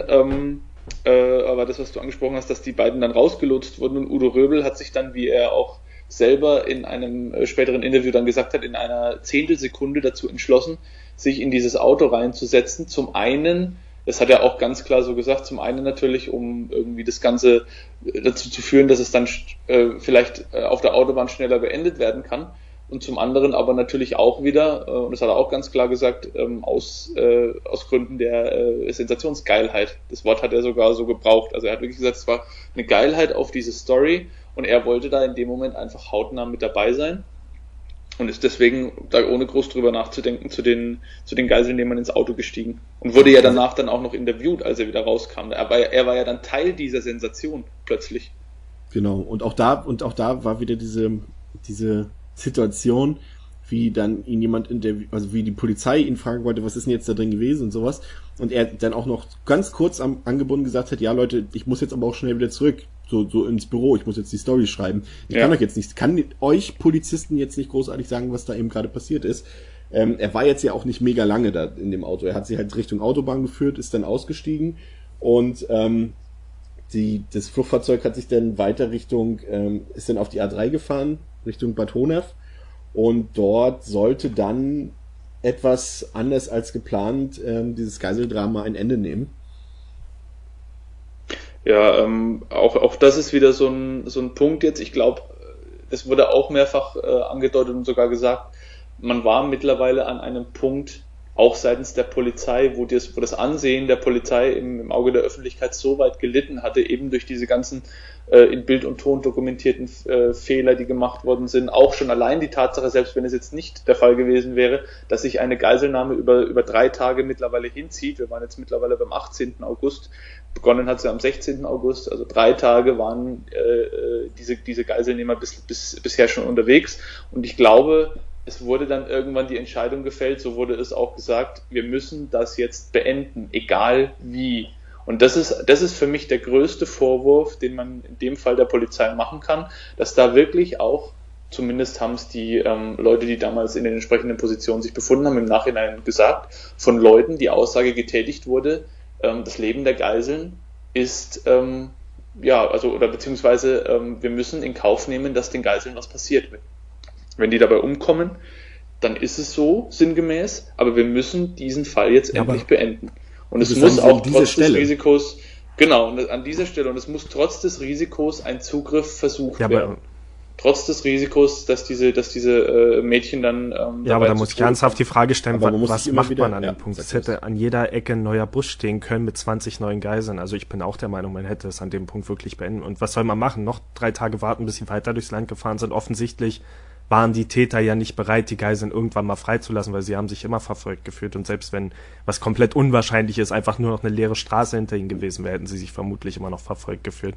F: aber das, was du angesprochen hast, dass die beiden dann rausgelotst wurden, und Udo Röbel hat sich dann, wie er auch selber in einem späteren Interview dann gesagt hat, in einer Zehntelsekunde dazu entschlossen, sich in dieses Auto reinzusetzen. Zum einen, das hat er auch ganz klar so gesagt, zum einen natürlich, um irgendwie das Ganze dazu zu führen, dass es dann vielleicht auf der Autobahn schneller beendet werden kann. Und zum anderen aber natürlich auch wieder, und das hat er auch ganz klar gesagt, aus Gründen der Sensationsgeilheit. Das Wort hat er sogar so gebraucht. Also er hat wirklich gesagt, es war eine Geilheit auf diese Story, und er wollte da in dem Moment einfach hautnah mit dabei sein und ist deswegen, da ohne groß drüber nachzudenken, zu den Geiselnehmern ins Auto gestiegen. Und wurde ja danach dann auch noch interviewt, als er wieder rauskam. Er war ja dann Teil dieser Sensation plötzlich.
D: Genau, und auch da war wieder diese Situation, wie dann ihn jemand also wie die Polizei ihn fragen wollte, was ist denn jetzt da drin gewesen und sowas. Und er dann auch noch ganz kurz angebunden gesagt hat, ja Leute, ich muss jetzt aber auch schnell wieder zurück, so ins Büro, ich muss jetzt die Story schreiben. Kann euch Polizisten jetzt nicht großartig sagen, was da eben gerade passiert ist. Er war jetzt ja auch nicht mega lange da in dem Auto. Er hat sie halt Richtung Autobahn geführt, ist dann ausgestiegen, und das Fluchtfahrzeug hat sich dann weiter ist dann auf die A3 gefahren, Richtung Bad Honnef, und dort sollte dann etwas anders als geplant dieses Geiseldrama ein Ende nehmen.
F: Ja, auch das ist wieder so ein Punkt jetzt. Ich glaube, das wurde auch mehrfach angedeutet und sogar gesagt, man war mittlerweile an einem Punkt, auch seitens der Polizei, wo das Ansehen der Polizei im Auge der Öffentlichkeit so weit gelitten hatte, eben durch diese ganzen in Bild und Ton dokumentierten Fehler, die gemacht worden sind. Auch schon allein die Tatsache, selbst wenn es jetzt nicht der Fall gewesen wäre, dass sich eine Geiselnahme über 3 Tage mittlerweile hinzieht. Wir waren jetzt mittlerweile beim 18. August. Begonnen hat sie am 16. August. Also 3 Tage waren diese Geiselnehmer bisher schon unterwegs. Und ich glaube, es wurde dann irgendwann die Entscheidung gefällt, so wurde es auch gesagt, wir müssen das jetzt beenden, egal wie. Und das ist für mich der größte Vorwurf, den man in dem Fall der Polizei machen kann, dass da wirklich auch, zumindest haben es die Leute, die damals in den entsprechenden Positionen sich befunden haben, im Nachhinein gesagt, von Leuten die Aussage getätigt wurde, das Leben der Geiseln ist, beziehungsweise wir müssen in Kauf nehmen, dass den Geiseln was passiert. Wenn die dabei umkommen, dann ist es so, sinngemäß, aber wir müssen diesen Fall jetzt endlich beenden. Und es muss auch trotz des Risikos, genau, und an dieser Stelle, und es muss trotz des Risikos ein Zugriff versucht werden. Trotz des Risikos, dass diese Mädchen dann
A: aber da muss ich ernsthaft die Frage stellen, was macht man an dem Punkt? Es hätte an jeder Ecke ein neuer Bus stehen können mit 20 neuen Geiseln. Also ich bin auch der Meinung, man hätte es an dem Punkt wirklich beenden. Und was soll man machen? Noch 3 Tage warten, bis sie weiter durchs Land gefahren sind? Offensichtlich waren die Täter ja nicht bereit, die Geiseln irgendwann mal freizulassen, weil sie haben sich immer verfolgt gefühlt, und selbst wenn, was komplett unwahrscheinlich ist, einfach nur noch eine leere Straße hinter ihnen gewesen wäre, hätten sie sich vermutlich immer noch verfolgt gefühlt.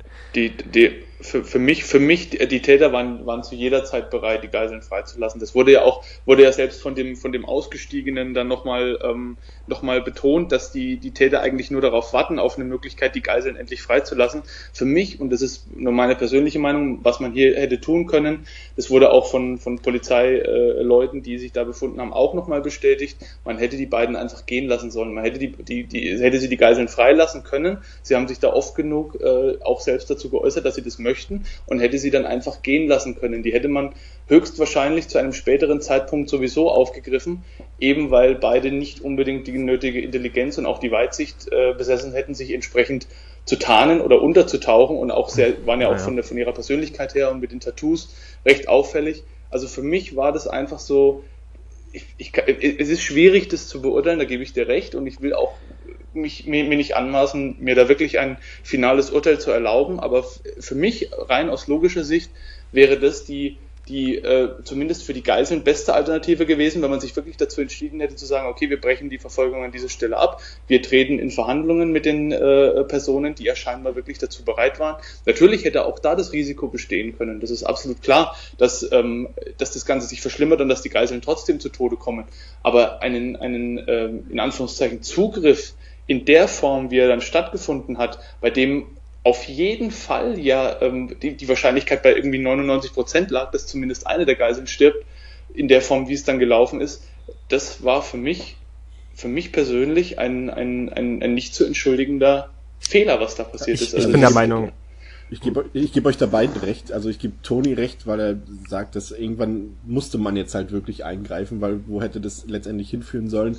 F: Für mich, die Täter waren zu jeder Zeit bereit, die Geiseln freizulassen. Das wurde ja selbst von dem Ausgestiegenen dann nochmal betont, dass die Täter eigentlich nur darauf warten, auf eine Möglichkeit, die Geiseln endlich freizulassen. Für mich, und das ist nur meine persönliche Meinung, was man hier hätte tun können, das wurde auch von Polizeileuten, die sich da befunden haben, auch nochmal bestätigt. Man hätte die beiden einfach gehen lassen sollen. Man hätte hätte sie die Geiseln freilassen können. Sie haben sich da oft genug auch selbst dazu geäußert, dass sie das möchten, und hätte sie dann einfach gehen lassen können. Die hätte man höchstwahrscheinlich zu einem späteren Zeitpunkt sowieso aufgegriffen, eben weil beide nicht unbedingt die nötige Intelligenz und auch die Weitsicht besessen hätten, sich entsprechend zu tarnen oder unterzutauchen, und auch waren ja auch von ihrer Persönlichkeit her und mit den Tattoos recht auffällig. Also für mich war das einfach so, es ist schwierig, das zu beurteilen, da gebe ich dir recht, und ich will auch
E: mir nicht anmaßen, mir da wirklich ein finales Urteil zu erlauben, aber für mich, rein aus logischer Sicht, wäre das die zumindest für die Geiseln beste Alternative gewesen, wenn man sich wirklich dazu entschieden hätte zu sagen, okay, wir brechen die Verfolgung an dieser Stelle ab, wir treten in Verhandlungen mit den Personen, die ja scheinbar wirklich dazu bereit waren. Natürlich hätte auch da das Risiko bestehen können, das ist absolut klar, dass das Ganze sich verschlimmert und dass die Geiseln trotzdem zu Tode kommen, aber einen in Anführungszeichen Zugriff in der Form, wie er dann stattgefunden hat, bei dem auf jeden Fall ja die Wahrscheinlichkeit bei irgendwie 99% lag, dass zumindest eine der Geiseln stirbt, in der Form, wie es dann gelaufen ist, das war für mich persönlich ein nicht zu entschuldigender Fehler, was da passiert ist.
A: Ich bin der Meinung,
D: ich gebe euch da beiden recht, also ich gebe Toni recht, weil er sagt, dass irgendwann musste man jetzt halt wirklich eingreifen, weil wo hätte das letztendlich hinführen sollen,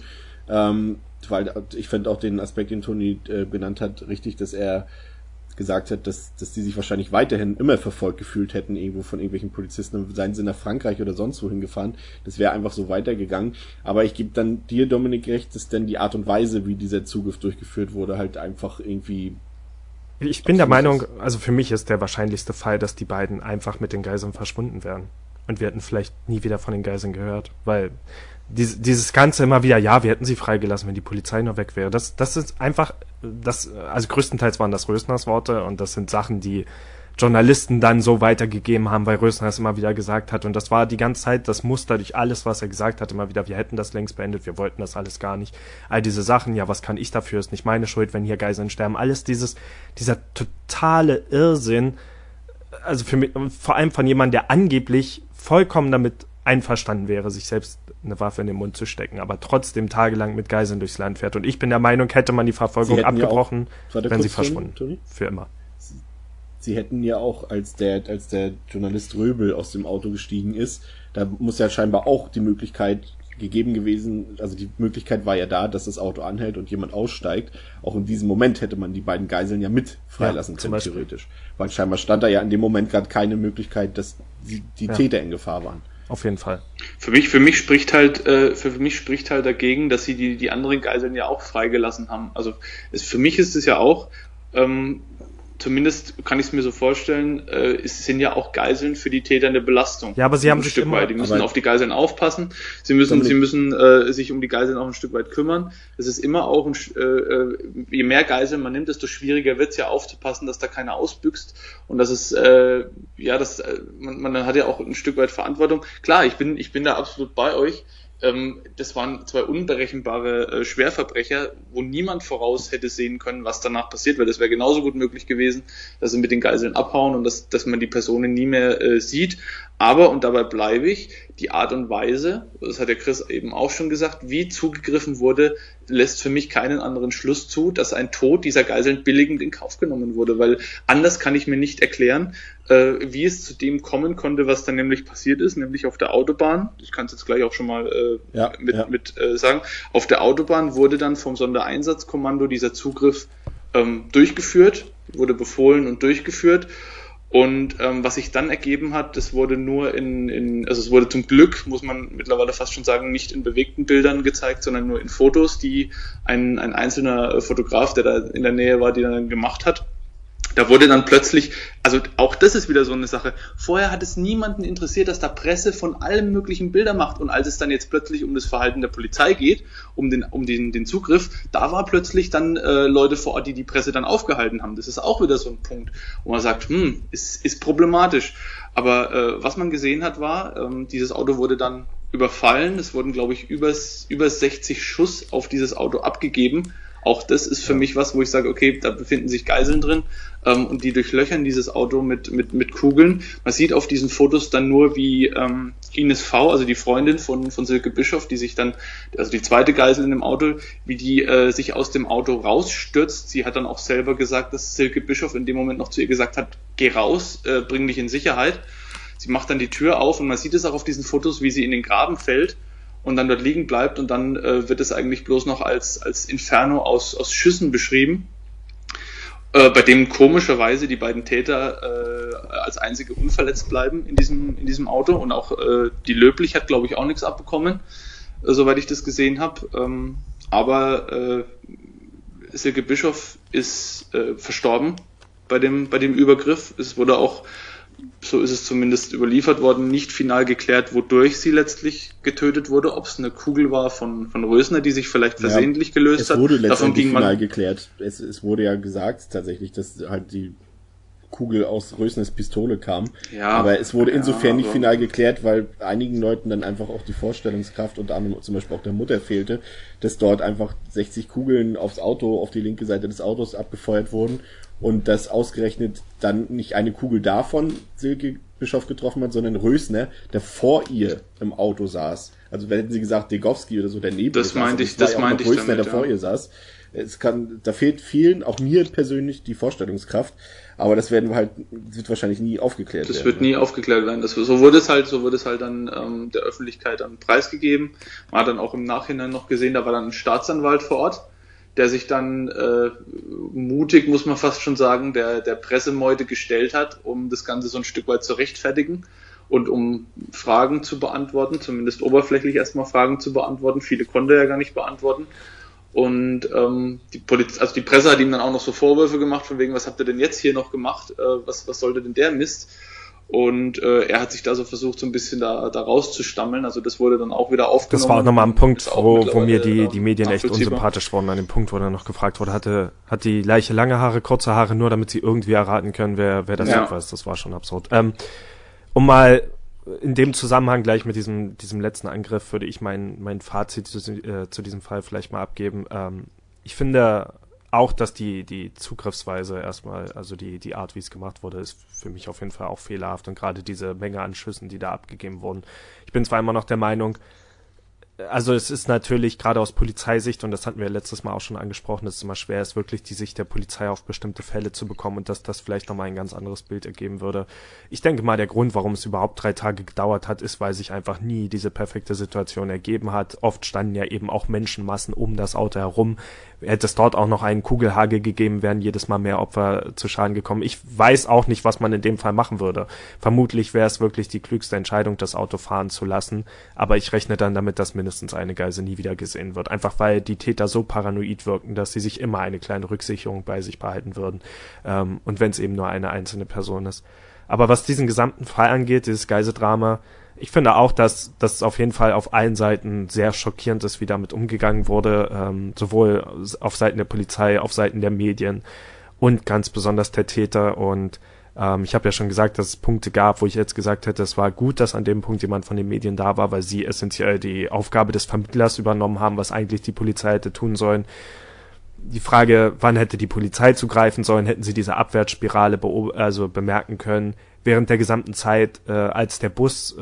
D: weil ich fand auch den Aspekt, den Toni genannt hat, richtig, dass er gesagt hat, dass die sich wahrscheinlich weiterhin immer verfolgt gefühlt hätten, irgendwo von irgendwelchen Polizisten, seien sie nach Frankreich oder sonst wohin gefahren. Das wäre einfach so weitergegangen. Aber ich gebe dann dir, Dominik, recht, dass denn die Art und Weise, wie dieser Zugriff durchgeführt wurde, halt einfach irgendwie...
A: Ich bin der Meinung, also für mich ist der wahrscheinlichste Fall, dass die beiden einfach mit den Geiseln verschwunden wären. Und wir hätten vielleicht nie wieder von den Geiseln gehört, weil dieses Ganze immer wieder, ja, wir hätten sie freigelassen, wenn die Polizei nur weg wäre. Das ist einfach, also größtenteils waren das Rösners Worte und das sind Sachen, die Journalisten dann so weitergegeben haben, weil Rösner es immer wieder gesagt hat. Und das war die ganze Zeit das Muster durch alles, was er gesagt hat, immer wieder, wir hätten das längst beendet, wir wollten das alles gar nicht. All diese Sachen, ja, was kann ich dafür, ist nicht meine Schuld, wenn hier Geiseln sterben. Alles dieser totale Irrsinn, also für mich, vor allem von jemandem, der angeblich vollkommen damit einverstanden wäre, sich selbst eine Waffe in den Mund zu stecken, aber trotzdem tagelang mit Geiseln durchs Land fährt. Und ich bin der Meinung, hätte man die Verfolgung abgebrochen, wären sie verschwunden. Toni? Für immer.
D: Sie hätten ja auch, als der Journalist Röbel aus dem Auto gestiegen ist, da muss ja scheinbar auch die Möglichkeit gegeben gewesen, also die Möglichkeit war ja da, dass das Auto anhält und jemand aussteigt. Auch in diesem Moment hätte man die beiden Geiseln ja mit freilassen können, theoretisch. Weil scheinbar stand da ja in dem Moment gerade keine Möglichkeit, dass die Täter in Gefahr waren.
A: Auf jeden Fall.
E: Für mich spricht halt dagegen, dass sie die anderen Geiseln ja auch freigelassen haben. Also für mich ist es ja auch, zumindest kann ich es mir so vorstellen, es sind ja auch Geiseln für die Täter eine Belastung.
A: Ja, aber sie haben sich immer...
E: Die müssen auf die Geiseln aufpassen, sie müssen sich um die Geiseln auch ein Stück weit kümmern. Es ist immer auch, je mehr Geiseln man nimmt, desto schwieriger wird es ja aufzupassen, dass da keiner ausbüchst und dass es, man hat ja auch ein Stück weit Verantwortung. Klar, ich bin da absolut bei euch. Das waren zwei unberechenbare Schwerverbrecher, wo niemand voraus hätte sehen können, was danach passiert, weil das wäre genauso gut möglich gewesen, dass sie mit den Geiseln abhauen und dass man die Personen nie mehr sieht. Aber, und dabei bleibe ich, die Art und Weise, das hat der Chris eben auch schon gesagt, wie zugegriffen wurde, lässt für mich keinen anderen Schluss zu, dass ein Tod dieser Geiseln billigend in Kauf genommen wurde, weil anders kann ich mir nicht erklären, wie es zu dem kommen konnte, was dann nämlich passiert ist, nämlich auf der Autobahn. Ich kann es jetzt gleich auch schon mal sagen. Auf der Autobahn wurde dann vom Sondereinsatzkommando dieser Zugriff durchgeführt, wurde befohlen und durchgeführt. Und was sich dann ergeben hat, das wurde nur also es wurde zum Glück, muss man mittlerweile fast schon sagen, nicht in bewegten Bildern gezeigt, sondern nur in Fotos, die ein einzelner Fotograf, der da in der Nähe war, die dann gemacht hat. Da wurde dann plötzlich, also auch das ist wieder so eine Sache, vorher hat es niemanden interessiert, dass da Presse von allem möglichen Bilder macht und als es dann jetzt plötzlich um das Verhalten der Polizei geht, um den Zugriff, da war plötzlich dann Leute vor Ort, die Presse dann aufgehalten haben. Das ist auch wieder so ein Punkt, wo man sagt, ist problematisch. Aber was man gesehen hat war, dieses Auto wurde dann überfallen, es wurden glaube ich über 60 Schuss auf dieses Auto abgegeben. Auch das ist für mich was, wo ich sage, okay, da befinden sich Geiseln drin und die durchlöchern dieses Auto mit Kugeln. Man sieht auf diesen Fotos dann nur, wie Ines V., also die Freundin von Silke Bischof, die sich dann, also die zweite Geisel in dem Auto, wie die sich aus dem Auto rausstürzt. Sie hat dann auch selber gesagt, dass Silke Bischof in dem Moment noch zu ihr gesagt hat, geh raus, bring dich in Sicherheit. Sie macht dann die Tür auf und man sieht es auch auf diesen Fotos, wie sie in den Graben fällt und dann dort liegen bleibt und dann wird es eigentlich bloß noch als Inferno aus Schüssen beschrieben, bei dem komischerweise die beiden Täter als einzige unverletzt bleiben in diesem Auto und auch die Löblich hat, glaube ich, auch nichts abbekommen, soweit ich das gesehen habe, aber Silke Bischof ist verstorben bei dem Übergriff. Es wurde auch, so ist es zumindest überliefert worden, nicht final geklärt, wodurch sie letztlich getötet wurde, ob es eine Kugel war von Rösner, die sich vielleicht versehentlich gelöst hat.
D: Es wurde letztendlich final geklärt. Es wurde ja gesagt tatsächlich, dass halt die Kugel aus Rösners Pistole kam. Ja, aber es wurde insofern nicht final geklärt, weil einigen Leuten dann einfach auch die Vorstellungskraft, unter anderem zum Beispiel auch der Mutter fehlte, dass dort einfach 60 Kugeln aufs Auto, auf die linke Seite des Autos abgefeuert wurden und dass ausgerechnet dann nicht eine Kugel davon Silke Bischof getroffen hat, sondern Rösner, der vor ihr im Auto saß. Also hätten sie gesagt Degowski oder so, der neben
E: das meinte ich damit,
D: Rösner, der vor ihr saß. Da fehlt vielen, auch mir persönlich, die Vorstellungskraft, aber das wird wahrscheinlich nie aufgeklärt werden.
E: Das wird nie aufgeklärt werden. So wurde es halt dann der Öffentlichkeit dann preisgegeben. Man hat dann auch im Nachhinein noch gesehen, da war dann ein Staatsanwalt vor Ort, der sich dann mutig, muss man fast schon sagen, der Pressemeute gestellt hat, um das Ganze so ein Stück weit zu rechtfertigen und um Fragen zu beantworten, zumindest oberflächlich erstmal Fragen zu beantworten. Viele konnte er gar nicht beantworten. Und die Presse hat ihm dann auch noch so Vorwürfe gemacht, von wegen, was habt ihr denn jetzt hier noch gemacht? Was sollte denn der Mist? Und er hat sich da so versucht, so ein bisschen da rauszustammeln. Also das wurde dann auch wieder aufgenommen.
A: Das war auch nochmal ein Punkt, wo mir die Medien echt unsympathisch wurden. An dem Punkt, wo dann noch gefragt wurde, hat die Leiche lange Haare, kurze Haare, nur damit sie irgendwie erraten können, wer das ist. Das war schon absurd. Um mal in dem Zusammenhang gleich mit diesem letzten Angriff würde ich mein Fazit zu diesem Fall vielleicht mal abgeben. Ich finde auch, dass die Zugriffsweise erstmal, also die Art, wie es gemacht wurde, ist für mich auf jeden Fall auch fehlerhaft und gerade diese Menge an Schüssen, die da abgegeben wurden. Ich bin zwar immer noch der Meinung, also es ist natürlich gerade aus Polizeisicht, und das hatten wir letztes Mal auch schon angesprochen, dass es immer schwer ist, wirklich die Sicht der Polizei auf bestimmte Fälle zu bekommen und dass das vielleicht nochmal ein ganz anderes Bild ergeben würde. Ich denke mal, der Grund, warum es überhaupt 3 Tage gedauert hat, ist, weil sich einfach nie diese perfekte Situation ergeben hat. Oft standen ja eben auch Menschenmassen um das Auto herum. Hätte es dort auch noch einen Kugelhagel gegeben, wären jedes Mal mehr Opfer zu Schaden gekommen. Ich weiß auch nicht, was man in dem Fall machen würde. Vermutlich wäre es wirklich die klügste Entscheidung, das Auto fahren zu lassen, aber ich rechne dann damit, dass mindestens eine Geisel nie wieder gesehen wird. Einfach weil die Täter so paranoid wirken, dass sie sich immer eine kleine Rücksicherung bei sich behalten würden. Und wenn es eben nur eine einzelne Person ist. Aber was diesen gesamten Fall angeht, dieses Geiseldrama, ich finde auch, dass das auf jeden Fall auf allen Seiten sehr schockierend ist, wie damit umgegangen wurde, sowohl auf Seiten der Polizei, auf Seiten der Medien und ganz besonders der Täter. Und ich habe ja schon gesagt, dass es Punkte gab, wo ich jetzt gesagt hätte, es war gut, dass an dem Punkt jemand von den Medien da war, weil sie essentiell die Aufgabe des Vermittlers übernommen haben, was eigentlich die Polizei hätte tun sollen. Die Frage, wann hätte die Polizei zugreifen sollen, hätten sie diese Abwärtsspirale bemerken können, während der gesamten Zeit, als der Bus,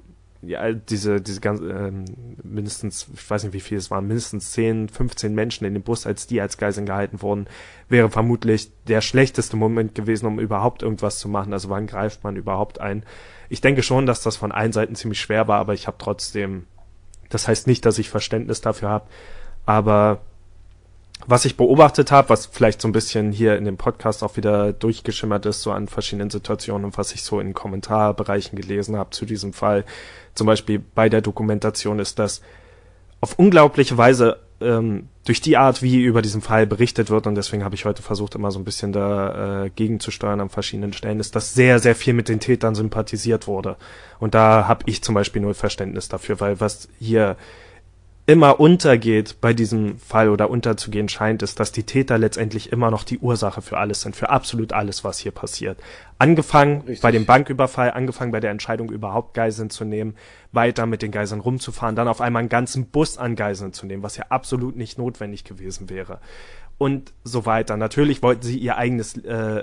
A: diese ganze, mindestens, ich weiß nicht wie viel es waren, mindestens 10, 15 Menschen in dem Bus, als die als Geiseln gehalten wurden, wäre vermutlich der schlechteste Moment gewesen, um überhaupt irgendwas zu machen. Also wann greift man überhaupt ein? Ich denke schon, dass das von allen Seiten ziemlich schwer war, aber ich habe trotzdem, das heißt nicht, dass ich Verständnis dafür habe, aber was ich beobachtet habe, was vielleicht so ein bisschen hier in dem Podcast auch wieder durchgeschimmert ist, so an verschiedenen Situationen und was ich so in Kommentarbereichen gelesen habe zu diesem Fall, zum Beispiel bei der Dokumentation, ist, dass auf unglaubliche Weise durch die Art, wie über diesen Fall berichtet wird, und deswegen habe ich heute versucht, immer so ein bisschen dagegen zu steuern an verschiedenen Stellen, ist, dass sehr, sehr viel mit den Tätern sympathisiert wurde. Und da habe ich zum Beispiel null Verständnis dafür, weil was hier immer untergeht bei diesem Fall oder unterzugehen scheint, ist, dass die Täter letztendlich immer noch die Ursache für alles sind, für absolut alles, was hier passiert. Angefangen bei dem Banküberfall, angefangen bei der Entscheidung, überhaupt Geiseln zu nehmen, weiter mit den Geiseln rumzufahren, dann auf einmal einen ganzen Bus an Geiseln zu nehmen, was ja absolut nicht notwendig gewesen wäre. Und so weiter. Natürlich wollten sie ihr eigenes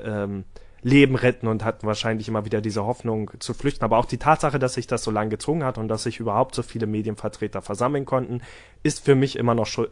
A: Leben retten und hatten wahrscheinlich immer wieder diese Hoffnung zu flüchten. Aber auch die Tatsache, dass sich das so lange gezogen hat und dass sich überhaupt so viele Medienvertreter versammeln konnten, ist für mich immer noch Schuld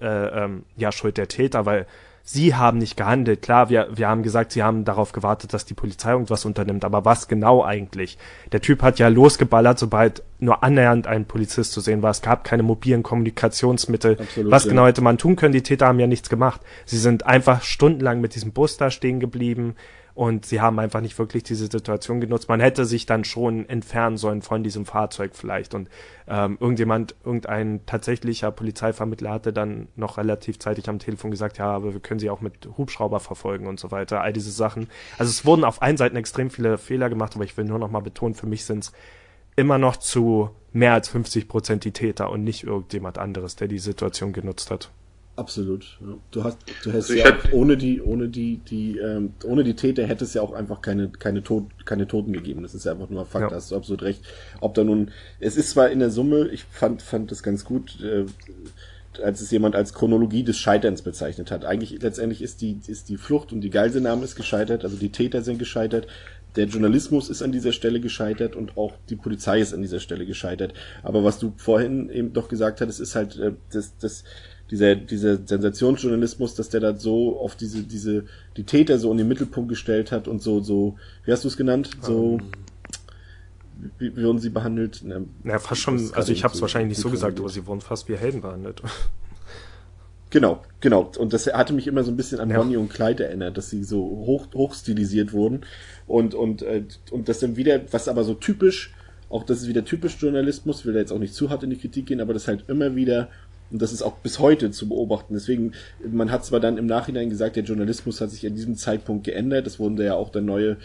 A: der Täter, weil sie haben nicht gehandelt. Klar, wir haben gesagt, sie haben darauf gewartet, dass die Polizei irgendwas unternimmt, aber was genau eigentlich? Der Typ hat ja losgeballert, sobald nur annähernd ein Polizist zu sehen war. Es gab keine mobilen Kommunikationsmittel. Absolut, was genau hätte man tun können? Die Täter haben ja nichts gemacht. Sie sind einfach stundenlang mit diesem Bus da stehen geblieben und sie haben einfach nicht wirklich diese Situation genutzt. Man hätte sich dann schon entfernen sollen von diesem Fahrzeug vielleicht und irgendein tatsächlicher Polizeivermittler hatte dann noch relativ zeitig am Telefon gesagt, ja, aber wir können sie auch mit Hubschrauber verfolgen und so weiter, all diese Sachen. Also es wurden auf einen Seiten extrem viele Fehler gemacht, aber ich will nur noch mal betonen, für mich sind es immer noch zu mehr als 50% die Täter und nicht irgendjemand anderes, der die Situation genutzt hat.
D: Absolut. Ja. Du hast ja auch ohne die Täter hätte es ja auch einfach keine Toten gegeben. Das ist ja einfach nur ein Fakt, ja. Da hast du absolut recht. Ob da nun, es ist zwar in der Summe, ich fand das ganz gut, als es jemand als Chronologie des Scheiterns bezeichnet hat. Eigentlich letztendlich ist die Flucht und die Geiselnahme ist gescheitert, also die Täter sind gescheitert. Der Journalismus ist an dieser Stelle gescheitert und auch die Polizei ist an dieser Stelle gescheitert. Aber was du vorhin eben doch gesagt hattest, ist halt, dieser Sensationsjournalismus, dass der da so auf die Täter so in den Mittelpunkt gestellt hat und so, wie hast du es genannt? So, wie wurden sie behandelt?
A: Ja, fast schon, also ich habe es wahrscheinlich nicht so gesagt, aber sie wurden fast wie Helden behandelt.
D: Genau. Und das hatte mich immer so ein bisschen an Bonnie und Clyde erinnert, dass sie so hoch stilisiert wurden und das dann wieder, was aber so typisch, auch das ist wieder typisch Journalismus, will da jetzt auch nicht zu hart in die Kritik gehen, aber das halt immer wieder, und das ist auch bis heute zu beobachten. Deswegen, man hat zwar dann im Nachhinein gesagt, der Journalismus hat sich an diesem Zeitpunkt geändert, es wurden da ja auch dann neue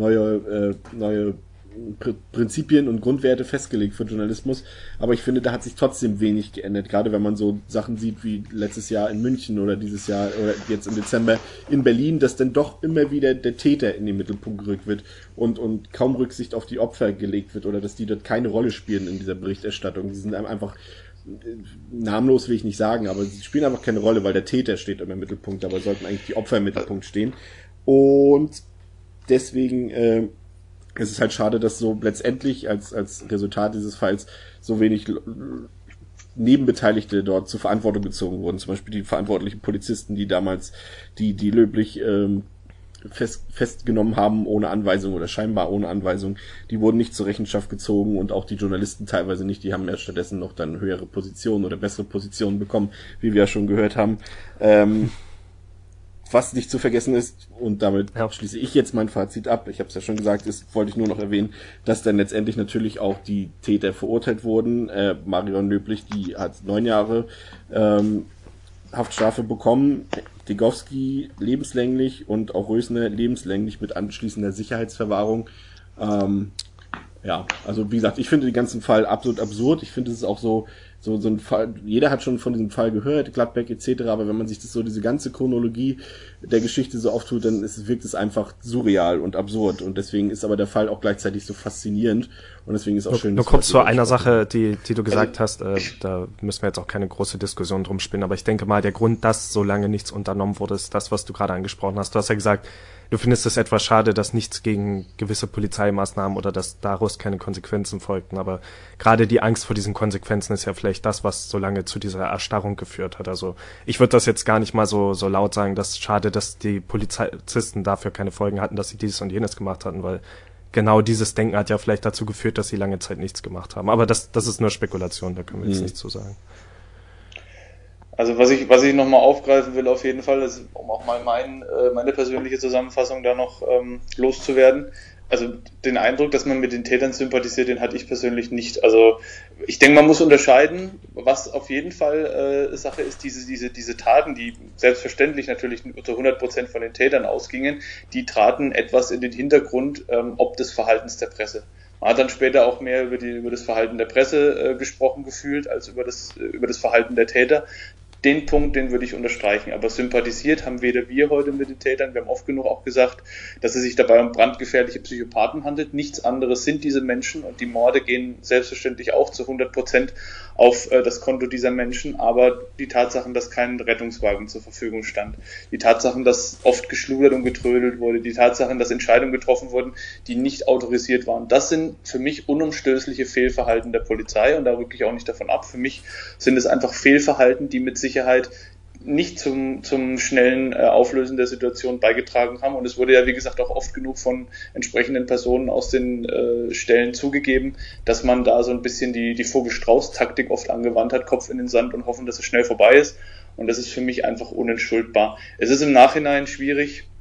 D: Prinzipien und Grundwerte festgelegt für Journalismus, aber ich finde, da hat sich trotzdem wenig geändert, gerade wenn man so Sachen sieht wie letztes Jahr in München oder dieses Jahr oder jetzt im Dezember in Berlin, dass dann doch immer wieder der Täter in den Mittelpunkt gerückt wird und kaum Rücksicht auf die Opfer gelegt wird oder dass die dort keine Rolle spielen in dieser Berichterstattung. Die sind einfach namenlos, will ich nicht sagen, aber sie spielen einfach keine Rolle, weil der Täter steht immer im Mittelpunkt, dabei sollten eigentlich die Opfer im Mittelpunkt stehen. Und deswegen es ist halt schade, dass so letztendlich als Resultat dieses Falls so wenig Nebenbeteiligte dort zur Verantwortung gezogen wurden. Zum Beispiel die verantwortlichen Polizisten, die damals die Löblich festgenommen haben ohne Anweisung oder scheinbar ohne Anweisung, die wurden nicht zur Rechenschaft gezogen und auch die Journalisten teilweise nicht, die haben ja stattdessen noch dann höhere Positionen oder bessere Positionen bekommen, wie wir ja schon gehört haben. Was nicht zu vergessen ist, und damit schließe ich jetzt mein Fazit ab, ich habe es ja schon gesagt, wollte ich nur noch erwähnen, dass dann letztendlich natürlich auch die Täter verurteilt wurden. Marion Löblich, die hat 9 Jahre Haftstrafe bekommen, Degowski lebenslänglich und auch Rösner lebenslänglich mit anschließender Sicherheitsverwahrung. Also wie gesagt, ich finde den ganzen Fall absolut absurd. Ich finde, es ist auch so ein Fall, jeder hat schon von diesem Fall gehört, Gladbeck etc., aber wenn man sich diese ganze Chronologie der Geschichte so auftut, dann wirkt es einfach surreal und absurd und deswegen ist aber der Fall auch gleichzeitig so faszinierend und deswegen ist auch schön.
A: Nur kurz zu einer Sache, die du gesagt hast, da müssen wir jetzt auch keine große Diskussion drum spinnen, aber ich denke mal, der Grund, dass so lange nichts unternommen wurde, ist das, was du gerade angesprochen hast. Du hast ja gesagt, du findest es etwas schade, dass nichts gegen gewisse Polizeimaßnahmen oder dass daraus keine Konsequenzen folgten, aber gerade die Angst vor diesen Konsequenzen ist ja vielleicht das, was so lange zu dieser Erstarrung geführt hat. Also ich würde das jetzt gar nicht mal so laut sagen, dass schade, dass die Polizisten dafür keine Folgen hatten, dass sie dieses und jenes gemacht hatten, weil genau dieses Denken hat ja vielleicht dazu geführt, dass sie lange Zeit nichts gemacht haben. Aber das ist nur Spekulation, da können wir jetzt nichts zu sagen.
F: Also was ich nochmal aufgreifen will auf jeden Fall, ist, um auch mal meine persönliche Zusammenfassung da noch loszuwerden. Also den Eindruck, dass man mit den Tätern sympathisiert, den hatte ich persönlich nicht. Also ich denke, man muss unterscheiden, was auf jeden Fall Sache ist, diese Taten, die selbstverständlich natürlich zu 100% von den Tätern ausgingen, die traten etwas in den Hintergrund ob des Verhaltens der Presse. Man hat dann später auch mehr über das Verhalten der Presse gesprochen gefühlt, als über das Verhalten der Täter. Den Punkt, den würde ich unterstreichen. Aber sympathisiert haben weder wir heute mit den Tätern, wir haben oft genug auch gesagt, dass es sich dabei um brandgefährliche Psychopathen handelt. Nichts anderes sind diese Menschen und die Morde gehen selbstverständlich auch zu 100% auf das Konto dieser Menschen. Aber die Tatsachen, dass kein Rettungswagen zur Verfügung stand, die Tatsachen, dass oft geschludert und getrödelt wurde, die Tatsachen, dass Entscheidungen getroffen wurden, die nicht autorisiert waren, das sind für mich unumstößliche Fehlverhalten der Polizei und da rücke ich auch nicht davon ab. Für mich sind es einfach Fehlverhalten, die mit Sicherheit nicht zum schnellen Auflösen der Situation beigetragen haben. Und es wurde ja, wie gesagt, auch oft genug von entsprechenden Personen aus den Stellen zugegeben, dass man da so ein bisschen die Vogel-Strauß-Taktik oft angewandt hat, Kopf in den Sand und hoffen, dass es schnell vorbei ist. Und das ist für mich einfach unentschuldbar. Es ist im Nachhinein schwierig,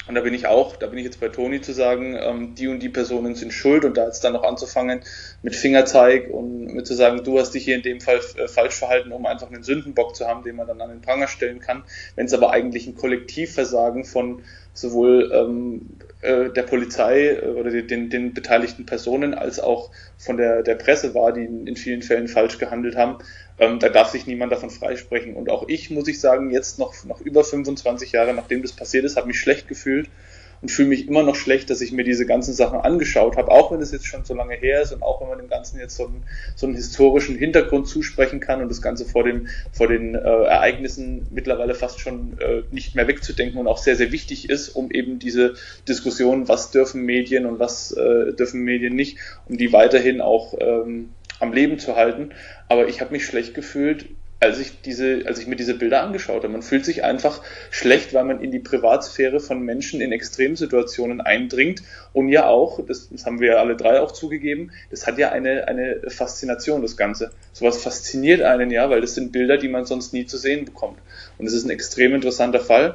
F: Und da bin ich jetzt bei Toni zu sagen, die und die Personen sind schuld und da jetzt dann noch anzufangen mit Fingerzeig und mit zu sagen, du hast dich hier in dem Fall falsch verhalten, um einfach einen Sündenbock zu haben, den man dann an den Pranger stellen kann. Wenn es aber eigentlich ein Kollektivversagen von sowohl der Polizei oder den beteiligten Personen als auch von der Presse war, die in vielen Fällen falsch gehandelt haben, da darf sich niemand davon freisprechen. Und auch ich, muss ich sagen, jetzt noch über 25 Jahre, nachdem das passiert ist, habe mich schlecht gefühlt und fühle mich immer noch schlecht, dass ich mir diese ganzen Sachen angeschaut habe, auch wenn es jetzt schon so lange her ist und auch wenn man dem Ganzen jetzt so einen historischen Hintergrund zusprechen kann und das Ganze vor den Ereignissen mittlerweile fast schon nicht mehr wegzudenken und auch sehr, sehr wichtig ist, um eben diese Diskussion, was dürfen Medien und was dürfen Medien nicht, um die weiterhin auch am Leben zu halten. Aber ich habe mich schlecht gefühlt, als ich mir diese Bilder angeschaut habe. Man fühlt sich einfach schlecht, weil man in die Privatsphäre von Menschen in Extremsituationen eindringt und ja auch, das haben wir ja alle drei auch zugegeben, das hat ja eine Faszination, das Ganze. Sowas fasziniert einen ja, weil das sind Bilder, die man sonst nie zu sehen bekommt. Und es ist ein extrem interessanter Fall.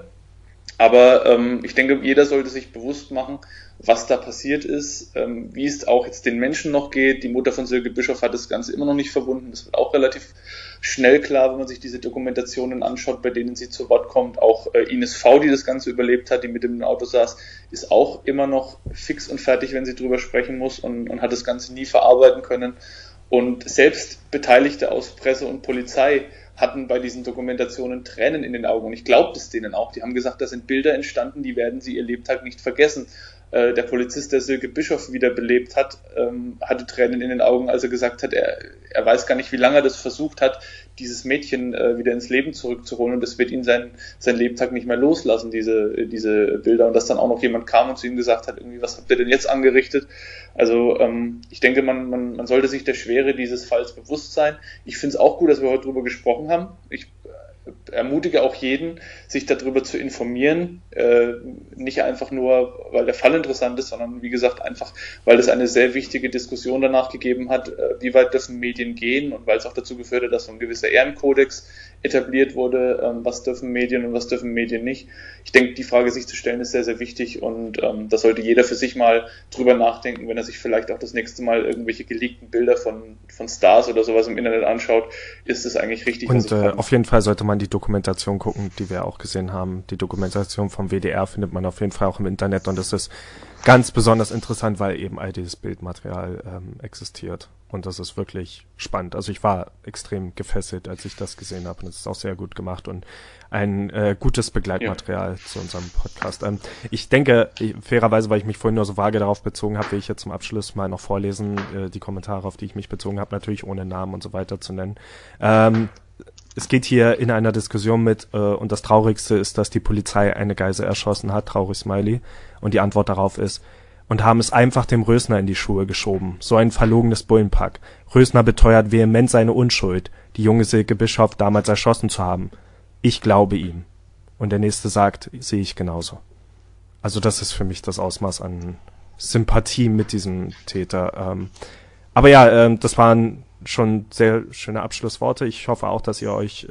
F: Aber ich denke, jeder sollte sich bewusst machen, was da passiert ist, wie es auch jetzt den Menschen noch geht. Die Mutter von Silke Bischof hat das Ganze immer noch nicht verwunden. Das wird auch relativ schnell klar, wenn man sich diese Dokumentationen anschaut, bei denen sie zu Wort kommt. Auch Ines V., die das Ganze überlebt hat, die mit dem Auto saß, ist auch immer noch fix und fertig, wenn sie drüber sprechen muss und hat das Ganze nie verarbeiten können. Und selbst Beteiligte aus Presse und Polizei hatten bei diesen Dokumentationen Tränen in den Augen. Und ich glaube es denen auch. Die haben gesagt, da sind Bilder entstanden, die werden sie ihr Lebtag nicht vergessen. Der Polizist, der Silke Bischof wiederbelebt hat, hatte Tränen in den Augen, als er gesagt hat, er weiß gar nicht, wie lange er das versucht hat, dieses Mädchen wieder ins Leben zurückzuholen. Und das wird ihn sein Lebtag nicht mehr loslassen, diese Bilder. Und dass dann auch noch jemand kam und zu ihm gesagt hat, irgendwie, was habt ihr denn jetzt angerichtet? Also ich denke, man sollte sich der Schwere dieses Falls bewusst sein. Ich finde es auch gut, dass wir heute drüber gesprochen haben. Ich ermutige auch jeden, sich darüber zu informieren, nicht einfach nur, weil der Fall interessant ist, sondern wie gesagt einfach, weil es eine sehr wichtige Diskussion danach gegeben hat, wie weit dürfen Medien gehen und weil es auch dazu geführt hat, dass so ein gewisser Ehrenkodex etabliert wurde, was dürfen Medien und was dürfen Medien nicht. Ich denke, die Frage sich zu stellen ist sehr, sehr wichtig und da sollte jeder für sich mal drüber nachdenken, wenn er sich vielleicht auch das nächste Mal irgendwelche geleakten Bilder von Stars oder sowas im Internet anschaut, ist es eigentlich richtig.
A: Und auf jeden Fall sollte man die Dokumentation gucken, die wir auch gesehen haben. Die Dokumentation vom WDR findet man auf jeden Fall auch im Internet und das ist ganz besonders interessant, weil eben all dieses Bildmaterial existiert. Und das ist wirklich spannend. Also ich war extrem gefesselt, als ich das gesehen habe. Und das ist auch sehr gut gemacht und ein gutes Begleitmaterial zu unserem Podcast. Ich denke, fairerweise, weil ich mich vorhin nur so vage darauf bezogen habe, will ich jetzt zum Abschluss mal noch vorlesen, die Kommentare, auf die ich mich bezogen habe, natürlich ohne Namen und so weiter zu nennen. Es geht hier in einer Diskussion mit, und das Traurigste ist, dass die Polizei eine Geisel erschossen hat, traurig Smiley, und die Antwort darauf ist, und haben es einfach dem Rösner in die Schuhe geschoben. So ein verlogenes Bullenpack. Rösner beteuert vehement seine Unschuld, die junge Silke Bischof damals erschossen zu haben. Ich glaube ihm. Und der Nächste sagt, sehe ich genauso. Also das ist für mich das Ausmaß an Sympathie mit diesem Täter. Aber ja, das waren schon sehr schöne Abschlussworte. Ich hoffe auch, dass ihr euch,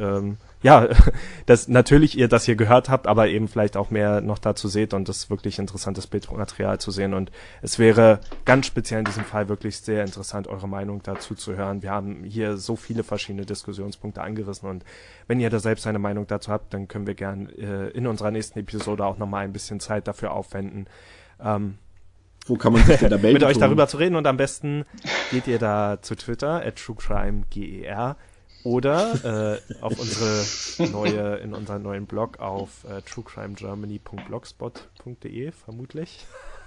A: dass natürlich ihr das hier gehört habt, aber eben vielleicht auch mehr noch dazu seht und das wirklich interessantes Bildmaterial zu sehen. Und es wäre ganz speziell in diesem Fall wirklich sehr interessant, eure Meinung dazu zu hören. Wir haben hier so viele verschiedene Diskussionspunkte angerissen und wenn ihr da selbst eine Meinung dazu habt, dann können wir gern in unserer nächsten Episode auch nochmal ein bisschen Zeit dafür aufwenden.
D: Wo kann man sich denn da melden?
A: Mit euch darüber zu reden und am besten geht ihr da zu Twitter @truecrimeger oder auf in unseren neuen Blog auf truecrimegermany.blogspot.de vermutlich.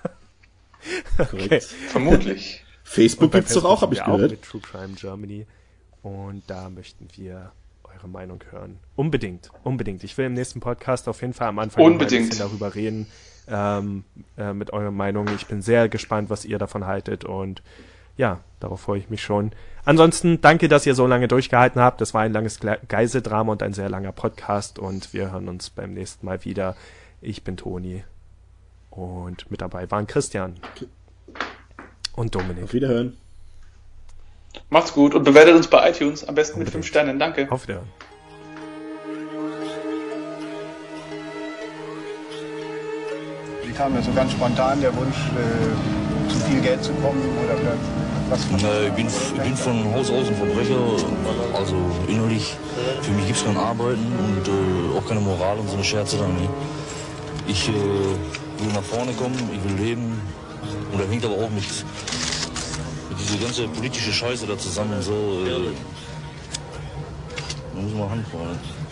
D: Okay.
F: Vermutlich.
D: Facebook gibt's doch auch, habe ich gehört.
A: Auch mit True Crime Germany und da möchten wir eure Meinung hören. Unbedingt. Ich will im nächsten Podcast auf jeden Fall am Anfang ein bisschen darüber reden, mit eurer Meinung. Ich bin sehr gespannt, was ihr davon haltet und ja, darauf freue ich mich schon. Ansonsten danke, dass ihr so lange durchgehalten habt. Das war ein langes Geiseldrama und ein sehr langer Podcast und wir hören uns beim nächsten Mal wieder. Ich bin Toni und mit dabei waren Christian und Dominik.
D: Auf Wiederhören.
F: Macht's gut und bewertet uns bei iTunes, am besten mit 5 Sternen. Danke.
A: Auf Wiederhören.
C: kam das so ganz spontan, der Wunsch, zu viel Geld zu kommen? Oder was?
B: Ich bin von Haus aus ein Verbrecher, also innerlich. Für mich gibt es kein Arbeiten und auch keine Moral und so eine Scherze dann. Ne? Ich will nach vorne kommen, ich will leben. Und das hängt aber auch mit dieser ganze politische Scheiße da zusammen und so. Da muss man Hand vorne.